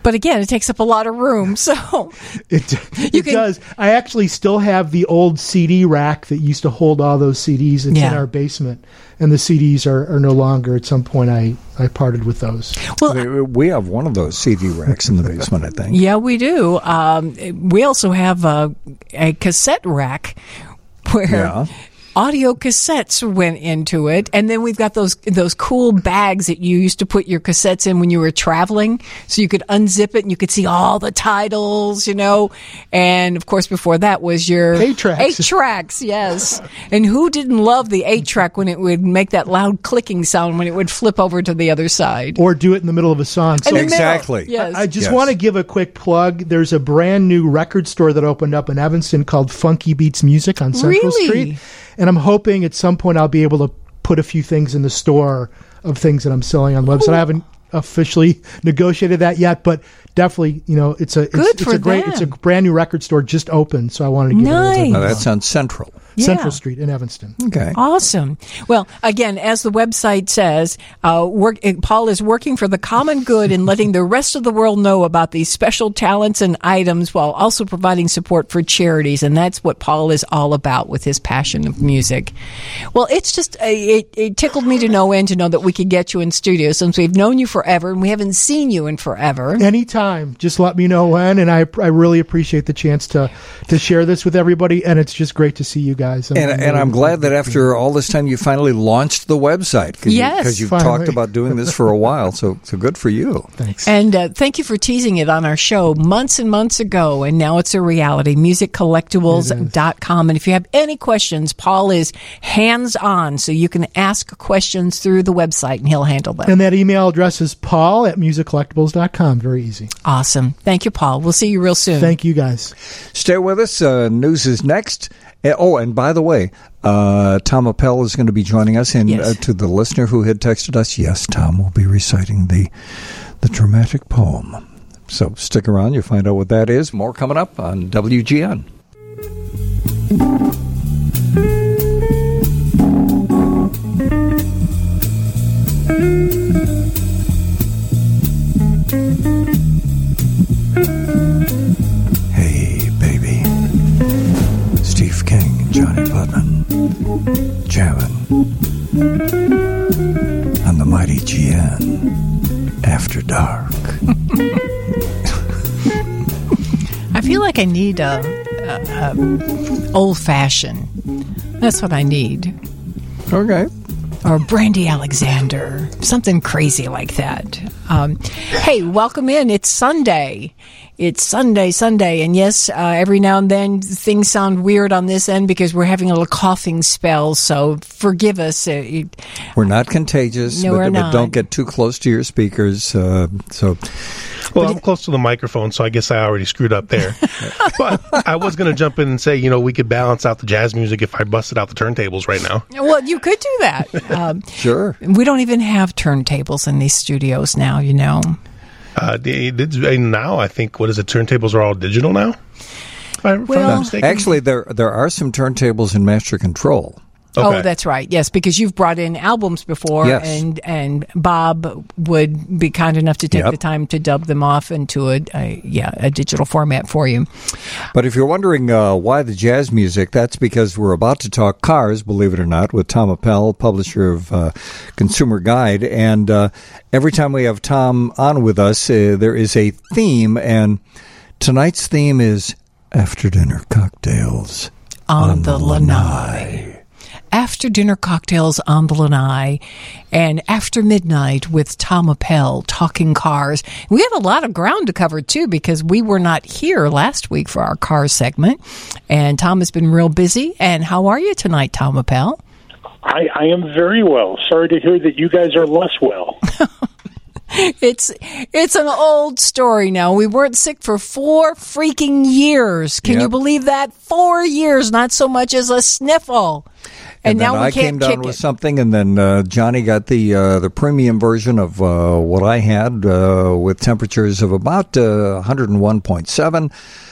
But again, it takes up a lot of room. So It, it can- does. I actually still have the old C D rack that used to hold all those C Ds. It's Yeah. in our basement, and the C Ds are, are no longer. At some point, I, I parted with those. We- we have one of those C D racks in the basement, I think. yeah, we do. Um, we also have a, a cassette rack where Yeah. audio cassettes went into it, and then we've got those those cool bags that you used to put your cassettes in when you were traveling, so you could unzip it and you could see all the titles, you know. And of course, before that was your Eight tracks. Eight tracks, yes. And who didn't love the eight track when it would make that loud clicking sound when it would flip over to the other side? Or do it in the middle of a song. In the middle, Exactly. yes. I just Yes. want to give a quick plug. There's a brand new record store that opened up in Evanston called Funky Beats Music on Central Really? Street. And I'm hoping at some point I'll be able to put a few things in the store of things that I'm selling on the website. I haven't officially negotiated that yet, but definitely, you know, it's a it's, Good it's for a great it's a them. brand new record store just opened, so I wanted to give it a Nice. little Now, bit of that's on Central. Yeah. Central Street in Evanston. Okay. Awesome. Well, again, as the website says, uh, work, uh, Paul is working for the common good and letting the rest of the world know about these special talents and items while also providing support for charities. And that's what Paul is all about with his passion of music. Well, it's just, uh, it, it tickled me to no end to know that we could get you in studio since we've known you forever and we haven't seen you in forever. Anytime, just let me know when, and I I really appreciate the chance to to share this with everybody, and it's just great to see you guys. And, and I'm glad that after all this time, you finally launched the website. Cause Yes. Because you, have Finally. talked about doing this for a while, so so good for you. Thanks. And uh, thank you for teasing it on our show months and months ago, and now it's a reality, music collectibles dot com. And if you have any questions, Paul is hands-on, so you can ask questions through the website, and he'll handle them. And that email address is paul at music collectibles dot com. Very easy. Awesome. Thank you, Paul. We'll see you real soon. Thank you, guys. Stay with us. Uh, news is next. Uh, Oh, and by the way, uh, Tom Appel is going to be joining us. And Yes. uh, to the listener who had texted us, yes, Tom will be reciting the the dramatic poem. So stick around. You'll find out what that is. More coming up on W G N. Hey, baby. Steve King and Johnny Putman jamming on the mighty G N After Dark. I feel like I need a, a, a old fashioned. That's what I need. Okay. Or Brandy Alexander, something crazy like that. Um, hey, welcome in. It's Sunday. It's Sunday, Sunday. And yes, uh, every now and then things sound weird on this end because we're having a little coughing spell. So forgive us. Uh, it, We're not contagious, No, but, we're but not. don't get too close to your speakers. Uh, so, Well, I'm close to the microphone, so I guess I already screwed up there. But I was going to jump in and say, you know, we could balance out the jazz music if I busted out the turntables right now. well, you could do that. Um, sure. we don't even have turntables in these studios now, you know. Uh, the- the- now, I think, what is it, turntables are all digital now? If I- if I'm Well- not mistaken. Actually, there there are some turntables in Master Control. Okay. Oh, that's right. Yes, because you've brought in albums before, Yes. and and Bob would be kind enough to take Yep. the time to dub them off into a, a yeah a digital format for you. But if you're wondering uh, why the jazz music, that's because we're about to talk cars, believe it or not, with Tom Appel, publisher of uh, Consumer Guide. And uh, every time we have Tom on with us, uh, there is a theme. And tonight's theme is After Dinner Cocktails On, on the Lanai. After dinner cocktails on the Lanai, and after midnight with Tom Appel talking cars. We have a lot of ground to cover too because we were not here last week for our car segment, and Tom has been real busy. And how are you tonight, Tom Appel? I, I am very well. Sorry to hear that you guys are less well. It's it's an old story now. We weren't sick for four freaking years. Can Yep. you believe that? Four years, not so much as a sniffle. And, And, then now we I can't came down kick with it. something, and then uh, Johnny got the uh, the premium version of uh, what I had uh, with temperatures of about uh, one oh one point seven.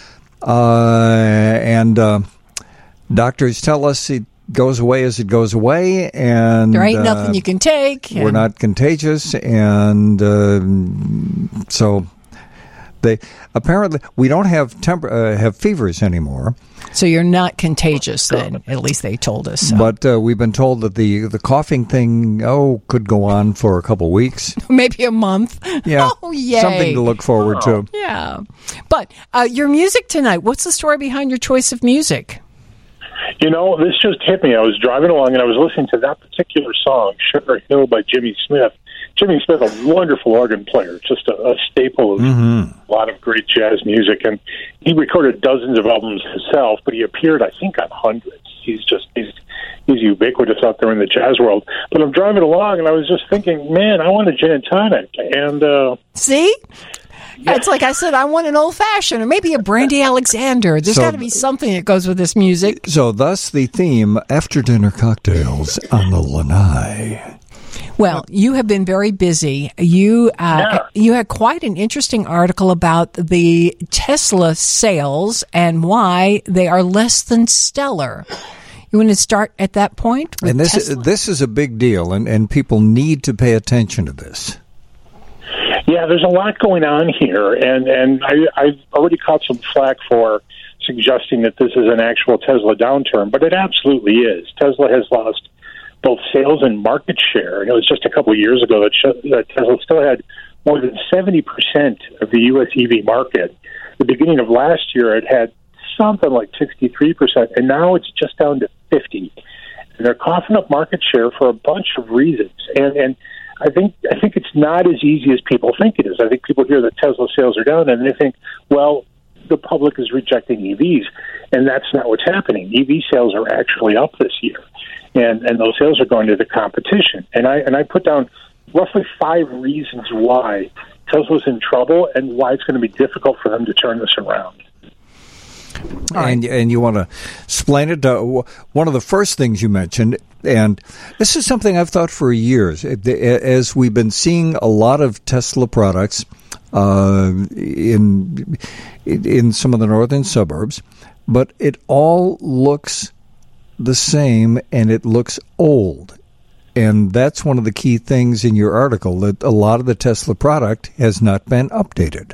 Uh, and uh, doctors tell us it goes away as it goes away, and There ain't uh, nothing you can take. We're and- not contagious, and uh, so They apparently we don't have temp- uh, have fevers anymore. So you're not contagious then, at least they told us. So. But uh, we've been told that the the coughing thing, oh, could go on for a couple weeks. Maybe a month. Yeah. Oh, yay. Something to look forward to. Yeah. But uh, your music tonight, what's the story behind your choice of music? You know, this just hit me. I was driving along and I was listening to that particular song, Sugar Hill by Jimmy Smith. Jimmy Smith, a wonderful organ player, just a, a staple of mm-hmm. a lot of great jazz music. And he recorded dozens of albums himself, but he appeared, I think, on hundreds. He's just, he's, he's ubiquitous out there in the jazz world. But I'm driving along and I was just thinking, man, I want a gin and tonic. And, uh, see? Yeah. It's like I said, I want an old-fashioned or maybe a Brandy Alexander. There's So- got to be something that goes with this music. So thus the theme, after-dinner cocktails on the Lanai. Well, you have been very busy. You uh, Yeah. you had quite an interesting article about the Tesla sales and why they are less than stellar. You want to start at that point? with And this Tesla? this is a big deal, and, and people need to pay attention to this. Yeah, there's a lot going on here, and and I, I've already caught some flack for suggesting that this is an actual Tesla downturn, but it absolutely is. Tesla has lost both sales and market share, and it was just a couple of years ago that, sh- that Tesla still had more than seventy percent of the U S E V market. The beginning of last year, it had something like sixty-three percent, and now it's just down to fifty. And they're coughing up market share for a bunch of reasons, and and. I think I think it's not as easy as people think it is. I think people hear that Tesla sales are down and they think, well, the public is rejecting E Vs, and that's not what's happening. E V sales are actually up this year, and and those sales are going to the competition. And I and I put down roughly five reasons why Tesla's in trouble and why it's going to be difficult for them to turn this around. And and you want to explain it. Uh, one of the first things you mentioned, and this is something I've thought for years, as we've been seeing a lot of Tesla products uh, in in some of the northern suburbs, but it all looks the same and it looks old. And that's one of the key things in your article, that a lot of the Tesla product has not been updated.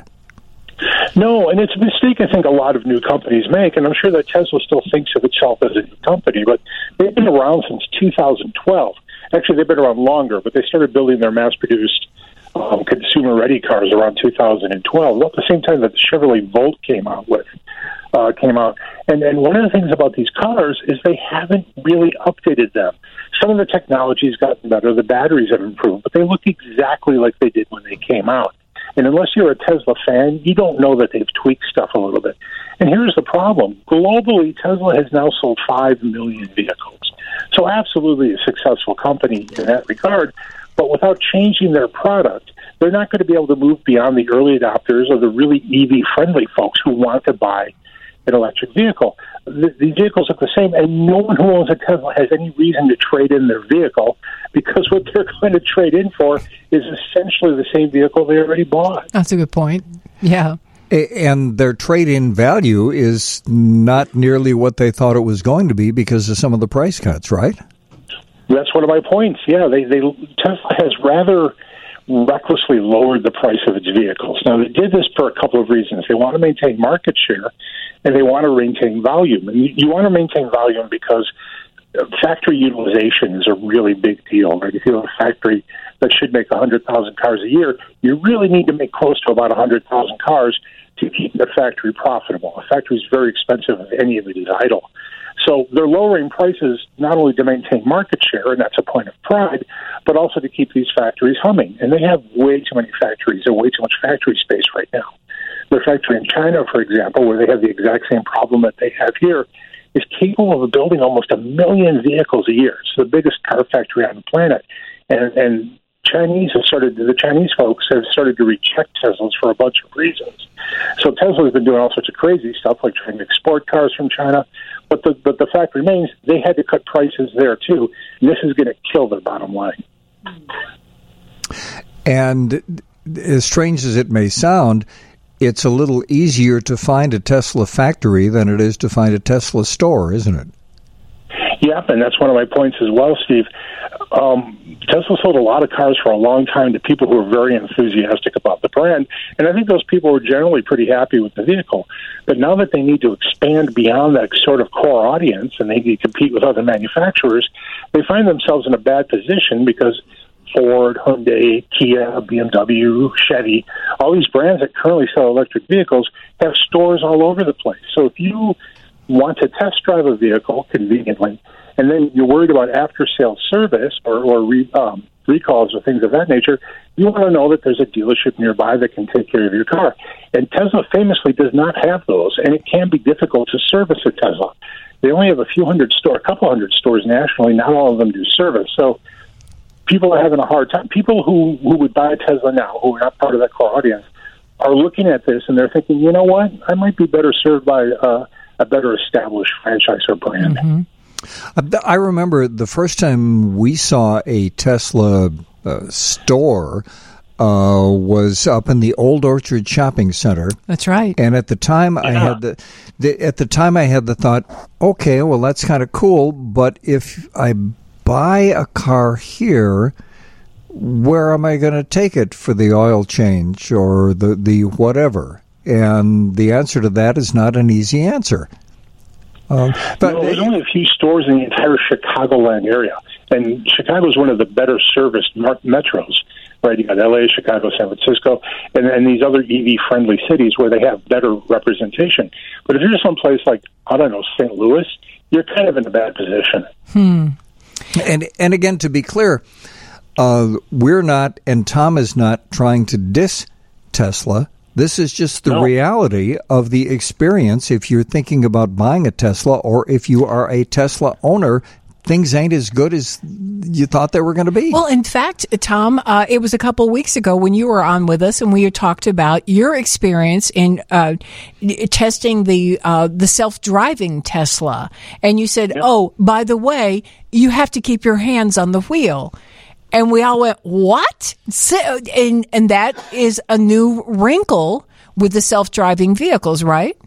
No, and it's a mistake I think a lot of new companies make, and I'm sure that Tesla still thinks of itself as a new company, but they've been around since two thousand twelve. Actually, they've been around longer, but they started building their mass-produced um, consumer-ready cars around two thousand twelve, at the same time that the Chevrolet Volt came out with. Uh, came out. And, and one of the things about these cars is they haven't really updated them. Some of the technology's gotten better, the batteries have improved, but they look exactly like they did when they came out. And unless you're a Tesla fan, you don't know that they've tweaked stuff a little bit. And here's the problem. Globally, Tesla has now sold five million vehicles. So absolutely a successful company in that regard. But without changing their product, they're not going to be able to move beyond the early adopters or the really E V-friendly folks who want to buy an electric vehicle. The, these vehicles look the same, and no one who owns a Tesla has any reason to trade in their vehicle, because what they're going to trade in for is essentially the same vehicle they already bought. That's a good point. Yeah. And their trade-in value is not nearly what they thought it was going to be because of some of the price cuts, right? That's one of my points. Yeah, they, they Tesla has rather recklessly lowered the price of its vehicles. Now, they did this for a couple of reasons. They want to maintain market share, and they want to maintain volume. And you, you want to maintain volume because factory utilization is a really big deal. Right? If you have a factory that should make one hundred thousand cars a year, you really need to make close to about one hundred thousand cars to keep the factory profitable. A factory is very expensive if any of it is idle. So they're lowering prices not only to maintain market share, and that's a point of pride, but also to keep these factories humming. And they have way too many factories and way too much factory space right now. Their factory in China, for example, where they have the exact same problem that they have here, is capable of building almost a million vehicles a year. It's the biggest car factory on the planet. And, and Chinese have started, the Chinese folks have started to reject Teslas for a bunch of reasons. So Tesla's been doing all sorts of crazy stuff, like trying to export cars from China. But the, but the fact remains, they had to cut prices there, too. And this is going to kill their bottom line. And as strange as it may sound, it's a little easier to find a Tesla factory than it is to find a Tesla store, isn't it? Yep, and that's one of my points as well, Steve. Um, Tesla sold a lot of cars for a long time to people who were very enthusiastic about the brand, and I think those people were generally pretty happy with the vehicle. But now that they need to expand beyond that sort of core audience and they need to compete with other manufacturers, they find themselves in a bad position because Ford, Hyundai, Kia, B M W, Chevy, all these brands that currently sell electric vehicles have stores all over the place. So if you want to test drive a vehicle conveniently, and then you're worried about after-sales service or, or re, um, recalls or things of that nature, you want to know that there's a dealership nearby that can take care of your car. And Tesla famously does not have those, and it can be difficult to service a Tesla. They only have a few hundred stores, a couple hundred stores nationally. Not all of them do service. So people are having a hard time. People who, who would buy a Tesla now, who are not part of that core audience, are looking at this, and they're thinking, you know what, I might be better served by uh, a better established franchise or brand. Mm-hmm. I remember the first time we saw a Tesla uh, store uh, was up in the Old Orchard Shopping Center. That's right. And at the time, yeah. I had the, the at the time I had the thought, okay, well that's kind of cool, but if I buy a car here, where am I going to take it for the oil change or the the whatever? And the answer to that is not an easy answer. Um, but no, there's only a few stores in the entire Chicagoland area, and Chicago is one of the better serviced metros. Right, you got L A, Chicago, San Francisco, and, and these other E V-friendly cities where they have better representation. But if you're someplace like, I don't know, Saint Louis, you're kind of in a bad position. Hmm. And and again, to be clear, uh, we're not, and Tom is not trying to diss Tesla. This is just the no. reality of the experience. If you're thinking about buying a Tesla, or if you are a Tesla owner, things ain't as good as you thought they were going to be. Well, in fact, Tom, uh, it was a couple of weeks ago when you were on with us, and we had talked about your experience in uh, testing the uh, the self-driving Tesla, and you said, yeah. "Oh, by the way, you have to keep your hands on the wheel." And we all went, what? So, and, and that is a new wrinkle with the self-driving vehicles, right?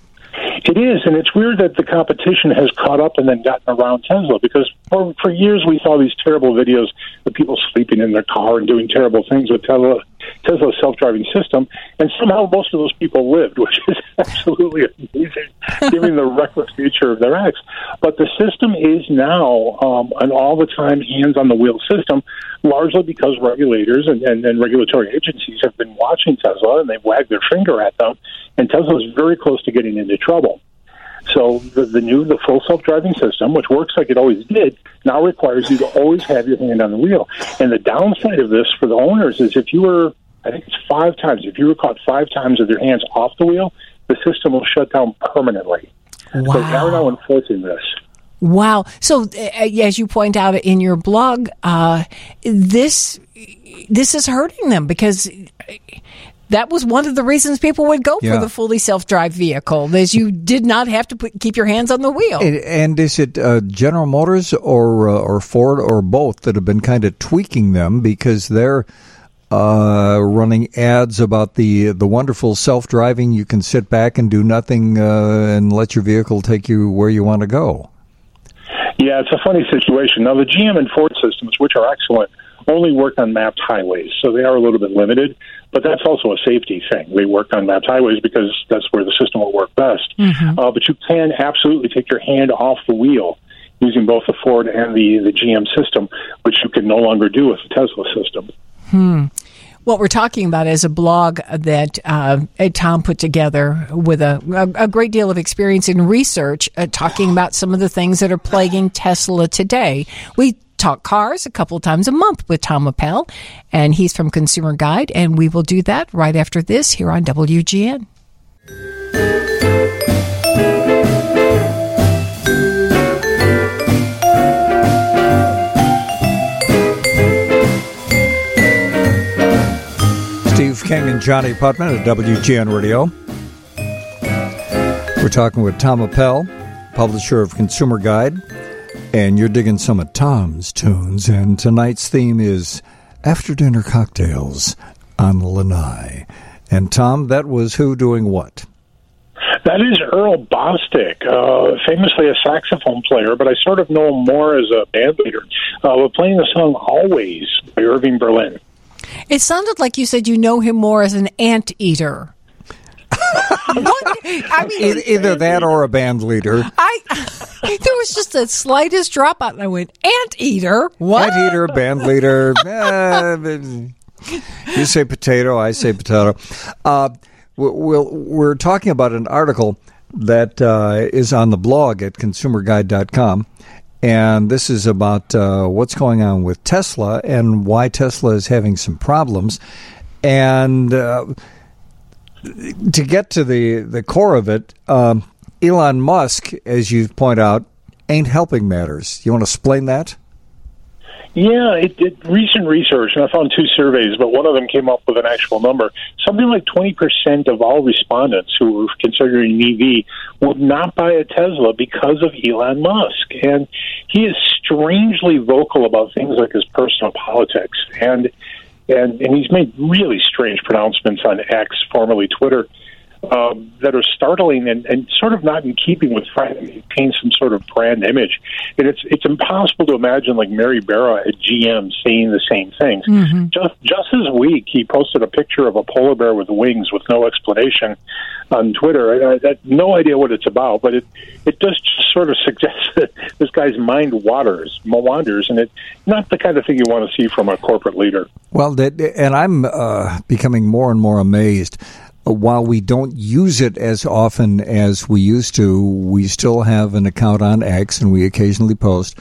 It is, and it's weird that the competition has caught up and then gotten around Tesla, because for, for years we saw these terrible videos of people sleeping in their car and doing terrible things with Tesla, Tesla's self-driving system, and somehow most of those people lived, which is absolutely amazing, given the reckless nature of their acts. But the system is now um, an all-the-time hands-on-the-wheel system, largely because regulators and, and, and regulatory agencies have been watching Tesla, and they've wagged their finger at them, and Tesla is very close to getting into trouble. So the, the new, the full self-driving system, which works like it always did, now requires you to always have your hand on the wheel. And the downside of this for the owners is if you were, I think it's five times, if you were caught five times with your hands off the wheel, the system will shut down permanently. Wow. So they're now enforcing this. Wow. So uh, as you point out in your blog, uh, this this is hurting them, because that was one of the reasons people would go yeah. for the fully self-drive vehicle, is you did not have to put, keep your hands on the wheel. And, and is it uh, General Motors or uh, or Ford or both that have been kind of tweaking them, because they're uh, running ads about the the wonderful self-driving, you can sit back and do nothing uh, and let your vehicle take you where you want to go? Yeah, it's a funny situation. Now, the G M and Ford systems, which are excellent, only work on mapped highways, so they are a little bit limited, but that's also a safety thing. They work on mapped highways because that's where the system will work best. Mm-hmm. Uh, but you can absolutely take your hand off the wheel using both the Ford and the, the G M system, which you can no longer do with the Tesla system. Hmm. What we're talking about is a blog that uh, Tom put together with a, a, a great deal of experience in research, uh, talking about some of the things that are plaguing Tesla today. We talk cars a couple times a month with Tom Appel, and he's from Consumer Guide, and we will do that right after this here on W G N. Steve King and Johnny Putman at W G N Radio. We're talking with Tom Appel, publisher of Consumer Guide, and you're digging some of Tom's tunes. And tonight's theme is After Dinner Cocktails on Lanai. And Tom, that was who doing what? That is Earl Bostic, uh, famously a saxophone player, but I sort of know him more as a band leader. Uh, we're playing the song Always by Irving Berlin. It sounded like you said you know him more as an anteater. What? I mean, E- Either that or a band leader. I there was just the slightest drop out, and I went, anteater? What? Anteater, band leader. eh, you say potato, I say potato. Uh, we'll, we're talking about an article that uh, is on the blog at consumer guide dot com. And this is about uh, what's going on with Tesla and why Tesla is having some problems. And uh, to get to the, the core of it, um, Elon Musk, as you point out, ain't helping matters. You want to explain that? Yeah, it did recent research, and I found two surveys, but one of them came up with an actual number. Something like twenty percent of all respondents who were considering an E V would not buy a Tesla because of Elon Musk. And he is strangely vocal about things like his personal politics. And and, and he's made really strange pronouncements on X, formerly Twitter, Um, that are startling and, and sort of not in keeping with trying to maintain some sort of brand image. And it's it's impossible to imagine like Mary Barra at G M saying the same things. Mm-hmm. Just just this week, he posted a picture of a polar bear with wings with no explanation on Twitter. And I, I have no idea what it's about, but it it does just sort of suggest that this guy's mind waters, wanders, and it's not the kind of thing you want to see from a corporate leader. Well, that, and I'm uh, becoming more and more amazed. While we don't use it as often as we used to, we still have an account on X and we occasionally post.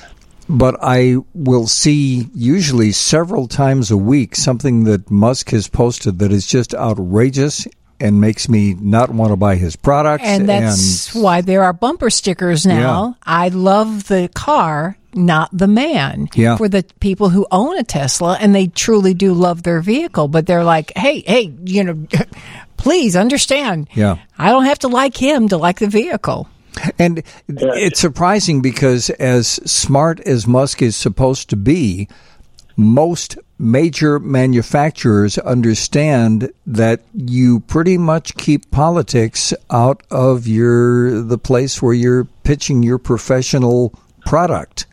But I will see usually several times a week something that Musk has posted that is just outrageous and makes me not want to buy his products. And that's and, why there are bumper stickers now. Yeah. I love the car, not the man. Yeah. For the people who own a Tesla, and they truly do love their vehicle, but they're like, hey, hey, you know, please understand. Yeah. I don't have to like him to like the vehicle. And it's surprising because as smart as Musk is supposed to be, most major manufacturers understand that you pretty much keep politics out of your the place where you're pitching your professional product.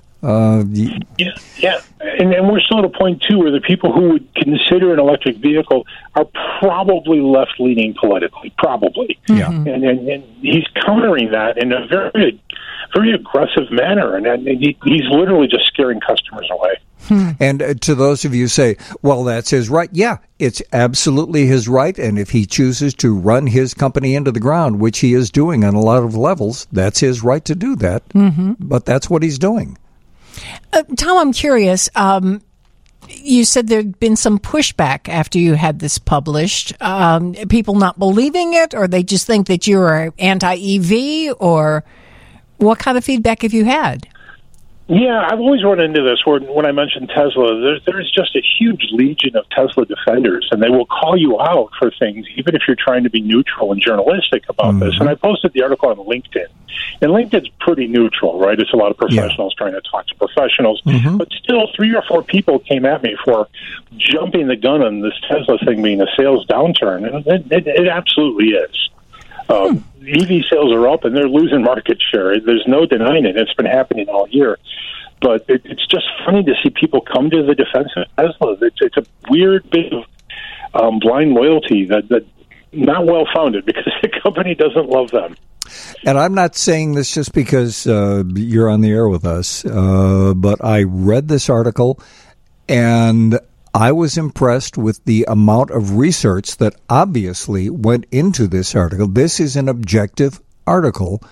Uh, yeah, yeah, and, and we're still at a point too where the people who would consider an electric vehicle are probably left-leaning politically, probably. Yeah, and, and, and he's countering that in a very, very aggressive manner, and, and he, he's literally just scaring customers away. And uh, to those of you who say, well, that's his right. Yeah, it's absolutely his right. And if he chooses to run his company into the ground, which he is doing on a lot of levels, that's his right to do that. Mm-hmm. But that's what he's doing. Uh, Tom, I'm curious. Um, you said there'd been some pushback after you had this published. Um, people not believing it, or they just think that you're anti-E V, or what kind of feedback have you had? Yeah, I've always run into this where when I mention Tesla, there's, there's just a huge legion of Tesla defenders, and they will call you out for things, even if you're trying to be neutral and journalistic about mm-hmm. this. And I posted the article on LinkedIn. And LinkedIn's pretty neutral, right? It's a lot of professionals yeah. trying to talk to professionals. Mm-hmm. But still, three or four people came at me for jumping the gun on this Tesla thing being a sales downturn. And it, it, it absolutely is. Um, hmm. E V sales are up, and they're losing market share. There's no denying it. It's been happening all year. But it, it's just funny to see people come to the defense of Tesla. It's, it's a weird bit of um, blind loyalty that, that not well-founded because the company doesn't love them. And I'm not saying this just because uh, you're on the air with us, uh, but I read this article, and I was impressed with the amount of research that obviously went into this article. This is an objective article,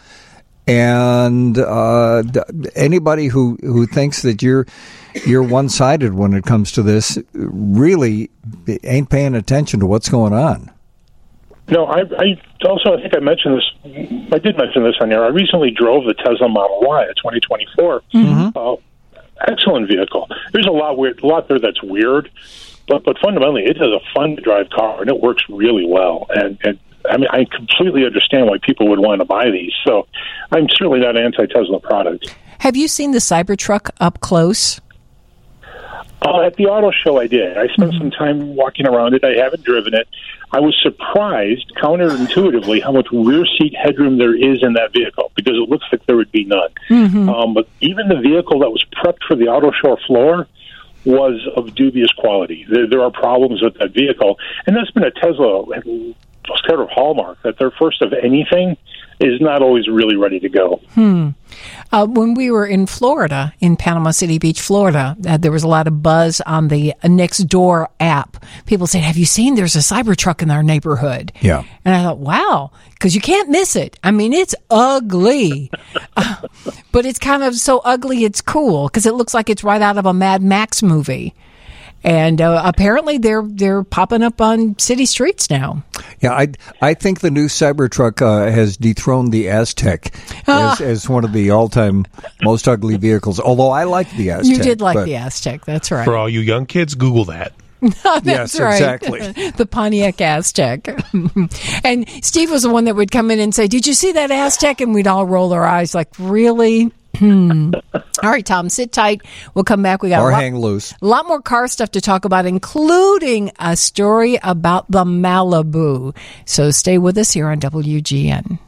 and uh, anybody who, who thinks that you're you're one-sided when it comes to this really ain't paying attention to what's going on. No, I, I also, I think I mentioned this, I did mention this on air. I recently drove the Tesla Model Y, a twenty twenty-four. Mm-hmm. Uh, excellent vehicle. There's a lot weird, a lot there that's weird, but but fundamentally, it is a fun to drive car, and it works really well. And, and I mean, I completely understand why people would want to buy these. So I'm certainly not an anti-Tesla product. Have you seen the Cybertruck up close? Uh, Uh, at the auto show, I did. I spent some time walking around it. I haven't driven it. I was surprised, counterintuitively, how much rear seat headroom there is in that vehicle, because it looks like there would be none. Mm-hmm. Um, but even the vehicle that was prepped for the auto show floor was of dubious quality. There, there are problems with that vehicle, and that's been a Tesla kind of hallmark, that their first of anything is not always really ready to go. Hmm. Uh, when we were in Florida, in Panama City Beach, Florida, uh, there was a lot of buzz on the uh, Nextdoor app. People said, have you seen there's a Cybertruck in our neighborhood? Yeah. And I thought, wow, because you can't miss it. I mean, it's ugly. uh, but it's kind of so ugly it's cool, because it looks like it's right out of a Mad Max movie. And uh, apparently they're they're popping up on city streets now. Yeah, I I think the new Cybertruck uh, has dethroned the Aztec Ah. as, as one of the all-time most ugly vehicles. Although I like the Aztec. You did like but- the Aztec, that's right. For all you young kids, Google that. That's Yes, right. exactly. The Pontiac Aztec. And Steve was the one that would come in and say, did you see that Aztec? And we'd all roll our eyes like, really? Hmm. All right, Tom, sit tight. We'll come back. We got Or a lot, hang loose. a lot more car stuff to talk about, including a story about the Malibu. So stay with us here on W G N.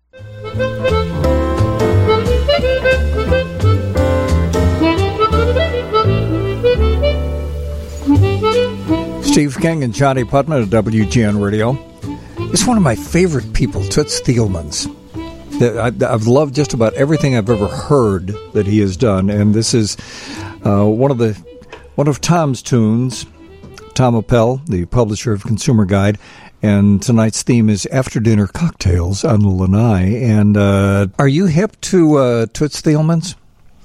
Steve King and Johnny Putman at W G N Radio. It's one of my favorite people, Toots Thielmans. That I- I've loved just about everything I've ever heard that he has done, and this is uh, one of the one of Tom's tunes. Tom Appel, the publisher of Consumer Guide, and tonight's theme is After Dinner Cocktails on the Lanai. And uh, are you hip to uh, Toots Thielmans?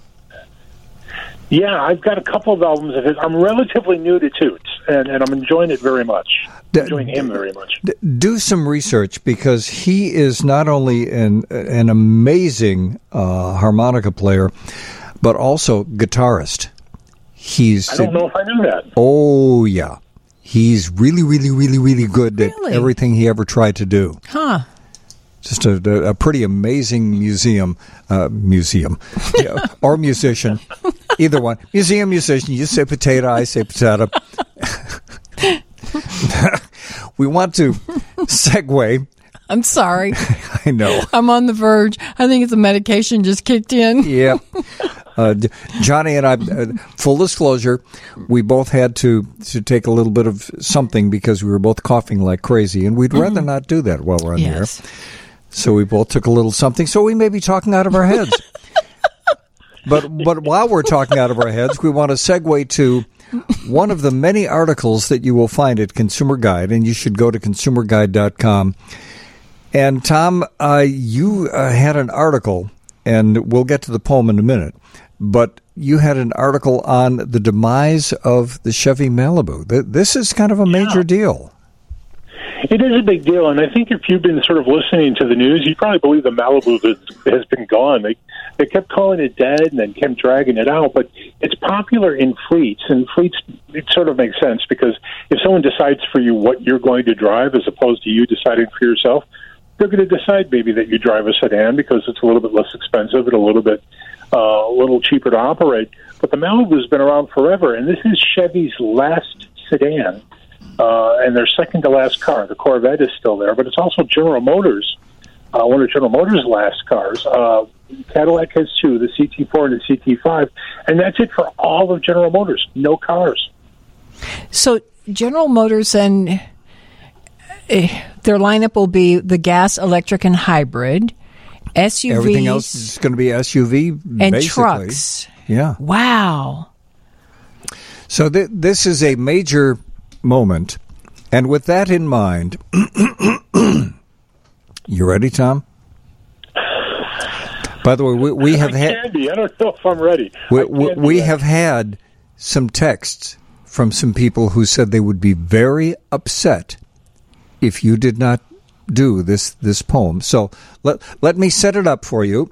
Yeah, I've got a couple of albums of his. I'm relatively new to Toots, and, and I'm enjoying it very much. Enjoying him very much. D- do some research, because he is not only an an amazing uh, harmonica player, but also guitarist. He's I don't know if I knew that. Oh yeah, he's really, really, really, really good Really? at everything he ever tried to do. Huh. Just a, a pretty amazing museum, uh, museum, yeah, or musician, either one. Museum, musician. You say potato, I say potato. We want to segue. I'm sorry. I know. I'm on the verge. I think it's the medication just kicked in. Yeah. Uh, D- Johnny and I, uh, full disclosure, we both had to, to take a little bit of something because we were both coughing like crazy, and we'd rather not do that while we're on Yes. the air. So we both took a little something, so we may be talking out of our heads. but but while we're talking out of our heads, we want to segue to one of the many articles that you will find at Consumer Guide, and you should go to consumer guide dot com. And Tom, uh, you uh, had an article, and we'll get to the poem in a minute, but you had an article on the demise of the Chevy Malibu. Th- This is kind of a major deal. It is a big deal, and I think if you've been sort of listening to the news, you probably believe the Malibu has, has been gone. They they kept calling it dead and then kept dragging it out, but it's popular in fleets, and fleets, it sort of makes sense, because if someone decides for you what you're going to drive as opposed to you deciding for yourself, they're going to decide maybe that you drive a sedan because it's a little bit less expensive and a little bit uh, a little cheaper to operate. But the Malibu's been around forever, and this is Chevy's last sedan. Uh, and their second to last car. The Corvette is still there, but it's also General Motors, uh, one of General Motors' last cars. Uh, Cadillac has two, the C T four and the C T five, and that's it for all of General Motors. No cars. So General Motors and eh, their lineup will be the gas, electric, and hybrid, S U Vs. Everything else is going to be S U V, and basically. trucks. Yeah. Wow. So th- this is a major moment, and with that in mind, you ready, Tom? By the way, we, we have I had can be. I don't know if I'm ready. we, I we, can we be. have had some texts from some people who said they would be very upset if you did not do this this poem. So let let me set it up for you.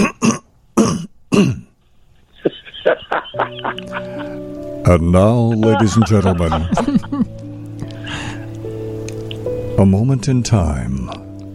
And now, ladies and gentlemen, a moment in time.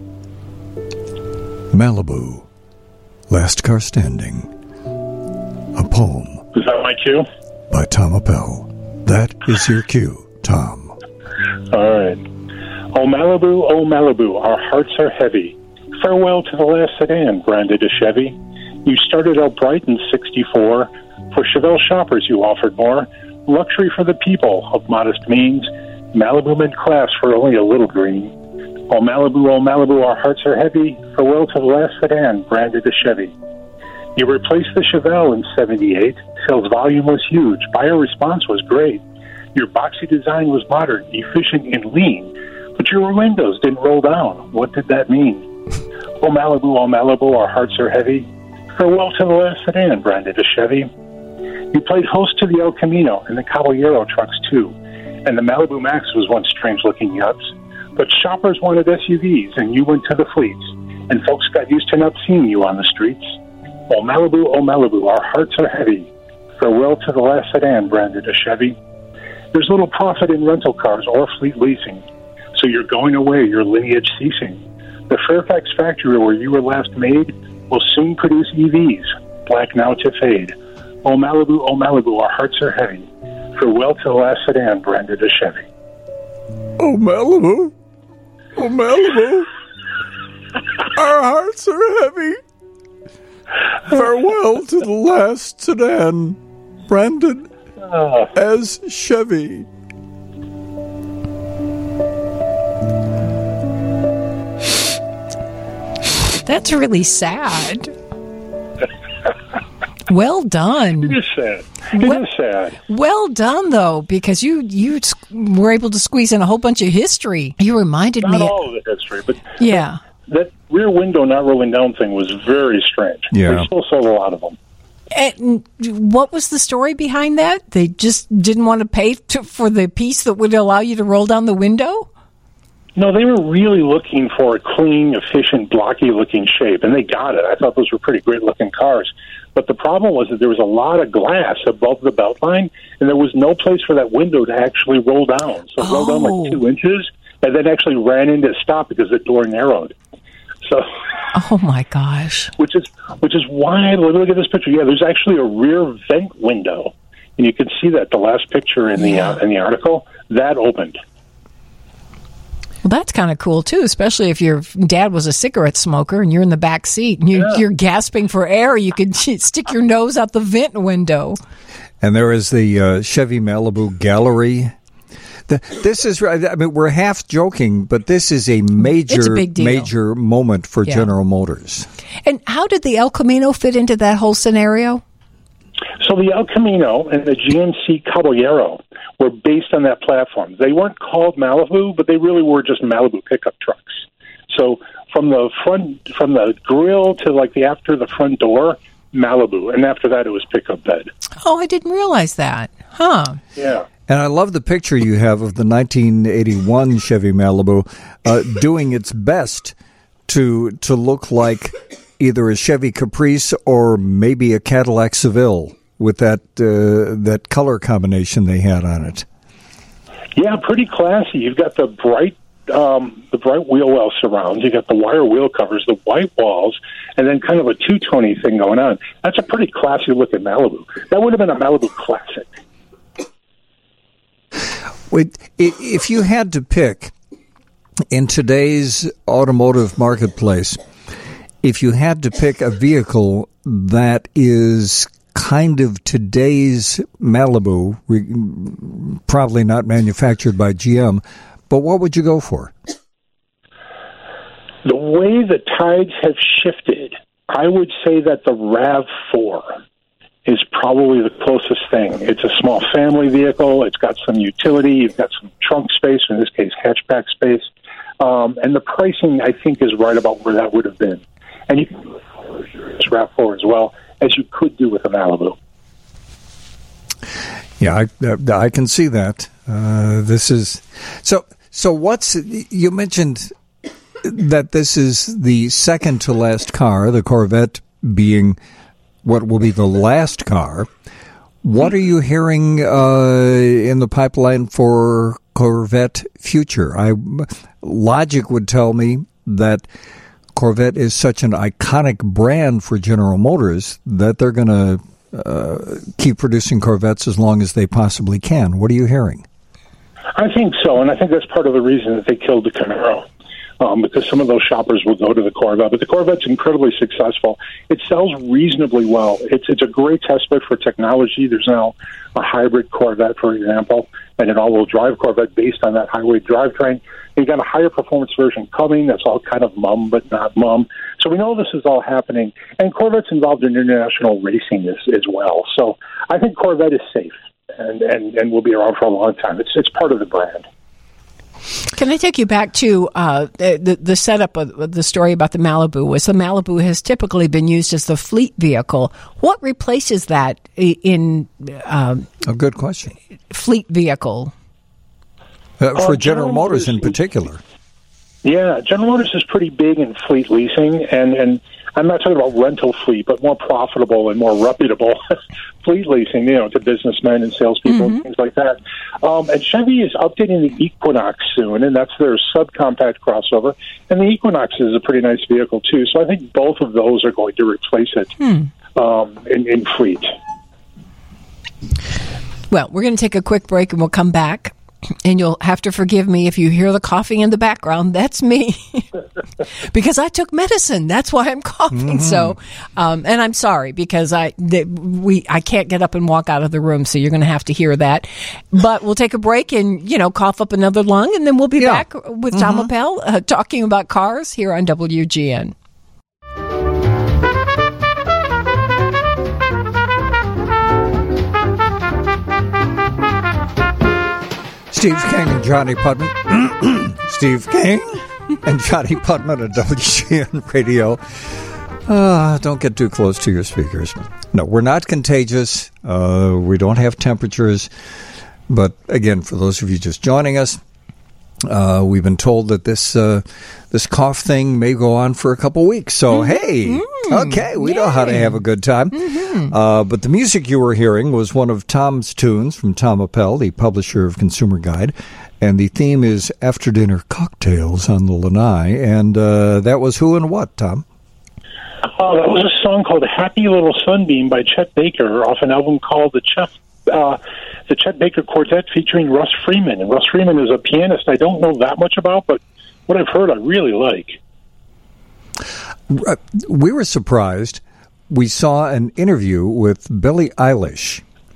Malibu, last car standing. A poem Is that my cue? by Tom Appel. That is your cue, Tom. All right. Oh, Malibu, oh, Malibu, our hearts are heavy. Farewell to the last sedan, branded a Chevy. You started out bright in sixty-four. For Chevelle shoppers, you offered more. Luxury for the people of modest means. Malibu mid-class for only a little green. Oh, Malibu, oh, Malibu, our hearts are heavy. Farewell to the last sedan, branded a Chevy. You replaced the Chevelle in seventy-eight. Sales volume was huge. Buyer response was great. Your boxy design was modern, efficient, and lean. But your windows didn't roll down. What did that mean? Oh, Malibu, oh, Malibu, our hearts are heavy. Farewell to the last sedan, branded a Chevy. You played host to the El Camino and the Caballero trucks, too. And the Malibu Max was once strange-looking yachts. But shoppers wanted S U Vs, and you went to the fleets. And folks got used to not seeing you on the streets. Oh, Malibu, oh, Malibu, our hearts are heavy. Farewell to the last sedan, branded a Chevy. There's little profit in rental cars or fleet leasing. So you're going away, your lineage ceasing. The Fairfax factory where you were last made will soon produce E Vs, black now to fade. Oh, Malibu, oh, Malibu, our hearts are heavy. Farewell to the last sedan, branded a Chevy. Oh, Malibu, oh, Malibu, our hearts are heavy. Farewell to the last sedan, branded uh. as Chevy. That's really sad. Well done. It is sad. It well, is sad. Well done, though, because you you were able to squeeze in a whole bunch of history. You reminded Not me. Not all of the history, but yeah, that rear window not rolling down thing was very strange. Yeah. They still sold a lot of them. And what was the story behind that? They just didn't want to pay to, for the piece that would allow you to roll down the window? No, they were really looking for a clean, efficient, blocky-looking shape, and they got it. I thought those were pretty great-looking cars. But the problem was that there was a lot of glass above the belt line, and there was no place for that window to actually roll down. So it oh. rolled down like two inches, and then actually ran into a stop because the door narrowed. So, oh my gosh! Which is which is why, look at this picture. Yeah, there's actually a rear vent window, and you can see that the last picture in the yeah. uh, in the article that opened. Well, that's kind of cool, too, especially if your dad was a cigarette smoker and you're in the back seat and you, Yeah. you're gasping for air. You could stick your nose out the vent window. And there is the uh, Chevy Malibu Gallery. The, this is, I mean, we're half joking, but this is a major, It's a big deal. major moment for Yeah. General Motors. And how did the El Camino fit into that whole scenario? So the El Camino and the G M C Caballero were based on that platform. They weren't called Malibu, but they really were just Malibu pickup trucks. So from the front, from the grill to like the after the front door, Malibu, and after that it was pickup bed. Oh, I didn't realize that. Huh. Yeah. And I love the picture you have of the nineteen eighty-one Chevy Malibu uh, doing its best to to look like either a Chevy Caprice or maybe a Cadillac Seville with that uh, that color combination they had on it. Yeah, pretty classy. You've got the bright um, the bright wheel well surrounds. You got the wire wheel covers, the white walls, and then kind of a two twenty thing going on. That's a pretty classy look at Malibu. That would have been a Malibu classic. Wait, if you had to pick in today's automotive marketplace, if you had to pick a vehicle that is kind of today's Malibu, re- probably not manufactured by G M, but what would you go for? The way the tides have shifted, I would say that the RAV four is probably the closest thing. It's a small family vehicle. It's got some utility. You've got some trunk space, in this case, hatchback space. Um, and the pricing, I think, is right about where that would have been. And you can do this RAV four as well, as you could do with a Malibu. Yeah, I, I can see that. Uh, this is so. So, what's you mentioned that this is the second to last car, the Corvette being what will be the last car. What are you hearing uh, in the pipeline for Corvette future? I logic would tell me that Corvette is such an iconic brand for General Motors that they're going to uh, keep producing Corvettes as long as they possibly can. What are you hearing? I think so, and I think that's part of the reason that they killed the Camaro. Um, because some of those shoppers will go to the Corvette. But the Corvette's incredibly successful. It sells reasonably well. It's it's a great test bed for technology. There's now a hybrid Corvette, for example, and an all-wheel drive Corvette based on that highway drivetrain. You got a higher performance version coming that's all kind of mum but not mum. So we know this is all happening. And Corvette's involved in international racing as, as well. So I think Corvette is safe and, and, and will be around for a long time. It's it's part of the brand. Can I take you back to uh, the the setup of the story about the Malibu? Was the Malibu has typically been used as the fleet vehicle. What replaces that in um, a good question? Fleet vehicle uh, for Uh, General, General Motors Motors- in particular. Yeah, General Motors is pretty big in fleet leasing, and, and I'm not talking about rental fleet, but more profitable and more reputable fleet leasing, you know, to businessmen and salespeople and things like that. Um, and Chevy is updating the Equinox soon, and that's their subcompact crossover. And the Equinox is a pretty nice vehicle, too. So I think both of those are going to replace it um, in, in fleet. Well, we're going to take a quick break and we'll come back. And you'll have to forgive me if you hear the coughing in the background. That's me. Because I took medicine. That's why I'm coughing. Mhm. So, um, and I'm sorry because I the, we I can't get up and walk out of the room. So you're going to have to hear that. But we'll take a break and, you know, cough up another lung. And then we'll be back with Tom Mhm. Appel uh, talking about cars here on W G N. Steve King and Johnny Putman. Steve King and Johnny Putman at W G N Radio. Uh, don't get too close to your speakers. No, we're not contagious. Uh, we don't have temperatures. But again, for those of you just joining us, uh, we've been told that this uh, this cough thing may go on for a couple weeks. So, hey, okay, we know how to have a good time. Uh, but the music you were hearing was one of Tom's tunes from Tom Appel, the publisher of Consumer Guide. And the theme is After Dinner Cocktails on the Lanai. And uh, that was who and what, Tom? Oh, that was a song called Happy Little Sunbeam by Chet Baker off an album called The Chet, uh, the Chet Baker Quartet featuring Russ Freeman. And Russ Freeman is a pianist I don't know that much about, but what I've heard I really like. Uh, We were surprised. We saw an interview with Billie Eilish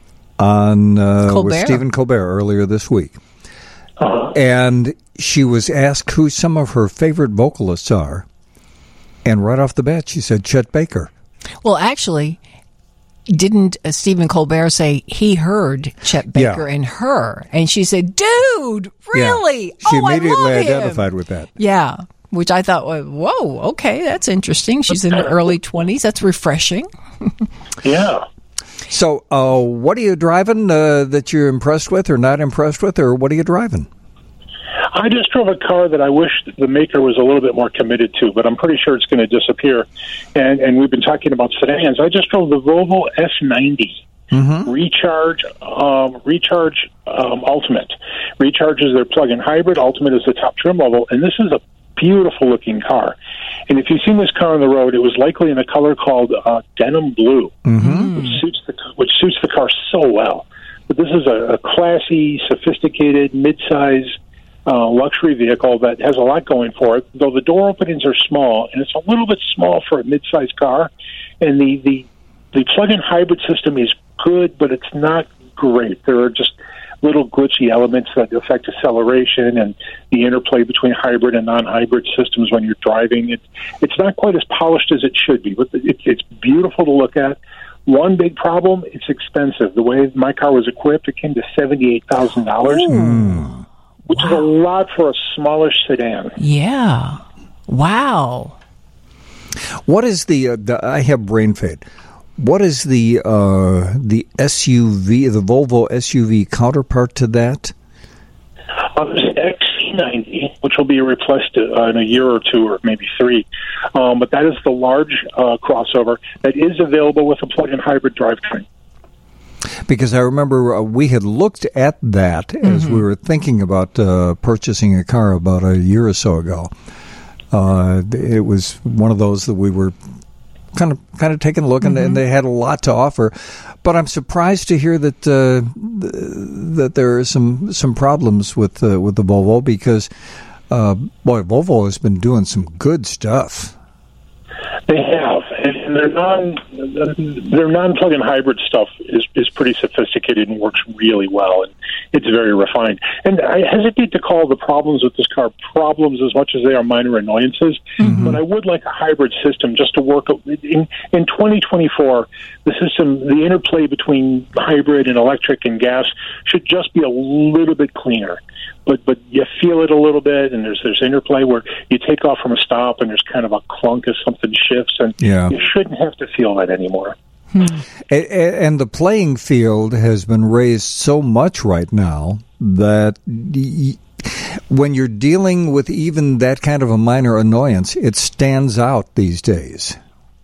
on uh, with Colbert. Stephen Colbert earlier this week. Uh-huh. And she was asked who some of her favorite vocalists are. And right off the bat, she said Chet Baker. Well, actually, didn't uh, Stephen Colbert say he heard Chet Baker Yeah. and her? And she said, dude, really? Yeah. She oh, immediately I love him. identified with that. Yeah, which I thought, well, whoa, okay, that's interesting. She's in her early twenties. That's refreshing. Yeah. So, uh, what are you driving uh, that you're impressed with or not impressed with, or what are you driving? I just drove a car that I wish the maker was a little bit more committed to, but I'm pretty sure it's going to disappear. And and we've been talking about sedans. I just drove the Volvo S ninety Recharge um, Recharge um, Ultimate. Recharge is their plug-in hybrid. Ultimate is the top trim level, and this is a beautiful looking car. And if you've seen this car on the road, it was likely in a color called uh, denim blue, which suits the which suits the car so well. But this is a, a classy, sophisticated, mid-size uh, luxury vehicle that has a lot going for it. Though the door openings are small, and it's a little bit small for a mid-size car, and the the the plug-in hybrid system is good, but it's not great. There are just little glitchy elements that affect acceleration and the interplay between hybrid and non-hybrid systems when you're driving. It, it's not quite as polished as it should be, but it, it's beautiful to look at. One big problem, it's expensive. The way my car was equipped, it came to seventy-eight thousand dollars, which is a lot for a smallish sedan. Yeah. Wow. What is the, uh, the I have brain fade. What is the uh, the S U V, the Volvo S U V counterpart to that? Uh, there's an X C ninety, which will be replaced uh, in a year or two or maybe three. Um, but that is the large uh, crossover that is available with a plug-in hybrid drivetrain. Because I remember uh, we had looked at that as we were thinking about uh, purchasing a car about a year or so ago. Uh, it was one of those that we were kind of kind of taken a look, and, Mm-hmm. and they had a lot to offer. But I'm surprised to hear that uh, th- that there are some some problems with uh, with the Volvo because, uh, boy, Volvo has been doing some good stuff. They have, and their non their non plug-in hybrid stuff is is pretty sophisticated and works really well, and it's very refined. And I hesitate to call the problems with this car problems as much as they are minor annoyances. Mm-hmm. But I would like a hybrid system just to work in in twenty twenty-four. The system, the interplay between hybrid and electric and gas should just be a little bit cleaner. But but you feel it a little bit, and there's there's interplay where you take off from a stop, and there's kind of a clunk as something shifts, and yeah. you shouldn't have to feel that anymore. Hmm. And, and the playing field has been raised so much right now that y- when you're dealing with even that kind of a minor annoyance, it stands out these days.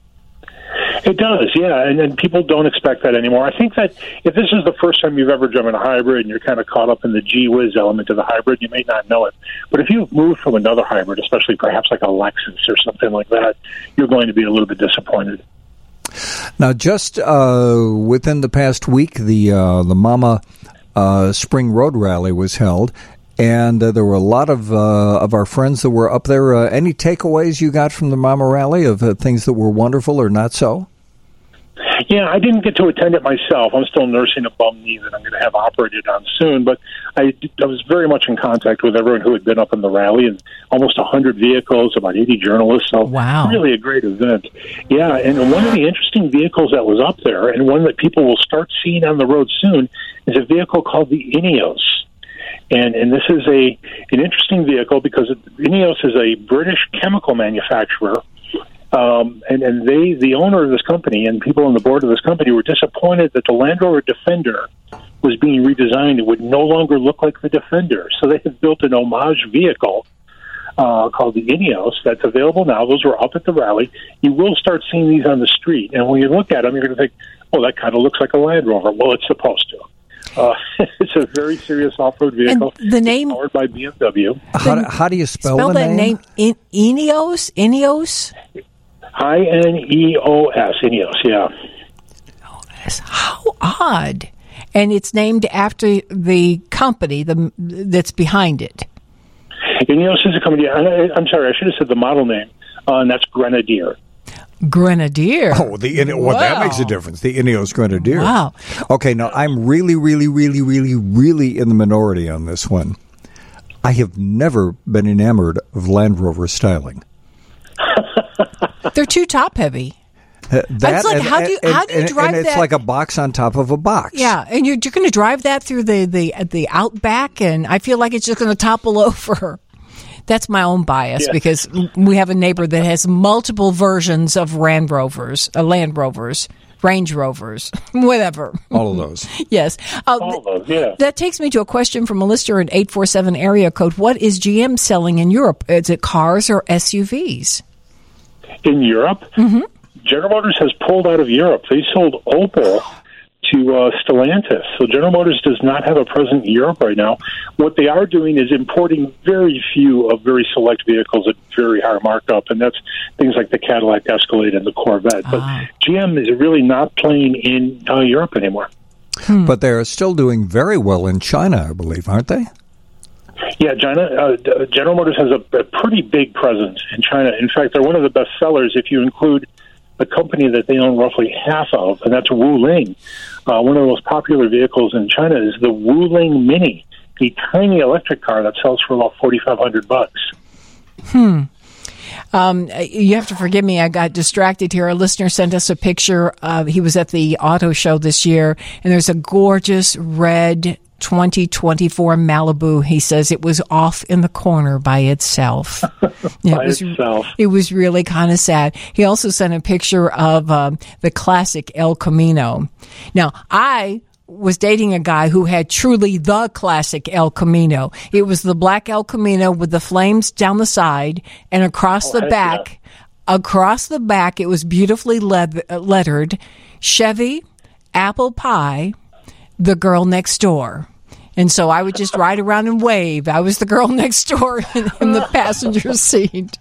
It does, yeah, and, and people don't expect that anymore. I think that if this is the first time you've ever driven a hybrid and you're kind of caught up in the gee whiz element of the hybrid, you may not know it. But if you've moved from another hybrid, especially perhaps like a Lexus or something like that, you're going to be a little bit disappointed. Now, just uh, within the past week, the uh, the Mama uh, Spring Road Rally was held, and uh, there were a lot of uh, of our friends that were up there. Uh, any takeaways you got from the Mama Rally of uh, things that were wonderful or not so? Yeah, I didn't get to attend it myself. I'm still nursing a bum knee that I'm going to have operated on soon, but I, I was very much in contact with everyone who had been up in the rally, and almost one hundred vehicles, about eighty journalists, so wow. really a great event. Yeah, and one of the interesting vehicles that was up there, and one that people will start seeing on the road soon, is a vehicle called the Ineos. And and this is a an interesting vehicle because Ineos is a British chemical manufacturer. Um, and, and they, the owner of this company and people on the board of this company were disappointed that the Land Rover Defender was being redesigned. It would no longer look like the Defender. So they have built an homage vehicle uh, called the Ineos that's available now. Those were up at the rally. You will start seeing these on the street. And when you look at them, you're going to think, oh, that kind of looks like a Land Rover. Well, it's supposed to. Uh, it's a very serious off-road vehicle. And the name it's powered by B M W. How do, how do you spell, spell the that name? name? In, Ineos? Ineos? I N E O S, Ineos, yeah. How odd. And it's named after the company the, that's behind it. Ineos is a company. I, I'm sorry, I should have said the model name, uh, and that's Grenadier. Grenadier. Oh, the In- well, that makes a difference. The Ineos Grenadier. Wow. Okay, now I'm really, really, really, really, really in the minority on this one. I have never been enamored of Land Rover styling. They're too top heavy. Uh, that like, and, how do you- and, how do you and- drive and it's that- like a box on top of a box. Yeah, and you're, you're going to drive that through the, the, the outback, and I feel like it's just going to topple over. That's my own bias Yeah. because we have a neighbor that has multiple versions of Land Rovers, uh, Land Rovers, Range Rovers, whatever. All of those. Yes. Uh, All of those, yeah. That takes me to a question from a listener in eight four seven area code. What is G M selling in Europe? Is it cars or S U Vs? In Europe, mm-hmm. General Motors has pulled out of Europe. They sold Opel to uh, Stellantis. So General Motors does not have a presence in Europe right now. What they are doing is importing very few of very select vehicles at very high markup, and that's things like the Cadillac Escalade and the Corvette. But Ah. G M is really not playing in uh, Europe anymore. Hmm. But they're still doing very well in China, I believe, aren't they? Yeah, China, uh, D- General Motors has a, a pretty big presence in China. In fact, they're one of the best sellers if you include the company that they own roughly half of, and that's Wuling. Uh, one of the most popular vehicles in China is the Wuling Mini, a tiny electric car that sells for about forty-five hundred bucks. Hmm. Um, you have to forgive me. I got distracted here. A listener sent us a picture. Uh, he was at the auto show this year, and there's a gorgeous red twenty twenty-four Malibu. He says it was off in the corner by itself. Yeah, By it was, itself. It was really kind of sad. He also sent a picture of um, the classic El Camino. Now, I was dating a guy who had truly the classic El Camino. It was the black El Camino with the flames down the side and across Oh, the heck back. Across the back, it was beautifully lead- lettered Chevy, apple pie, the girl next door. And so I would just ride around and wave. I was the girl next door in, in the passenger seat.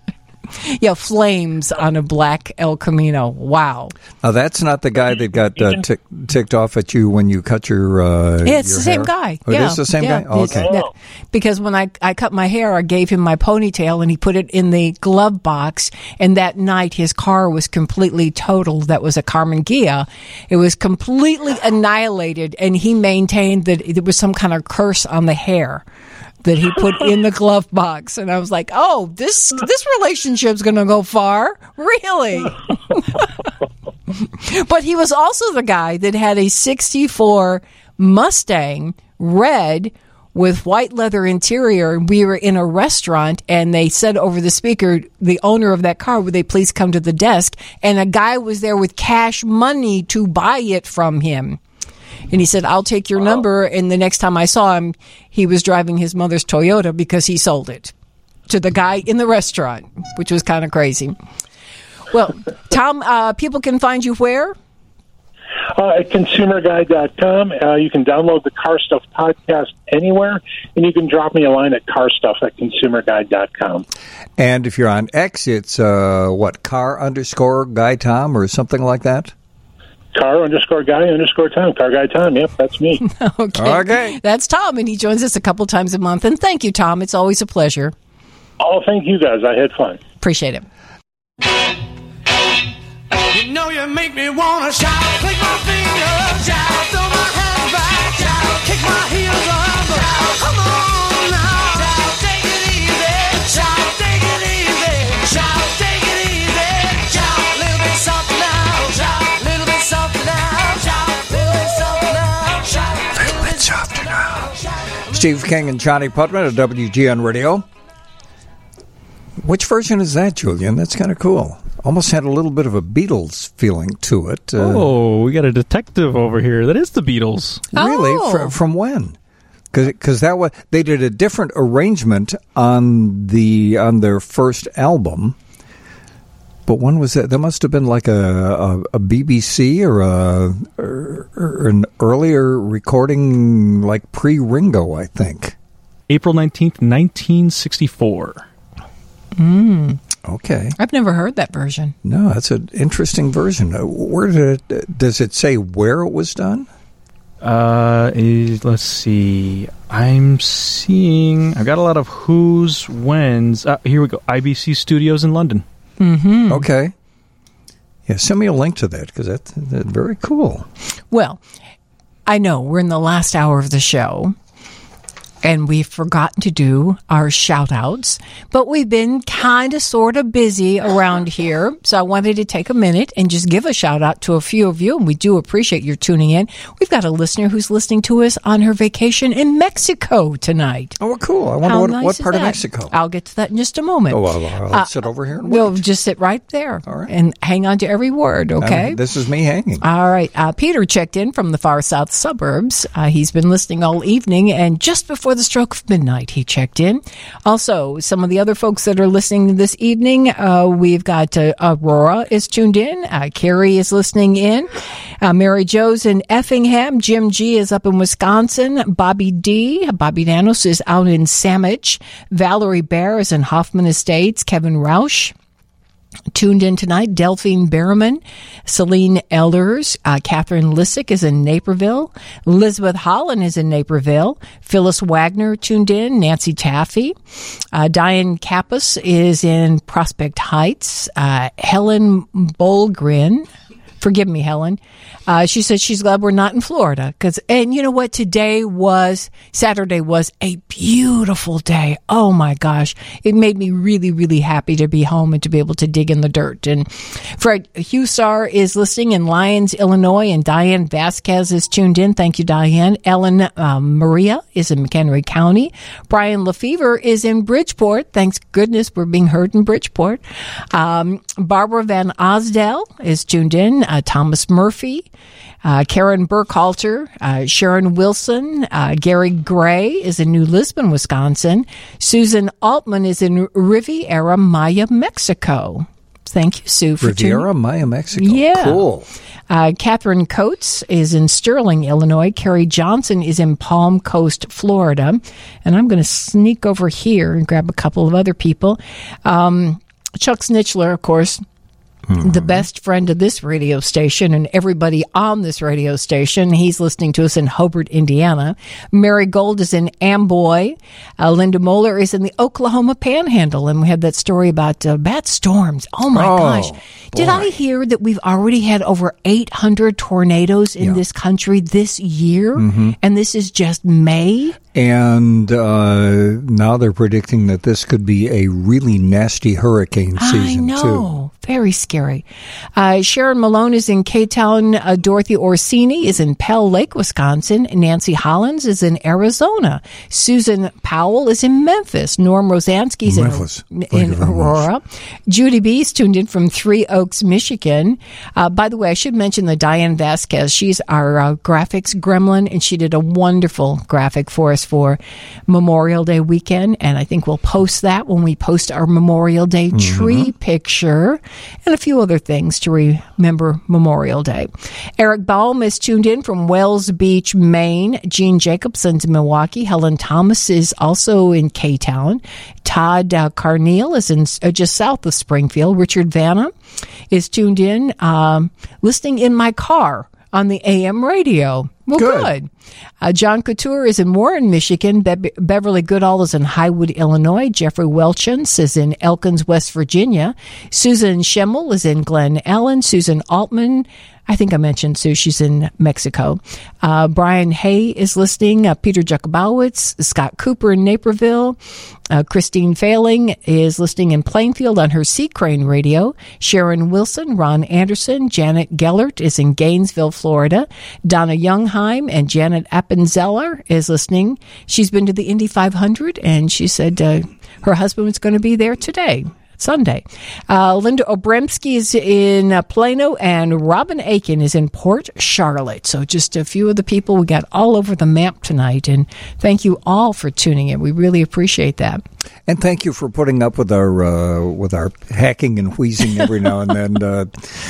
Yeah, flames on a black El Camino. Wow. Now, that's not the guy that got uh, tick, ticked off at you when you cut your uh, Yeah, it's your the same hair? guy. Oh, yeah. It is the same yeah. guy? Oh, It's- okay. that- because when I, I cut my hair, I gave him my ponytail and he put it in the glove box. And that night, his car was completely totaled. That was a Carmen Ghia. It was completely annihilated. And he maintained that there was some kind of curse on the hair that he put in the glove box. And I was like, oh, this this relationship's going to go far? Really? But he was also the guy that had a sixty-four Mustang red with white leather interior. We were in a restaurant and they said over the speaker, the owner of that car, would they please come to the desk? And a guy was there with cash money to buy it from him. And he said, I'll take your number. And the next time I saw him, he was driving his mother's Toyota because he sold it to the guy in the restaurant, which was kind of crazy. Well, Tom, uh, people can find you where? Uh, at consumer guide dot com. Uh, you can download the Car Stuff podcast anywhere, and you can drop me a line at carstuff at consumer guide dot com. And if you're on X, it's uh, what, car underscore guy Tom or something like that? Car underscore guy underscore Tom. Car guy Tom. Yep, that's me. Okay. Okay. That's Tom, and he joins us a couple times a month. And thank you, Tom. It's always a pleasure. Oh, thank you guys. I had fun. Appreciate it. You know you make me wanna shout, click my fingers, shout, throw my hands back, shout, kick my heels up, shout, come on now, shout, take it easy, shout, take it easy, shout, take it easy, shout, little bit softer now, shout, little bit softer now, shout, little bit softer now, shout, little bit softer now. Steve King and Johnny Putman at W G N Radio. Which version is that, Julian? That's kind of cool. Almost had a little bit of a Beatles feeling to it. Uh, Oh, we got a detective over here. That is the Beatles. Really? Oh. Fr- from when? Because that was they did a different arrangement on the on their first album. But when was that? That must have been like a, a, a B B C or, a, or, or an earlier recording, like pre-Ringo, I think. April nineteenth, nineteen sixty-four. Mm. Okay. I've never heard that version. No, that's an interesting version. Uh, Where did it, does it say where it was done? Uh, eh, let's see. I'm seeing. I've got a lot of who's, when's. Uh, here we go. I B C Studios in London. Mm-hmm. Okay. Yeah, send me a link to that because that's, that's very cool. Well, I know we're in the last hour of the show, and we've forgotten to do our shout-outs, but we've been kind of sort of busy around here, so I wanted to take a minute and just give a shout-out to a few of you, and we do appreciate your tuning in. We've got a listener who's listening to us on her vacation in Mexico tonight. Oh, cool. I wonder How what, nice what is part of that? Mexico. I'll get to that in just a moment. Oh, well, I'll Uh, sit over here and We'll wait. just sit right there All right. and hang on to every word, okay? Uh, this is me hanging. All right. Uh, Peter checked in from the far south suburbs. Uh, he's been listening all evening, and just before the stroke of midnight, he checked in. Also, some of the other folks that are listening this evening, uh, we've got uh, Aurora is tuned in. Uh, Carrie is listening in. Uh, Mary Jo's in Effingham. Jim G is up in Wisconsin. Bobby D, Bobby Danos is out in Sandwich. Valerie Bear is in Hoffman Estates. Kevin Roush tuned in tonight. Delphine Berriman, Celine Elders, uh, Catherine Lissick is in Naperville. Elizabeth Holland is in Naperville. Phyllis Wagner tuned in. Nancy Taffy. Uh, Diane Kappas is in Prospect Heights. Uh, Helen Bolgren. Forgive me, Helen. Uh, she said she's glad we're not in Florida. Cause, and you know what? Today was, Saturday was a beautiful day. Oh my gosh. It made me really, really happy to be home and to be able to dig in the dirt. And Fred Hussar is listening in Lyons, Illinois, and Diane Vasquez is tuned in. Thank you, Diane. Ellen um, Maria is in McHenry County. Brian Lefevre is in Bridgeport. Thanks goodness we're being heard in Bridgeport. Um, Barbara Van Osdale is tuned in. Uh, Thomas Murphy, uh, Karen Burkhalter, uh, Sharon Wilson, uh, Gary Gray is in New Lisbon, Wisconsin. Susan Altman is in Riviera Maya, Mexico. Thank you, Sue, for Riviera tuning. Maya, Mexico. Yeah. Cool. Uh, Catherine Coates is in Sterling, Illinois. Carrie Johnson is in Palm Coast, Florida. And I'm going to sneak over here and grab a couple of other people. Um, Chuck Snitchler, of course, the best friend of this radio station and everybody on this radio station. He's listening to us in Hobart, Indiana. Mary Gold is in Amboy. Uh, Linda Moeller is in the Oklahoma Panhandle. And we had that story about uh, bad storms. Oh, my Oh, gosh. Did I hear that we've already had over eight hundred tornadoes in Yeah. this country this year? Mhm. And this is just May? And uh, now they're predicting that this could be a really nasty hurricane season, I too. know. Very scary. Uh, Sharon Malone is in K-Town. Uh, Dorothy Orsini is in Pell Lake, Wisconsin. Nancy Hollins is in Arizona. Susan Powell is in Memphis. Norm Rosansky's Memphis. in, Thank you in very much. Aurora. Judy B is tuned in from Three Oaks, Michigan. Uh, by the way, I should mention that Diane Vasquez. She's our uh, graphics gremlin, and she did a wonderful graphic for us for Memorial Day weekend. And I think we'll post that when we post our Memorial Day Mm-hmm. tree picture and a few other things to remember Memorial Day. Eric Baum is tuned in from Wells Beach, Maine. Gene Jacobson's in Milwaukee. Helen Thomas is also in K-Town. Todd uh, Carneal is in uh, just south of Springfield. Richard Vanna is tuned in, um, listening in my car on the A M radio. Well, good. good. Uh, John Couture is in Warren, Michigan. Be- Beverly Goodall is in Highwood, Illinois. Jeffrey Welchens is in Elkins, West Virginia. Susan Schemmel is in Glen Ellen. Susan Altman, I think I mentioned Sue, she's in Mexico. Uh, Brian Hay is listening. Uh, Peter Jakubowicz, Scott Cooper in Naperville. Uh, Christine Failing is listening in Plainfield on her Sea Crane radio. Sharon Wilson, Ron Anderson, Janet Gellert is in Gainesville, Florida. Donna Youngheim and Janet Appenzeller is listening. She's been to the Indy five hundred, and she said uh, her husband was going to be there today. Sunday. Uh, Linda Obremski is in uh, Plano, and Robin Aiken is in Port Charlotte. So just a few of the people we got all over the map tonight, and thank you all for tuning in. We really appreciate that. And thank you for putting up with our uh, with our hacking and wheezing every now and then. Uh,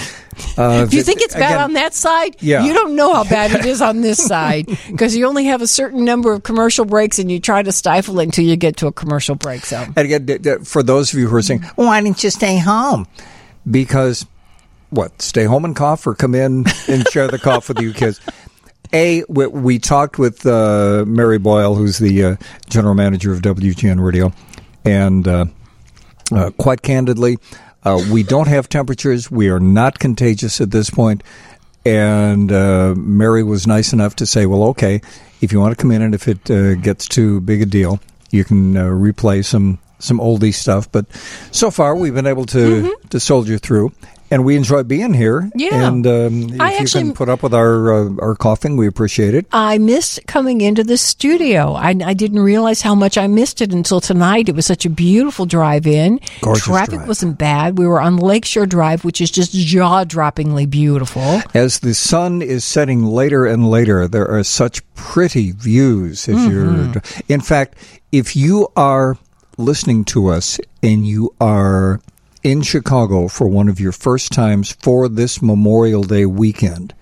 uh, Do you think it's bad again, on that side? Yeah. You don't know how bad it is on this side because you only have a certain number of commercial breaks, and you try to stifle it until you get to a commercial break. So, And again, d- d- for those of you who are saying, why didn't you stay home? Because, what, stay home and cough or come in and share the cough with you kids? A, we, we talked with uh, Mary Boyle, who's the uh, general manager of W G N Radio, and uh, uh, quite candidly, uh, we don't have temperatures. We are not contagious at this point. And uh, Mary was nice enough to say, well, okay, if you want to come in and if it uh, gets too big a deal, you can uh, replay some, some oldie stuff. But so far, we've been able to, mm-hmm. to soldier through. And we enjoy being here. Yeah. And um, if I you actually- can put up with our uh, our coughing, we appreciate it. I missed coming into the studio. I, I didn't realize how much I missed it until tonight. It was such a beautiful drive in. Gorgeous Traffic drive. wasn't bad. We were on Lakeshore Drive, which is just jaw-droppingly beautiful. As the sun is setting later and later, there are such pretty views. As Mm-hmm. you're, in fact, if you are listening to us and you are in Chicago for one of your first times for this Memorial Day weekend,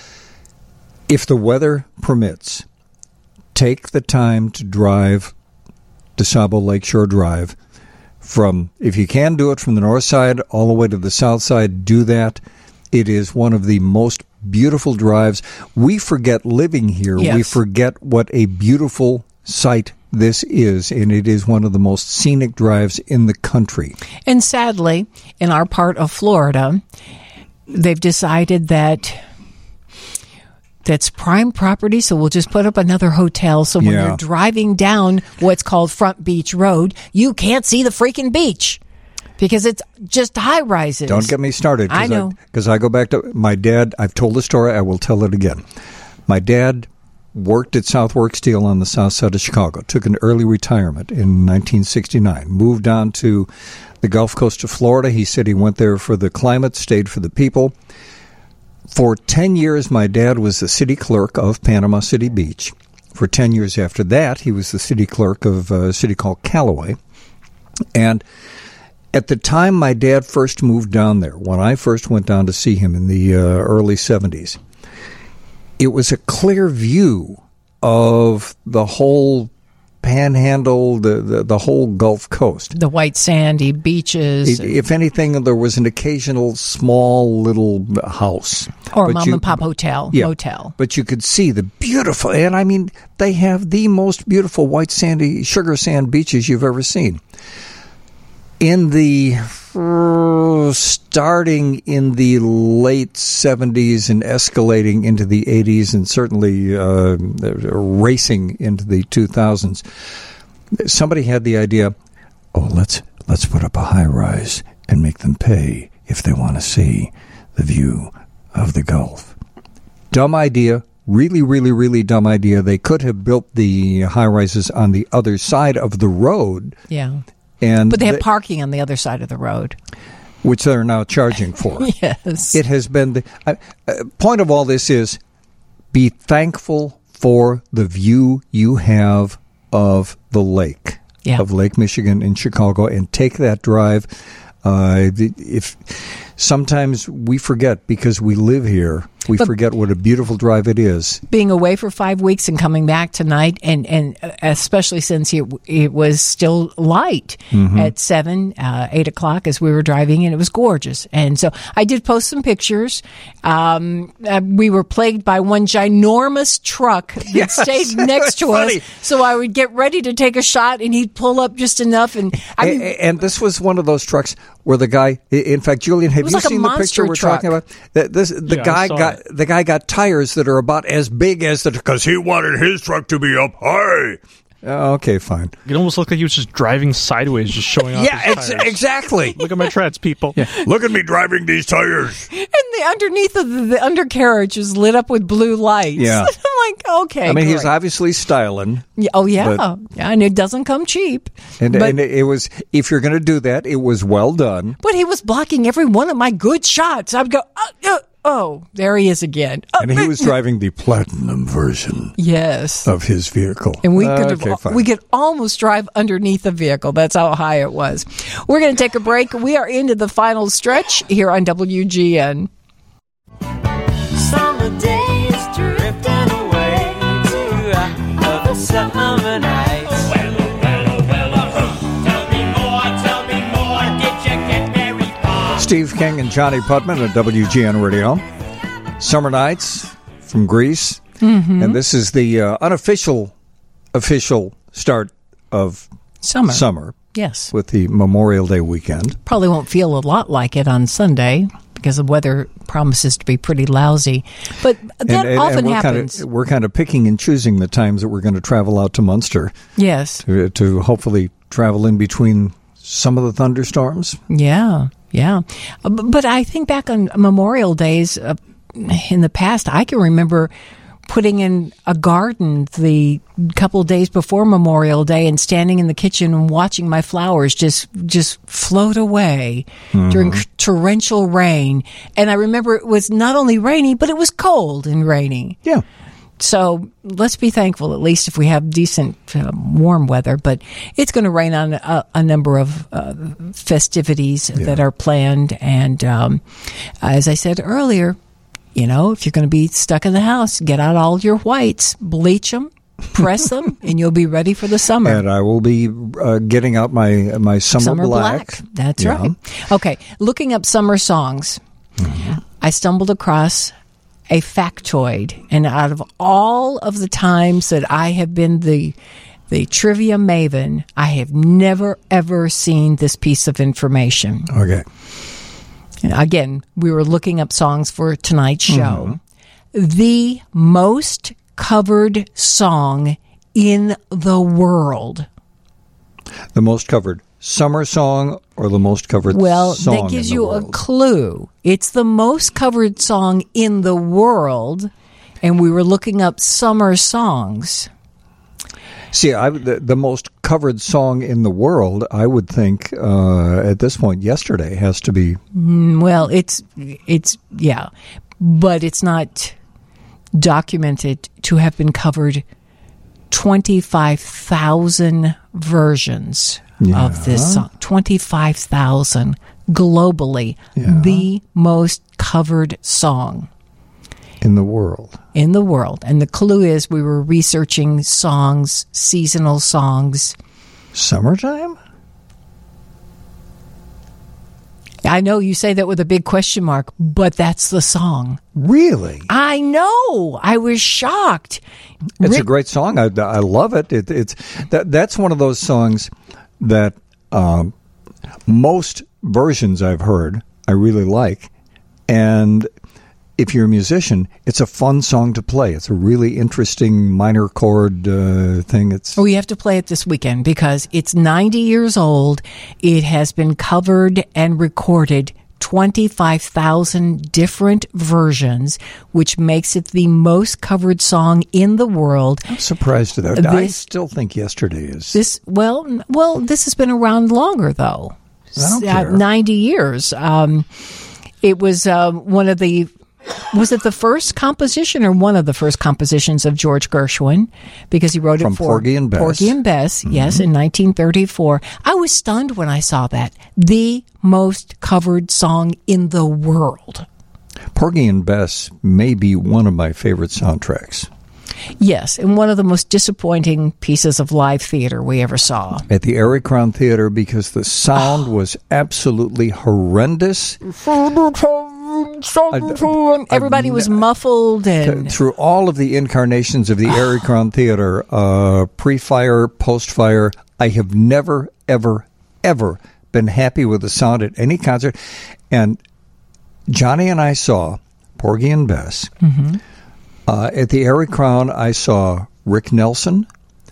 if the weather permits, take the time to drive DeSable Lakeshore Drive from, if you can do it from the north side all the way to the south side, do that. It is one of the most beautiful drives. We forget living here. Yes. We forget what a beautiful sight this is, and it is one of the most scenic drives in the country. And sadly, in our part of Florida, they've decided that that's prime property, so we'll just put up another hotel. So when Yeah. you're driving down what's called Front Beach Road, you can't see the freaking beach because it's just high rises. Don't get me started. I know. Because I, I go back to my dad. I've told the story. I will tell it again. My dad worked at Southwork Steel on the south side of Chicago, took an early retirement in nineteen sixty-nine, moved on to the Gulf Coast of Florida. He said he went there for the climate, stayed for the people. For ten years, my dad was the city clerk of Panama City Beach. For ten years after that, he was the city clerk of a city called Callaway. And at the time my dad first moved down there, when I first went down to see him in the uh, early seventies, it was a clear view of the whole panhandle, the, the, the whole Gulf Coast. The white sandy beaches. It, if anything, there was an occasional small little house. Or But mom you- and pop hotel, Yeah, motel. But you could see the beautiful, and I mean, they have the most beautiful white sandy, sugar sand beaches you've ever seen. In the, uh, starting in the late seventies and escalating into the eighties and certainly uh, racing into the two thousands, somebody had the idea, oh, let's let's put up a high-rise and make them pay if they want to see the view of the Gulf. Dumb idea. Really, really, really dumb idea. They could have built the high-rises on the other side of the road. Yeah. And But they have the- parking on the other side of the road. which they're now charging for. Yes. It has been the uh, uh, point of all this is be thankful for the view you have of the lake, Yeah. of Lake Michigan in Chicago, and take that drive. Uh, the- if sometimes we forget because we live here, we But- forget what a beautiful drive it is. Being away for five weeks and coming back tonight, and, and especially since it, it was still light Mhm. at seven, uh, eight o'clock as we were driving, and it was gorgeous. And so I did post some pictures. Um, uh, we were plagued by one ginormous truck that Yes, stayed next to funny. us. So I would get ready to take a shot, and he'd pull up just enough. And I mean, A- and this was one of those trucks where the guy, i- in fact, Julian, have was you like a seen the monster picture we're truck. talking about? The, this, the Yeah, I guy saw got it. the guy got tires that are about as big as the because he wanted his truck to be up high. Uh, okay, fine. It almost looked like he was just driving sideways, just showing off Yeah, his ex- tires. exactly. Look at my treads, people. Look at me driving these tires. and the underneath of the, the undercarriage is lit up with blue lights. Yeah. I'm like, okay. I mean, he's great. obviously styling. Yeah, oh yeah, but- yeah, and it doesn't come cheap. And, but, and it was, if you're going to do that, it was well done. but he was blocking every one of my good shots. I'd go, oh, oh, oh there he is again. Oh, And he was driving the platinum version yes, of his vehicle. and we Uh, could okay, have, fine. we could almost drive underneath the vehicle. That's how high it was. We're going to take a break. We are into the final stretch here on W G N. Summer days drifting away to other summer nights. Well, well, well, tell me more, tell me more. Did you get married? Steve King and Johnny Putman at W G N Radio. Summer Nights from Greece. Mhm. And this is the uh, unofficial official start of Summer. summer Yes, with the Memorial Day weekend. probably won't feel a lot like it on Sunday because the weather promises to be pretty lousy. But that often we're happens. Kind of, we're kind of picking and choosing the times that we're going to travel out to Munster Yes. to, to hopefully travel in between some of the thunderstorms. Yeah, yeah. Uh, b- But I think back on Memorial Days uh, in the past, I can remember putting in a garden the couple of days before Memorial Day and standing in the kitchen and watching my flowers just just float away Mm-hmm. during torrential rain. And I remember it was not only rainy, but it was cold and rainy. Yeah. So let's be thankful, at least if we have decent um, warm weather. But it's going to rain on a, a number of uh, festivities that are planned. And um, as I said earlier, you know, if you're going to be stuck in the house, get out all your whites, bleach them, press them, and you'll be ready for the summer. And I will be uh, getting out my my summer, Summer black. black. That's Yeah. right. Okay, looking up summer songs, I stumbled across a factoid, and out of all of the times that I have been the the trivia maven, I have never ever seen this piece of information. Okay. And again, we were looking up songs for tonight's show. The most covered song in the world. The most covered summer song or the most covered Well, song that gives in the you world? a clue. It's the most covered song in the world, and we were looking up summer songs. See, I, the, the most covered song in the world, I would think, uh, at this point, yesterday has to be. Mm, Well, it's it's yeah, but it's not documented to have been covered twenty-five thousand versions Yeah. of this song. twenty-five thousand globally, Yeah. the most covered song. in the world. In the world. And the clue is we were researching songs, seasonal songs. Summertime? I know you say that with a big question mark, but that's the song. Really? I know. I was shocked. It's Rick- a great song. I, I love it. it. It's that. That's one of those songs that um, most versions I've heard I really like, and if you're a musician, it's a fun song to play. It's a really interesting minor chord uh, thing. It's Oh, you have to play it this weekend because it's ninety years old. It has been covered and recorded twenty-five thousand different versions, which makes it the most covered song in the world. I'm surprised at that. I This- still think Yesterday is. This well, n- well, this has been around longer though. I don't S- uh, care. ninety years. Um, it was um, one of the. Was it the first composition or one of the first compositions of George Gershwin? Because he wrote From it for Porgy and Bess. Porgy and Bess, Mm-hmm. yes, in nineteen thirty-four. I was stunned when I saw that. The most covered song in the world. Porgy and Bess may be one of my favorite soundtracks. Yes, and one of the most disappointing pieces of live theater we ever saw. At the Erie Crown Theater because the sound Oh. was absolutely horrendous. Everybody was muffled and Through all of the incarnations of the Erie Crown Theater, uh, pre-fire, post-fire, I have never, ever, ever been happy with the sound at any concert. And Johnny and I saw Porgy and Bess. Mm-hmm. Uh, at the Erie Crown, I saw Rick Nelson.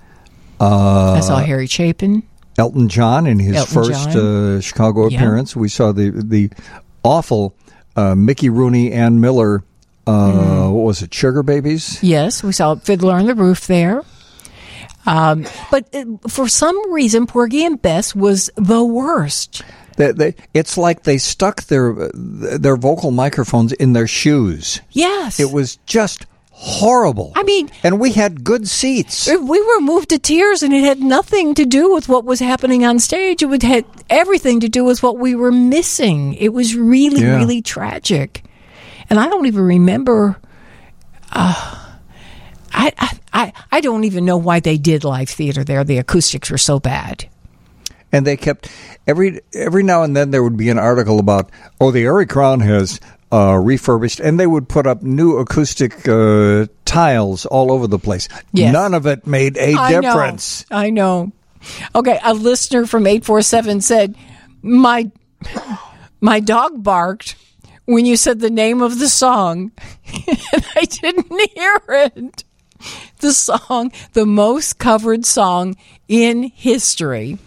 Uh, I saw Harry Chapin. Elton John in his Elton first John. uh, Chicago Yeah. appearance. We saw the the awful uh, Mickey Rooney, Ann Miller. Uh, Mm. What was it? Sugar Babies. Yes, we saw Fiddler on the Roof there. Um, but uh, for some reason, Porgy and Bess was the worst. They, they, it's like they stuck their their vocal microphones in their shoes. Yes. It was just horrible. I mean, and we had good seats. We were moved to tears, and it had nothing to do with what was happening on stage. It would had everything to do with what we were missing. It was really, Yeah. really tragic. And I don't even remember. Uh, I, I I I don't even know why they did live theater there. The acoustics were so bad. And they kept every every now and then there would be an article about, oh, the Erie Crown has uh, refurbished, and they would put up new acoustic uh, tiles all over the place. Yes. None of it made a I know. difference. I know. Okay, a listener from eight four seven said, "My my dog barked when you said the name of the song, and I didn't hear it." The song, the most covered song in history.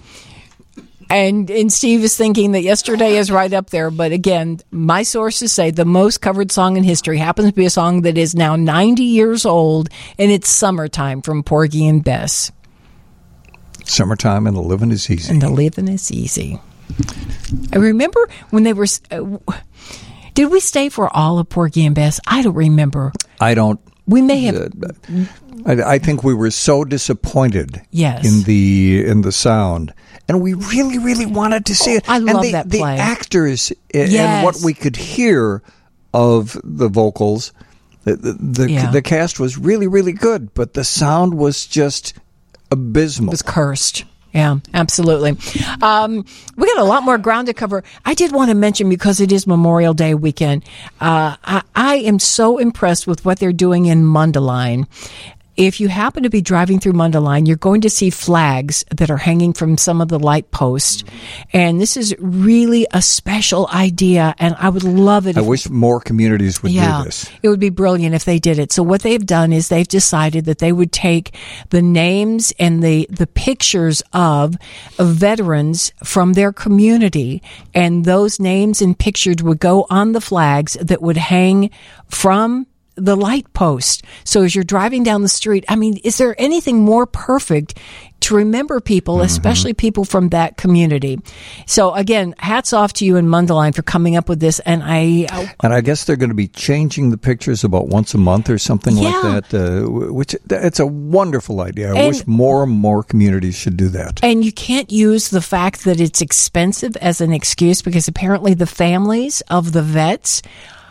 And and Steve is thinking that Yesterday is right up there. But again, my sources say the most covered song in history happens to be a song that is now ninety years old, and it's Summertime from Porgy and Bess. Summertime and the living is easy. And the living is easy. I remember when they were... Uh, did we stay for all of Porgy and Bess? I don't remember. I don't. We may have... I, I think we were so disappointed Yes. in the in the sound, and we really, really wanted to see it. I and love the, that the play. actors a- and Yes. what we could hear of the vocals. The the, the, Yeah. the cast was really, really good, but the sound was just abysmal. It was cursed. Yeah, absolutely. Um, we got a lot more ground to cover. I did want to mention, because it is Memorial Day weekend, uh, I, I am so impressed with what they're doing in Mundelein. If you happen to be driving through Mundelein, you're going to see flags that are hanging from some of the light posts. And this is really a special idea, and I would love it I if wish more communities would yeah, do this. it would be brilliant if they did it. So what they've done is they've decided that they would take the names and the, the pictures of, of veterans from their community, and those names and pictures would go on the flags that would hang from the light post. So as you're driving down the street, I mean, is there anything more perfect to remember people, Mm-hmm. especially people from that community? So again, hats off to you in Mundelein for coming up with this. And I, I And I guess they're going to be changing the pictures about once a month or something Yeah. like that, uh, which it's a wonderful idea. I And- wish more and more communities should do that. And you can't use the fact that it's expensive as an excuse, because apparently the families of the vets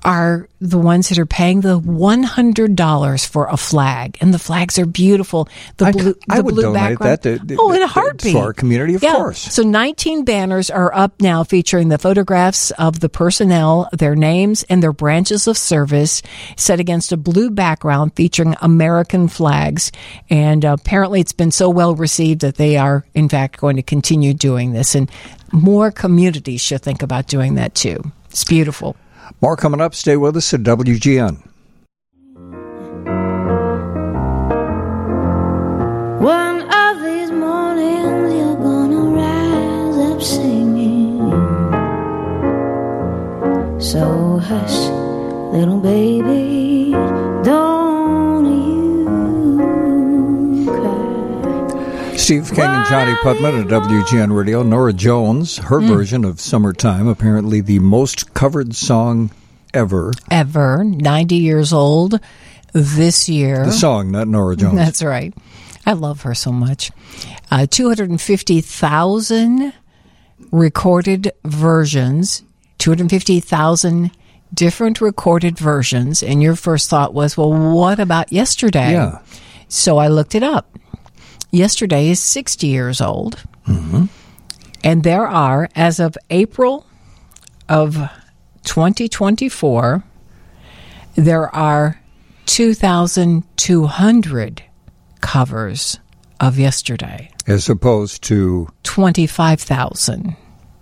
are the ones that are paying the one hundred dollars for a flag, and the flags are beautiful. The blue, the I would blue donate background. that to, oh, in a to- heartbeat to our community, of yeah. course. So nineteen banners are up now featuring the photographs of the personnel, their names, and their branches of service set against a blue background featuring American flags. And uh, apparently it's been so well received that they are, in fact, going to continue doing this. And more communities should think about doing that too. It's beautiful. More coming up. Stay with us at W G N. One of these mornings you're gonna rise up singing. So hush, little baby, don't you cry. Steve King and Johnny Putman at W G N Radio. Nora Jones, her Mm. version of Summertime, apparently the most covered song ever. Ever, ninety years old this year. The song, not Nora Jones. That's right. I love her so much. Uh, two hundred fifty thousand recorded versions, two hundred fifty thousand different recorded versions. And your first thought was, well, what about yesterday? Yeah. So I looked it up. Yesterday is sixty years old. Mm-hmm. And there are, as of April of twenty twenty-four, there are two thousand two hundred covers of yesterday. As opposed to, twenty-five thousand.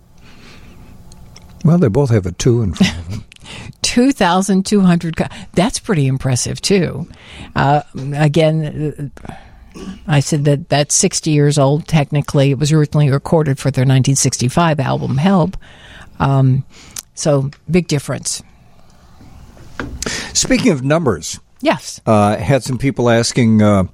well, they both have a two in front of them. two thousand two hundred. Co- That's pretty impressive, too. Uh, again, uh, I said that that's sixty years old. Technically, it was originally recorded for their nineteen sixty-five album, Help. Um, so, big difference. Speaking of numbers. Yes. Uh, had some people asking, uh,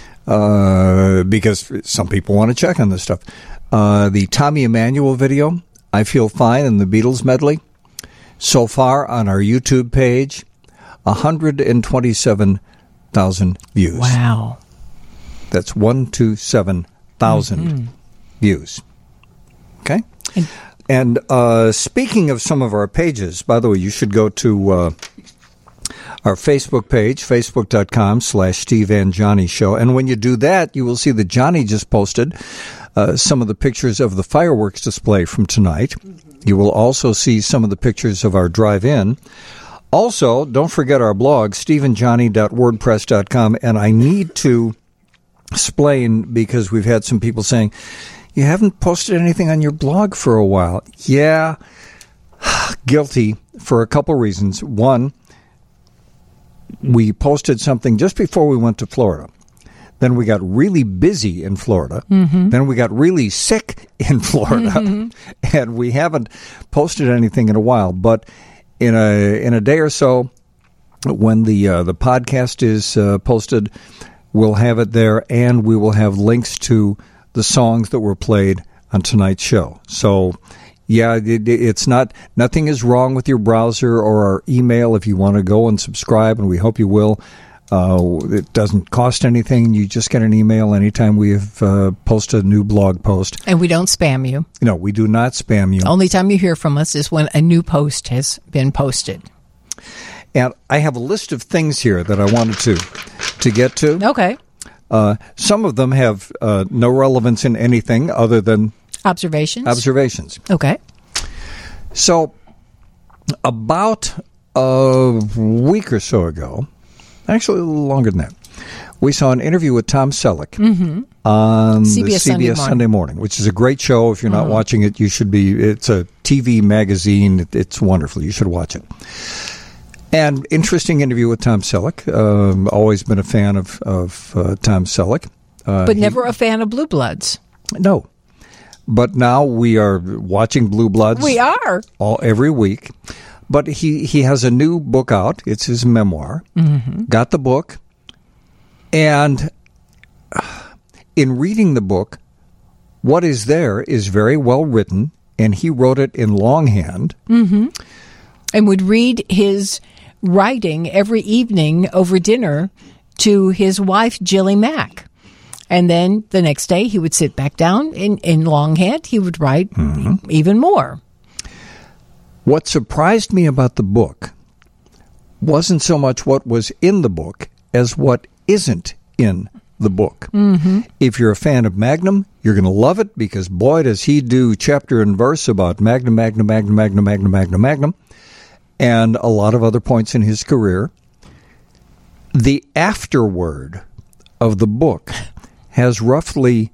uh, because some people want to check on this stuff. Uh, the Tommy Emmanuel video, I Feel Fine, and the Beatles medley. So far on our YouTube page, one hundred twenty-seven thousand views. Wow. That's one hundred twenty-seven thousand Mm-hmm. views. Okay? And uh, speaking of some of our pages, by the way, you should go to uh, our Facebook page, facebook.com slash Steve and Johnny Show. And when you do that, you will see that Johnny just posted uh, some of the pictures of the fireworks display from tonight. You will also see some of the pictures of our drive-in. Also, don't forget our blog, steve and johnny dot wordpress dot com. And I need to explain, because we've had some people saying, you haven't posted anything on your blog for a while. Yeah, guilty for a couple reasons. One, we posted something just before we went to Florida. Then we got really busy in Florida. Mm-hmm. Then we got really sick in Florida. Mm-hmm. And we haven't posted anything in a while. But in a in a day or so, when the uh, the podcast is uh, posted, we'll have it there, and we will have links to the songs that were played on tonight's show. So, yeah, it, it's not, nothing is wrong with your browser or our email if you want to go and subscribe, and we hope you will. Uh, it doesn't cost anything. You just get an email anytime we have uh, posted a new blog post. And we don't spam you. No, we do not spam you. Only time you hear from us is when a new post has been posted. And I have a list of things here that I wanted to to get to. Okay. Uh, some of them have uh, no relevance in anything other than Observations? observations. Okay. So, about a week or so ago, actually a little longer than that, we saw an interview with Tom Selleck Mm-hmm. on C B the S C B S Sunday Morning. Sunday Morning, which is a great show. If you're not Mhm. watching it, you should be. It's a T V magazine. It, it's wonderful. You should watch it. And interesting interview with Tom Selleck. Um, always been a fan of, of uh, Tom Selleck. Uh, But he- never a fan of Blue Bloods. No. But now we are watching Blue Bloods. We are. All, every week. But he, he has a new book out. It's his memoir. Mhm. Got the book. And in reading the book, what is there is very well written. And he wrote it in longhand. Mm-hmm. And would read his writing every evening over dinner to his wife, Jilly Mack. And then the next day he would sit back down in, in longhand. He would write even more. What surprised me about the book wasn't so much what was in the book as what isn't in the book. Mm-hmm. If you're a fan of Magnum, you're going to love it because, boy, does he do chapter and verse about Magnum, Magnum, Magnum, Magnum, Magnum, Magnum, Magnum, and a lot of other points in his career. The afterword of the book has roughly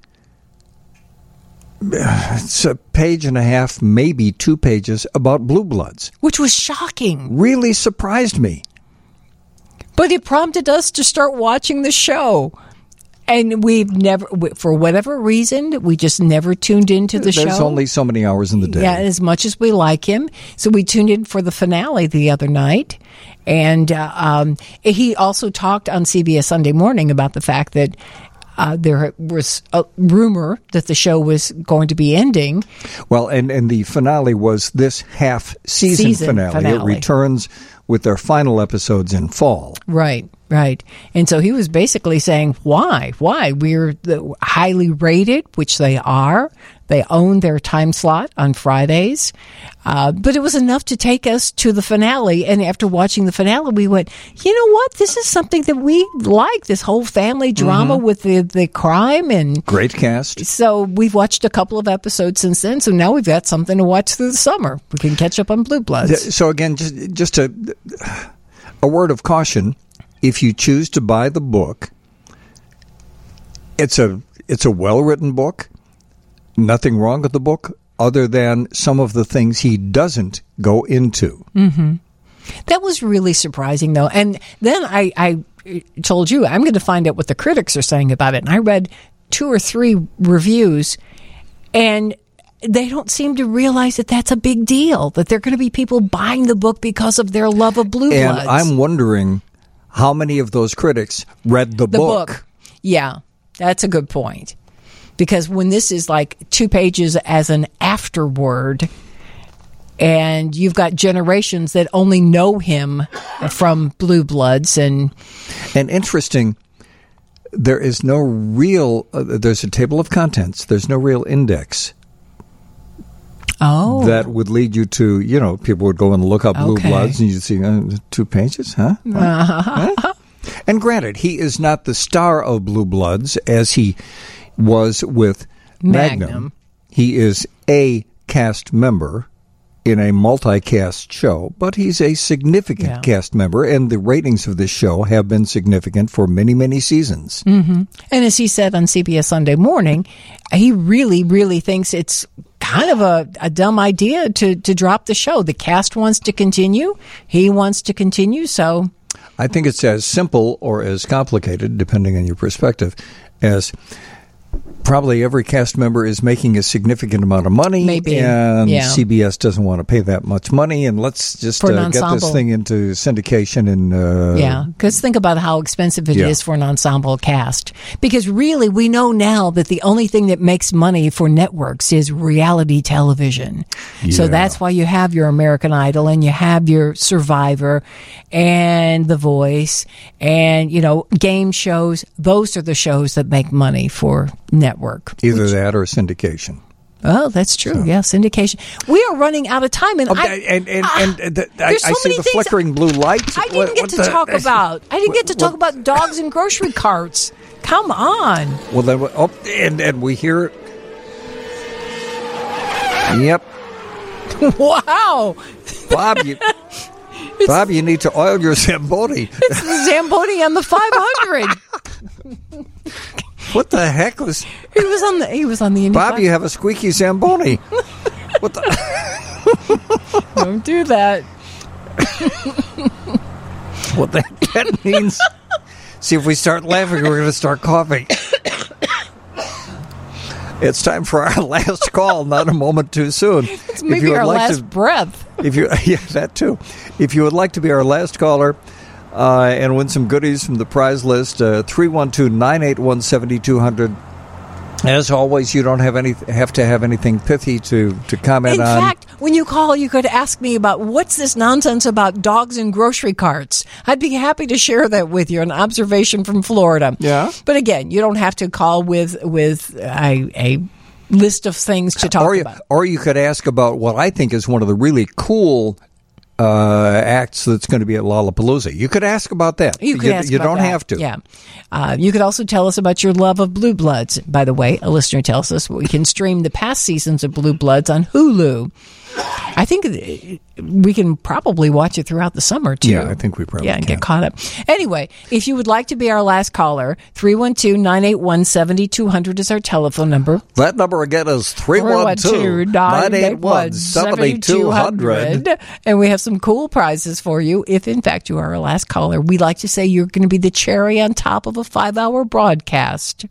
it's a page and a half, maybe two pages about Blue Bloods. Which was shocking. Really surprised me. But it prompted us to start watching the show. And we've never, for whatever reason, we just never tuned into the There's show. There's only so many hours in the day. Yeah, as much as we like him. So we tuned in for the finale the other night. And uh, um, he also talked on C B S Sunday Morning about the fact that uh, there was a rumor that the show was going to be ending. Well, and, and the finale was this half-season Season finale. finale. It returns with their final episodes in fall. Right, right. And so he was basically saying, why? Why? We're the highly rated, which they are. They own their time slot on Fridays. Uh, but it was enough to take us to the finale. And after watching the finale, we went, you know what? This is something that we like, this whole family drama Mm-hmm. with the, the crime. And great cast. So we've watched a couple of episodes since then. So now we've got something to watch through the summer. We can catch up on Blue Bloods. So again, just, just a, a word of caution. If you choose to buy the book, it's a it's a well-written book. Nothing wrong with the book other than some of the things he doesn't go into. Mm-hmm. That was really surprising, though. And then I, I told you, I'm going to find out what the critics are saying about it. And I read two or three reviews, and they don't seem to realize that that's a big deal, that there are going to be people buying the book because of their love of Blue And Bloods. I'm wondering how many of those critics read the, the book. book. Yeah, that's a good point. Because when this is like two pages as an afterword, and you've got generations that only know him from Blue Bloods. And and interesting, there is no real, uh, there's a table of contents. There's no real index. Oh. That would lead you to, you know, people would go and look up Blue Okay. Bloods and you'd see uh, two pages, huh? Huh? And granted, he is not the star of Blue Bloods as he was with Magnum. Magnum. He is a cast member in a multi-cast show, but he's a significant Yeah. cast member, and the ratings of this show have been significant for many, many seasons. hmm And as he said on C B S Sunday Morning, he really, really thinks it's kind of a, a dumb idea to, to drop the show. The cast wants to continue. He wants to continue, so... I think it's as simple or as complicated, depending on your perspective, as probably every cast member is making a significant amount of money, Maybe, and yeah. C B S doesn't want to pay that much money, and let's just For an uh, get this ensemble. thing into syndication. And uh, Yeah, because think about how expensive it is Yeah. for an ensemble cast. Because really, we know now that the only thing that makes money for networks is reality television. So Yeah. that's why you have your American Idol and you have your Survivor and The Voice and, you know, game shows. Those are the shows that make money for network. either that or syndication. Oh, that's true. Yeah, syndication. We are running out of time, and Okay, I and and, ah, and the, I, there's I so see many the things flickering blue light. I didn't What- get what to the- talk about. I didn't get to talk what- about dogs and grocery carts. Come on. Well, then, oh, and and we hear. Yep, Wow. Bob, you, Bob, you need to oil your Zamboni. It's the Zamboni on the five hundred. What the heck was? He was on the he was on the Indy Bob, five- you have a squeaky Zamboni. What the? Don't do that. What that, that means? See, if we start laughing, we're going to start coughing. It's time for our last call. Not a moment too soon. It's maybe our last breath. If you, yeah, that too. If you would like to be our last caller uh, and win some goodies from the prize list, uh, three one two, nine eight one, seven two zero zero. As always, you don't have any have to have anything pithy to, to comment In on. fact, when you call, you could ask me about what's this nonsense about dogs and grocery carts. I'd be happy to share that with you, an observation from Florida. Yeah. But again, you don't have to call with with a, a list of things to talk or you, about. Or you could ask about what I think is one of the really cool uh, acts that's going to be at Lollapalooza. You could ask about that. You could ask You about don't that. have to. Yeah. Uh, you could also tell us about your love of Blue Bloods. By the way, a listener tells us we can stream the past seasons of Blue Bloods on Hulu. I think we can probably watch it throughout the summer, too. Yeah, I think we probably Yeah, and can. get caught up. Anyway, if you would like to be our last caller, three one two, nine eight one, seven two zero zero is our telephone number. That number again is three one two, nine eight one, seven two zero zero. And we have some cool prizes for you if, in fact, you are our last caller. We like to say you're going to be the cherry on top of a five-hour broadcast.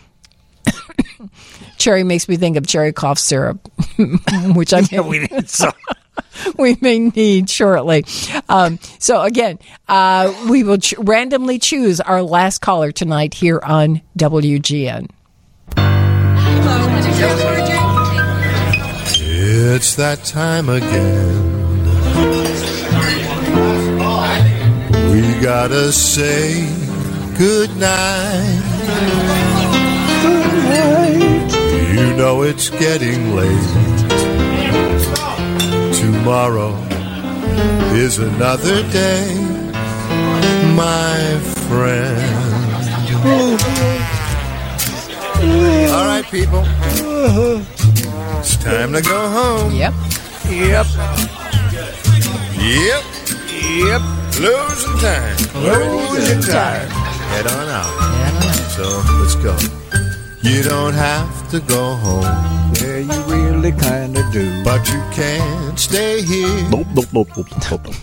Cherry makes me think of cherry cough syrup, which I yeah, we need some. we may need shortly. Um, so again, uh, we will ch- randomly choose our last caller tonight here on W G N. It's that time again. We gotta say good night. You know it's getting late. Tomorrow is another day, my friend. All right, people. It's time to go home. Yep. Yep. Yep. Yep. Losing time. Losing time. Head on out. So let's go. You don't have to go home. Yeah, you really kind of do. But you can't stay here. Nope, nope, nope, nope, nope, nope.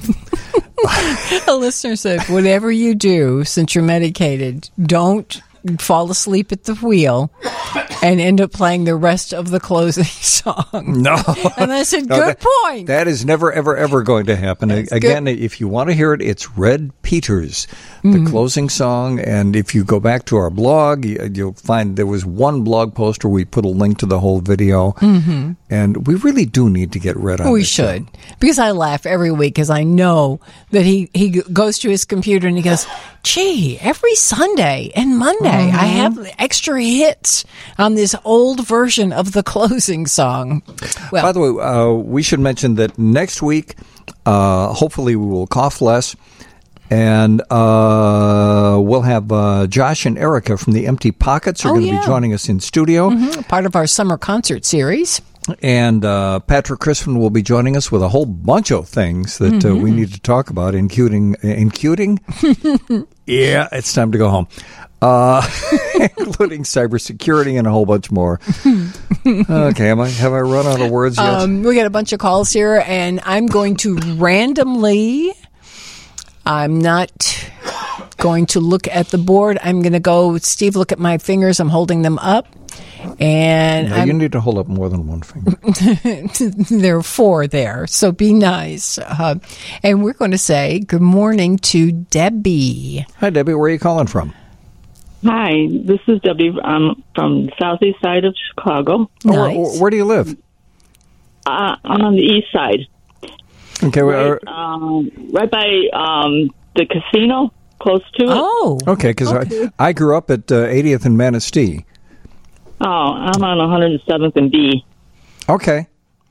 A listener said, whatever you do, since you're medicated, don't fall asleep at the wheel and end up playing the rest of the closing song. No. And I said, No, good that, point. That is never, ever, ever going to happen. That's Again, good. if you want to hear it, it's Red Peters, the Mm-hmm. closing song. And if you go back to our blog, you, you'll find there was one blog post where we put a link to the whole video. Mm-hmm. And we really do need to get Red on We this show. should. Because I laugh every week because I know that he, he goes to his computer and he goes, gee, every Sunday and Monday Mm-hmm. I have extra hits on this old version of the closing song. Well, By the way, uh, we should mention that next week, uh, hopefully we will cough less. And uh, we'll have uh, Josh and Erica from the Empty Pockets are Oh, going to yeah. be joining us in studio. mhm, part of our summer concert series. And uh, Patrick Crispin will be joining us with a whole bunch of things that uh, we Mhm. need to talk about, including, including yeah, it's time to go home, uh, including cybersecurity and a whole bunch more. Okay, am I, have I run out of words yet? Um, we got a bunch of calls here, and I'm going to randomly. I'm not going to look at the board. I'm going to go, Steve, look at my fingers. I'm holding them up. And No, I'm, you need to hold up more than one finger. there are four there, so be nice. Uh, and we're going to say good morning to Debbie. Hi, Debbie. Where are you calling from? Hi, this is Debbie. I'm from the southeast side of Chicago. Oh, where, where do you live? Uh, I'm on the east side, Okay. well, right, um, right by um, the casino, close to it. Oh, okay, because I, I grew up at uh, eightieth and Manistee. Oh, I'm on one hundred seventh and B. Okay.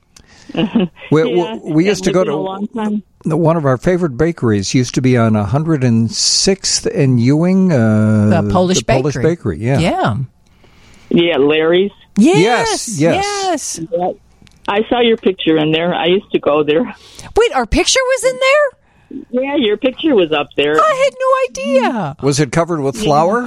We, Yeah, we, we used to I've go been to a long time. one of our favorite bakeries. Used to be on one hundred sixth and Ewing. Uh, The Polish the Polish bakery. bakery. Yeah. Yeah. Yeah, Larry's. Yes. Yes, Yes. Yeah. I saw your picture in there. I used to go there. Wait, our picture was in there? Yeah, your picture was up there. I had no idea. Was it covered with flour?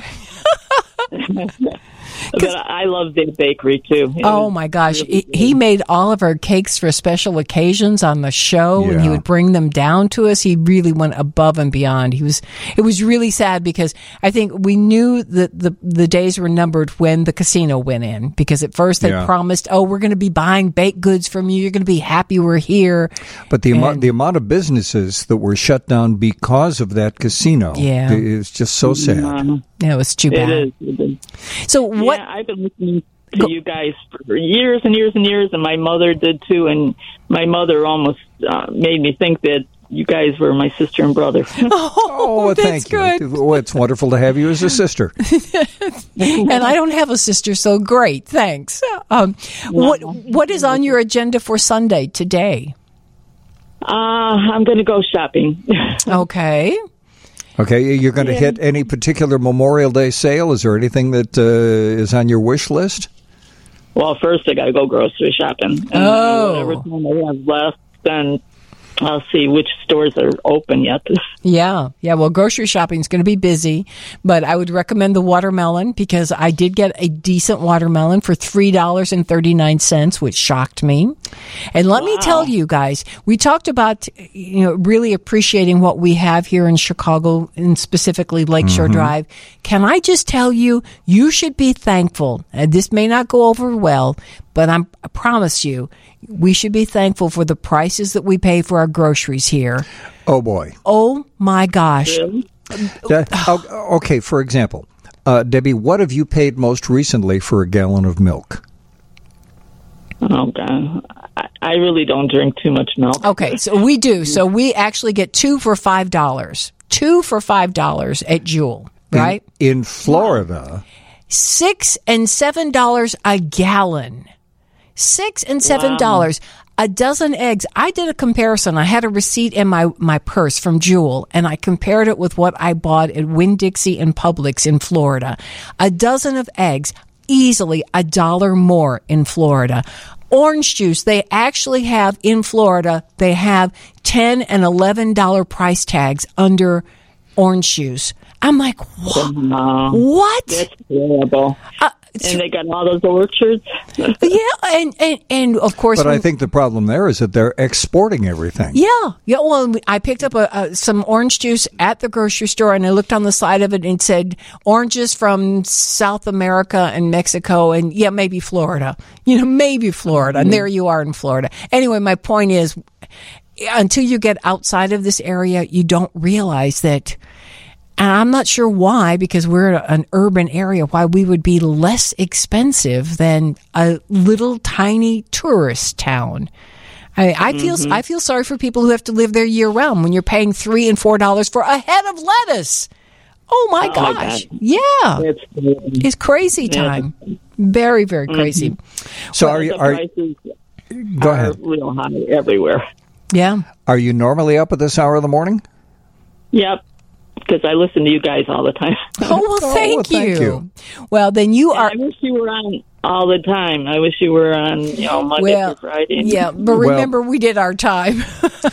But I love the bakery too. It Oh was my gosh. really He, he made all of our cakes for special occasions on the show, and he Yeah. would bring them down to us. He really went above and beyond. He was, it was really sad because I think we knew that the, the days were numbered when the casino went in, because at first they Yeah. promised, oh, we're going to be buying baked goods from you. You're going to be happy we're here. But the amount And- the amount of businesses that were shut down because of that casino, Yeah. is just so sad. Um, Yeah, it was too it bad. is. It is. So what? Yeah, I've been listening to you guys for years and years and years, and my mother did too. And my mother almost uh, made me think that you guys were my sister and brother. Oh, well, that's thank you. Well, it's wonderful to have you as a sister. And I don't have a sister, so great. Thanks. Um, what What is on your agenda for Sunday today? Uh, I'm going to go shopping. Okay. Okay, you're going to Yeah. hit any particular Memorial Day sale? Is there anything that uh, is on your wish list? Well, first I got to go grocery shopping. And Oh. then whatever time I have left, then I'll see which stores are open yet. Yeah, yeah. Well, grocery shopping is going to be busy, but I would recommend the watermelon because I did get a decent watermelon for three dollars and thirty-nine cents, which shocked me. And let me tell you guys, we talked about, you know, really appreciating what we have here in Chicago and specifically Lakeshore Mhm. Drive. Can I just tell you, you should be thankful. And this may not go over well, but I'm, I promise you, we should be thankful for the prices that we pay for our groceries here. Oh, boy. Oh, my gosh. That- oh, okay, for example, uh, Debbie, what have you paid most recently for a gallon of milk? Oh, God. I, I really don't drink too much milk. Okay, so we do. So we actually get two for five dollars. Two for five dollars at Jewel, right? In, in Florida, Six and seven dollars a gallon. Six and seven dollars. A dozen eggs. I did a comparison. I had a receipt in my, my purse from Jewel, and I compared it with what I bought at Winn-Dixie and Publix in Florida. A dozen of eggs, easily a dollar more in Florida. Orange juice, they actually have in Florida, they have ten and eleven dollar price tags under orange juice. I'm like, what? What? That's terrible. Uh, and they got all those orchards. yeah, and, and, and of course... but I when- think the problem there is that they're exporting everything. Yeah, yeah. Well, I picked up a, a, some orange juice at the grocery store, and I looked on the side of it, and it said oranges from South America and Mexico, and yeah, maybe Florida. You know, maybe Florida, and there you are in Florida. Anyway, my point is, until you get outside of this area, you don't realize that. And I'm not sure why, because we're an urban area, why we would be less expensive than a little tiny tourist town. I, I feel Mhm. I feel sorry for people who have to live there year round when you're paying three and four dollars for a head of lettuce. Oh my Oh, my gosh! God. Yeah, It's, it's crazy Yeah. time. Very very crazy. So Well, are you? the Are, prices go are ahead. real high everywhere. Yeah. Are you normally up at this hour of the morning? Yep, because I listen to you guys all the time. Oh well, thank, well, thank you. you. Well, then you are. I wish you were on all the time. I wish you were on, you know, Monday Well, through Friday. Yeah, but remember, we did our time.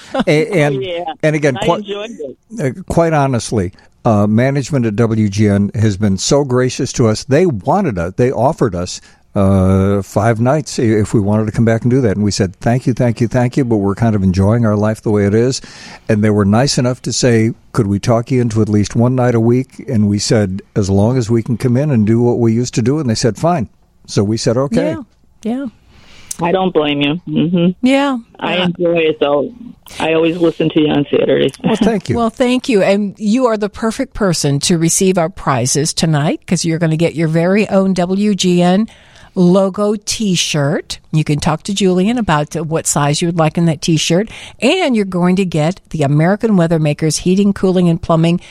A- and Yeah. and again, I quite, enjoyed it. uh, quite honestly, uh, management at W G N has been so gracious to us. They wanted us. They offered us uh, five nights if we wanted to come back and do that, and we said thank you, thank you, thank you. But we're kind of enjoying our life the way it is, and they were nice enough to say, could we talk you into at least one night a week? And we said, as long as we can come in and do what we used to do, and they said fine. So we said okay. Yeah, yeah. I don't blame you. Mm-hmm. Yeah. I enjoy it, though. I always listen to you on Saturdays. Well, thank you. Well, thank you. And you are the perfect person to receive our prizes tonight because you're going to get your very own W G N logo T-shirt. You can talk to Julian about uh, what size you would like in that T-shirt. And you're going to get the American Weathermakers Heating, Cooling, and Plumbing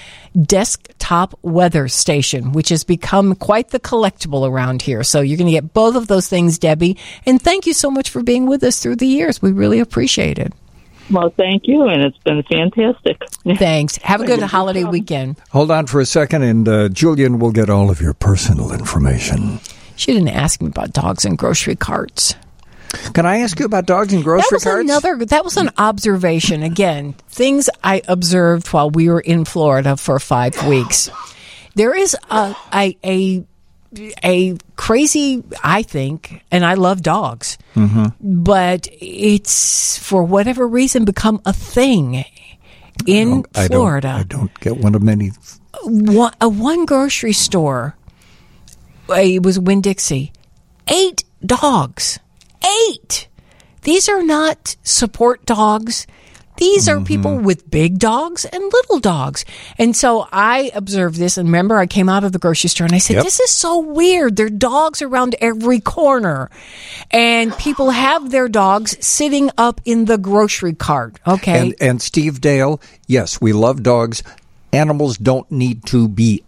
desktop weather station, which has become quite the collectible around here. So you're going to get both of those things, Debbie. And thank you so much for being with us through the years. We really appreciate it. Well, thank you, and it's been fantastic. Thanks. Have a good holiday weekend. Hold on for a second, and uh, Julian will get all of your personal information. She didn't ask me about dogs and grocery carts. Can I ask you about dogs and grocery that was carts? Another, that was an observation. Again, things I observed while we were in Florida for five weeks. There is a, a, a, a crazy, I think, and I love dogs, Mm-hmm. but it's, for whatever reason, become a thing in I don't- Florida. I don't get one of many. One, a one grocery store, it was Winn-Dixie, eight dogs. Eight! These are not support dogs. These are people with big dogs and little dogs. And so I observed this, and remember, I came out of the grocery store and I said, Yep. this is so weird. There are dogs around every corner. And people have their dogs sitting up in the grocery cart. Okay. And, and Steve Dale, yes, we love dogs. Animals don't need to be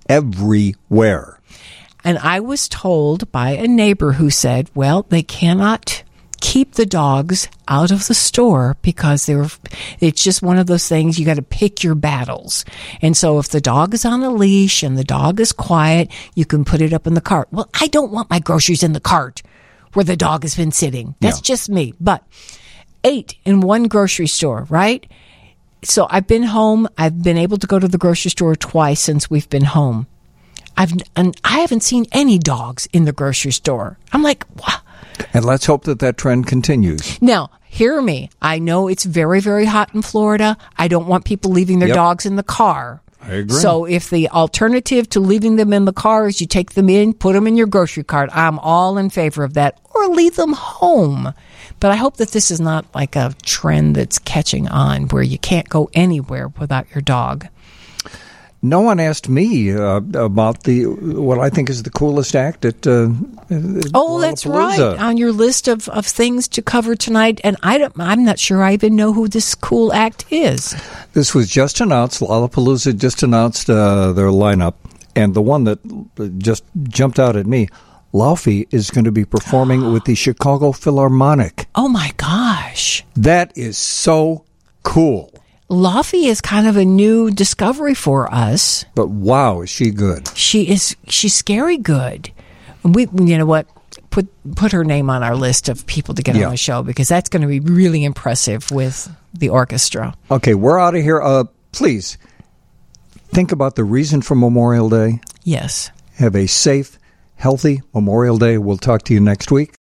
everywhere. And I was told by a neighbor who said, well, they cannot keep the dogs out of the store because they're, it's just one of those things you got to pick your battles. And so if the dog is on a leash and the dog is quiet, you can put it up in the cart. Well, I don't want my groceries in the cart where the dog has been sitting. That's Yeah. just me. But eight in one grocery store, right? So I've been home. I've been able to go to the grocery store twice since we've been home. I've and I haven't seen any dogs in the grocery store. I'm like, wow. And let's hope that that trend continues. Now, hear me. I know it's very, very hot in Florida. I don't want people leaving their Yep. dogs in the car. I agree. So if the alternative to leaving them in the car is you take them in, put them in your grocery cart, I'm all in favor of that. Or leave them home. But I hope that this is not like a trend that's catching on where you can't go anywhere without your dog. No one asked me uh, about the what I think is the coolest act at uh, Oh, that's right. On your list of, of things to cover tonight. And I don't, I'm not sure I even know who this cool act is. This was just announced. Lollapalooza just announced uh, their lineup. And the one that just jumped out at me, Laufey is going to be performing with the Chicago Philharmonic. Oh, my gosh. That is so cool. Laufey is kind of a new discovery for us. But wow, is she good. She is, she's scary good. We, you know what? Put put her name on our list of people to get Yeah. on the show because that's going to be really impressive with the orchestra. Okay, we're out of here. Uh, please, think about the reason for Memorial Day. Yes. Have a safe, healthy Memorial Day. We'll talk to you next week.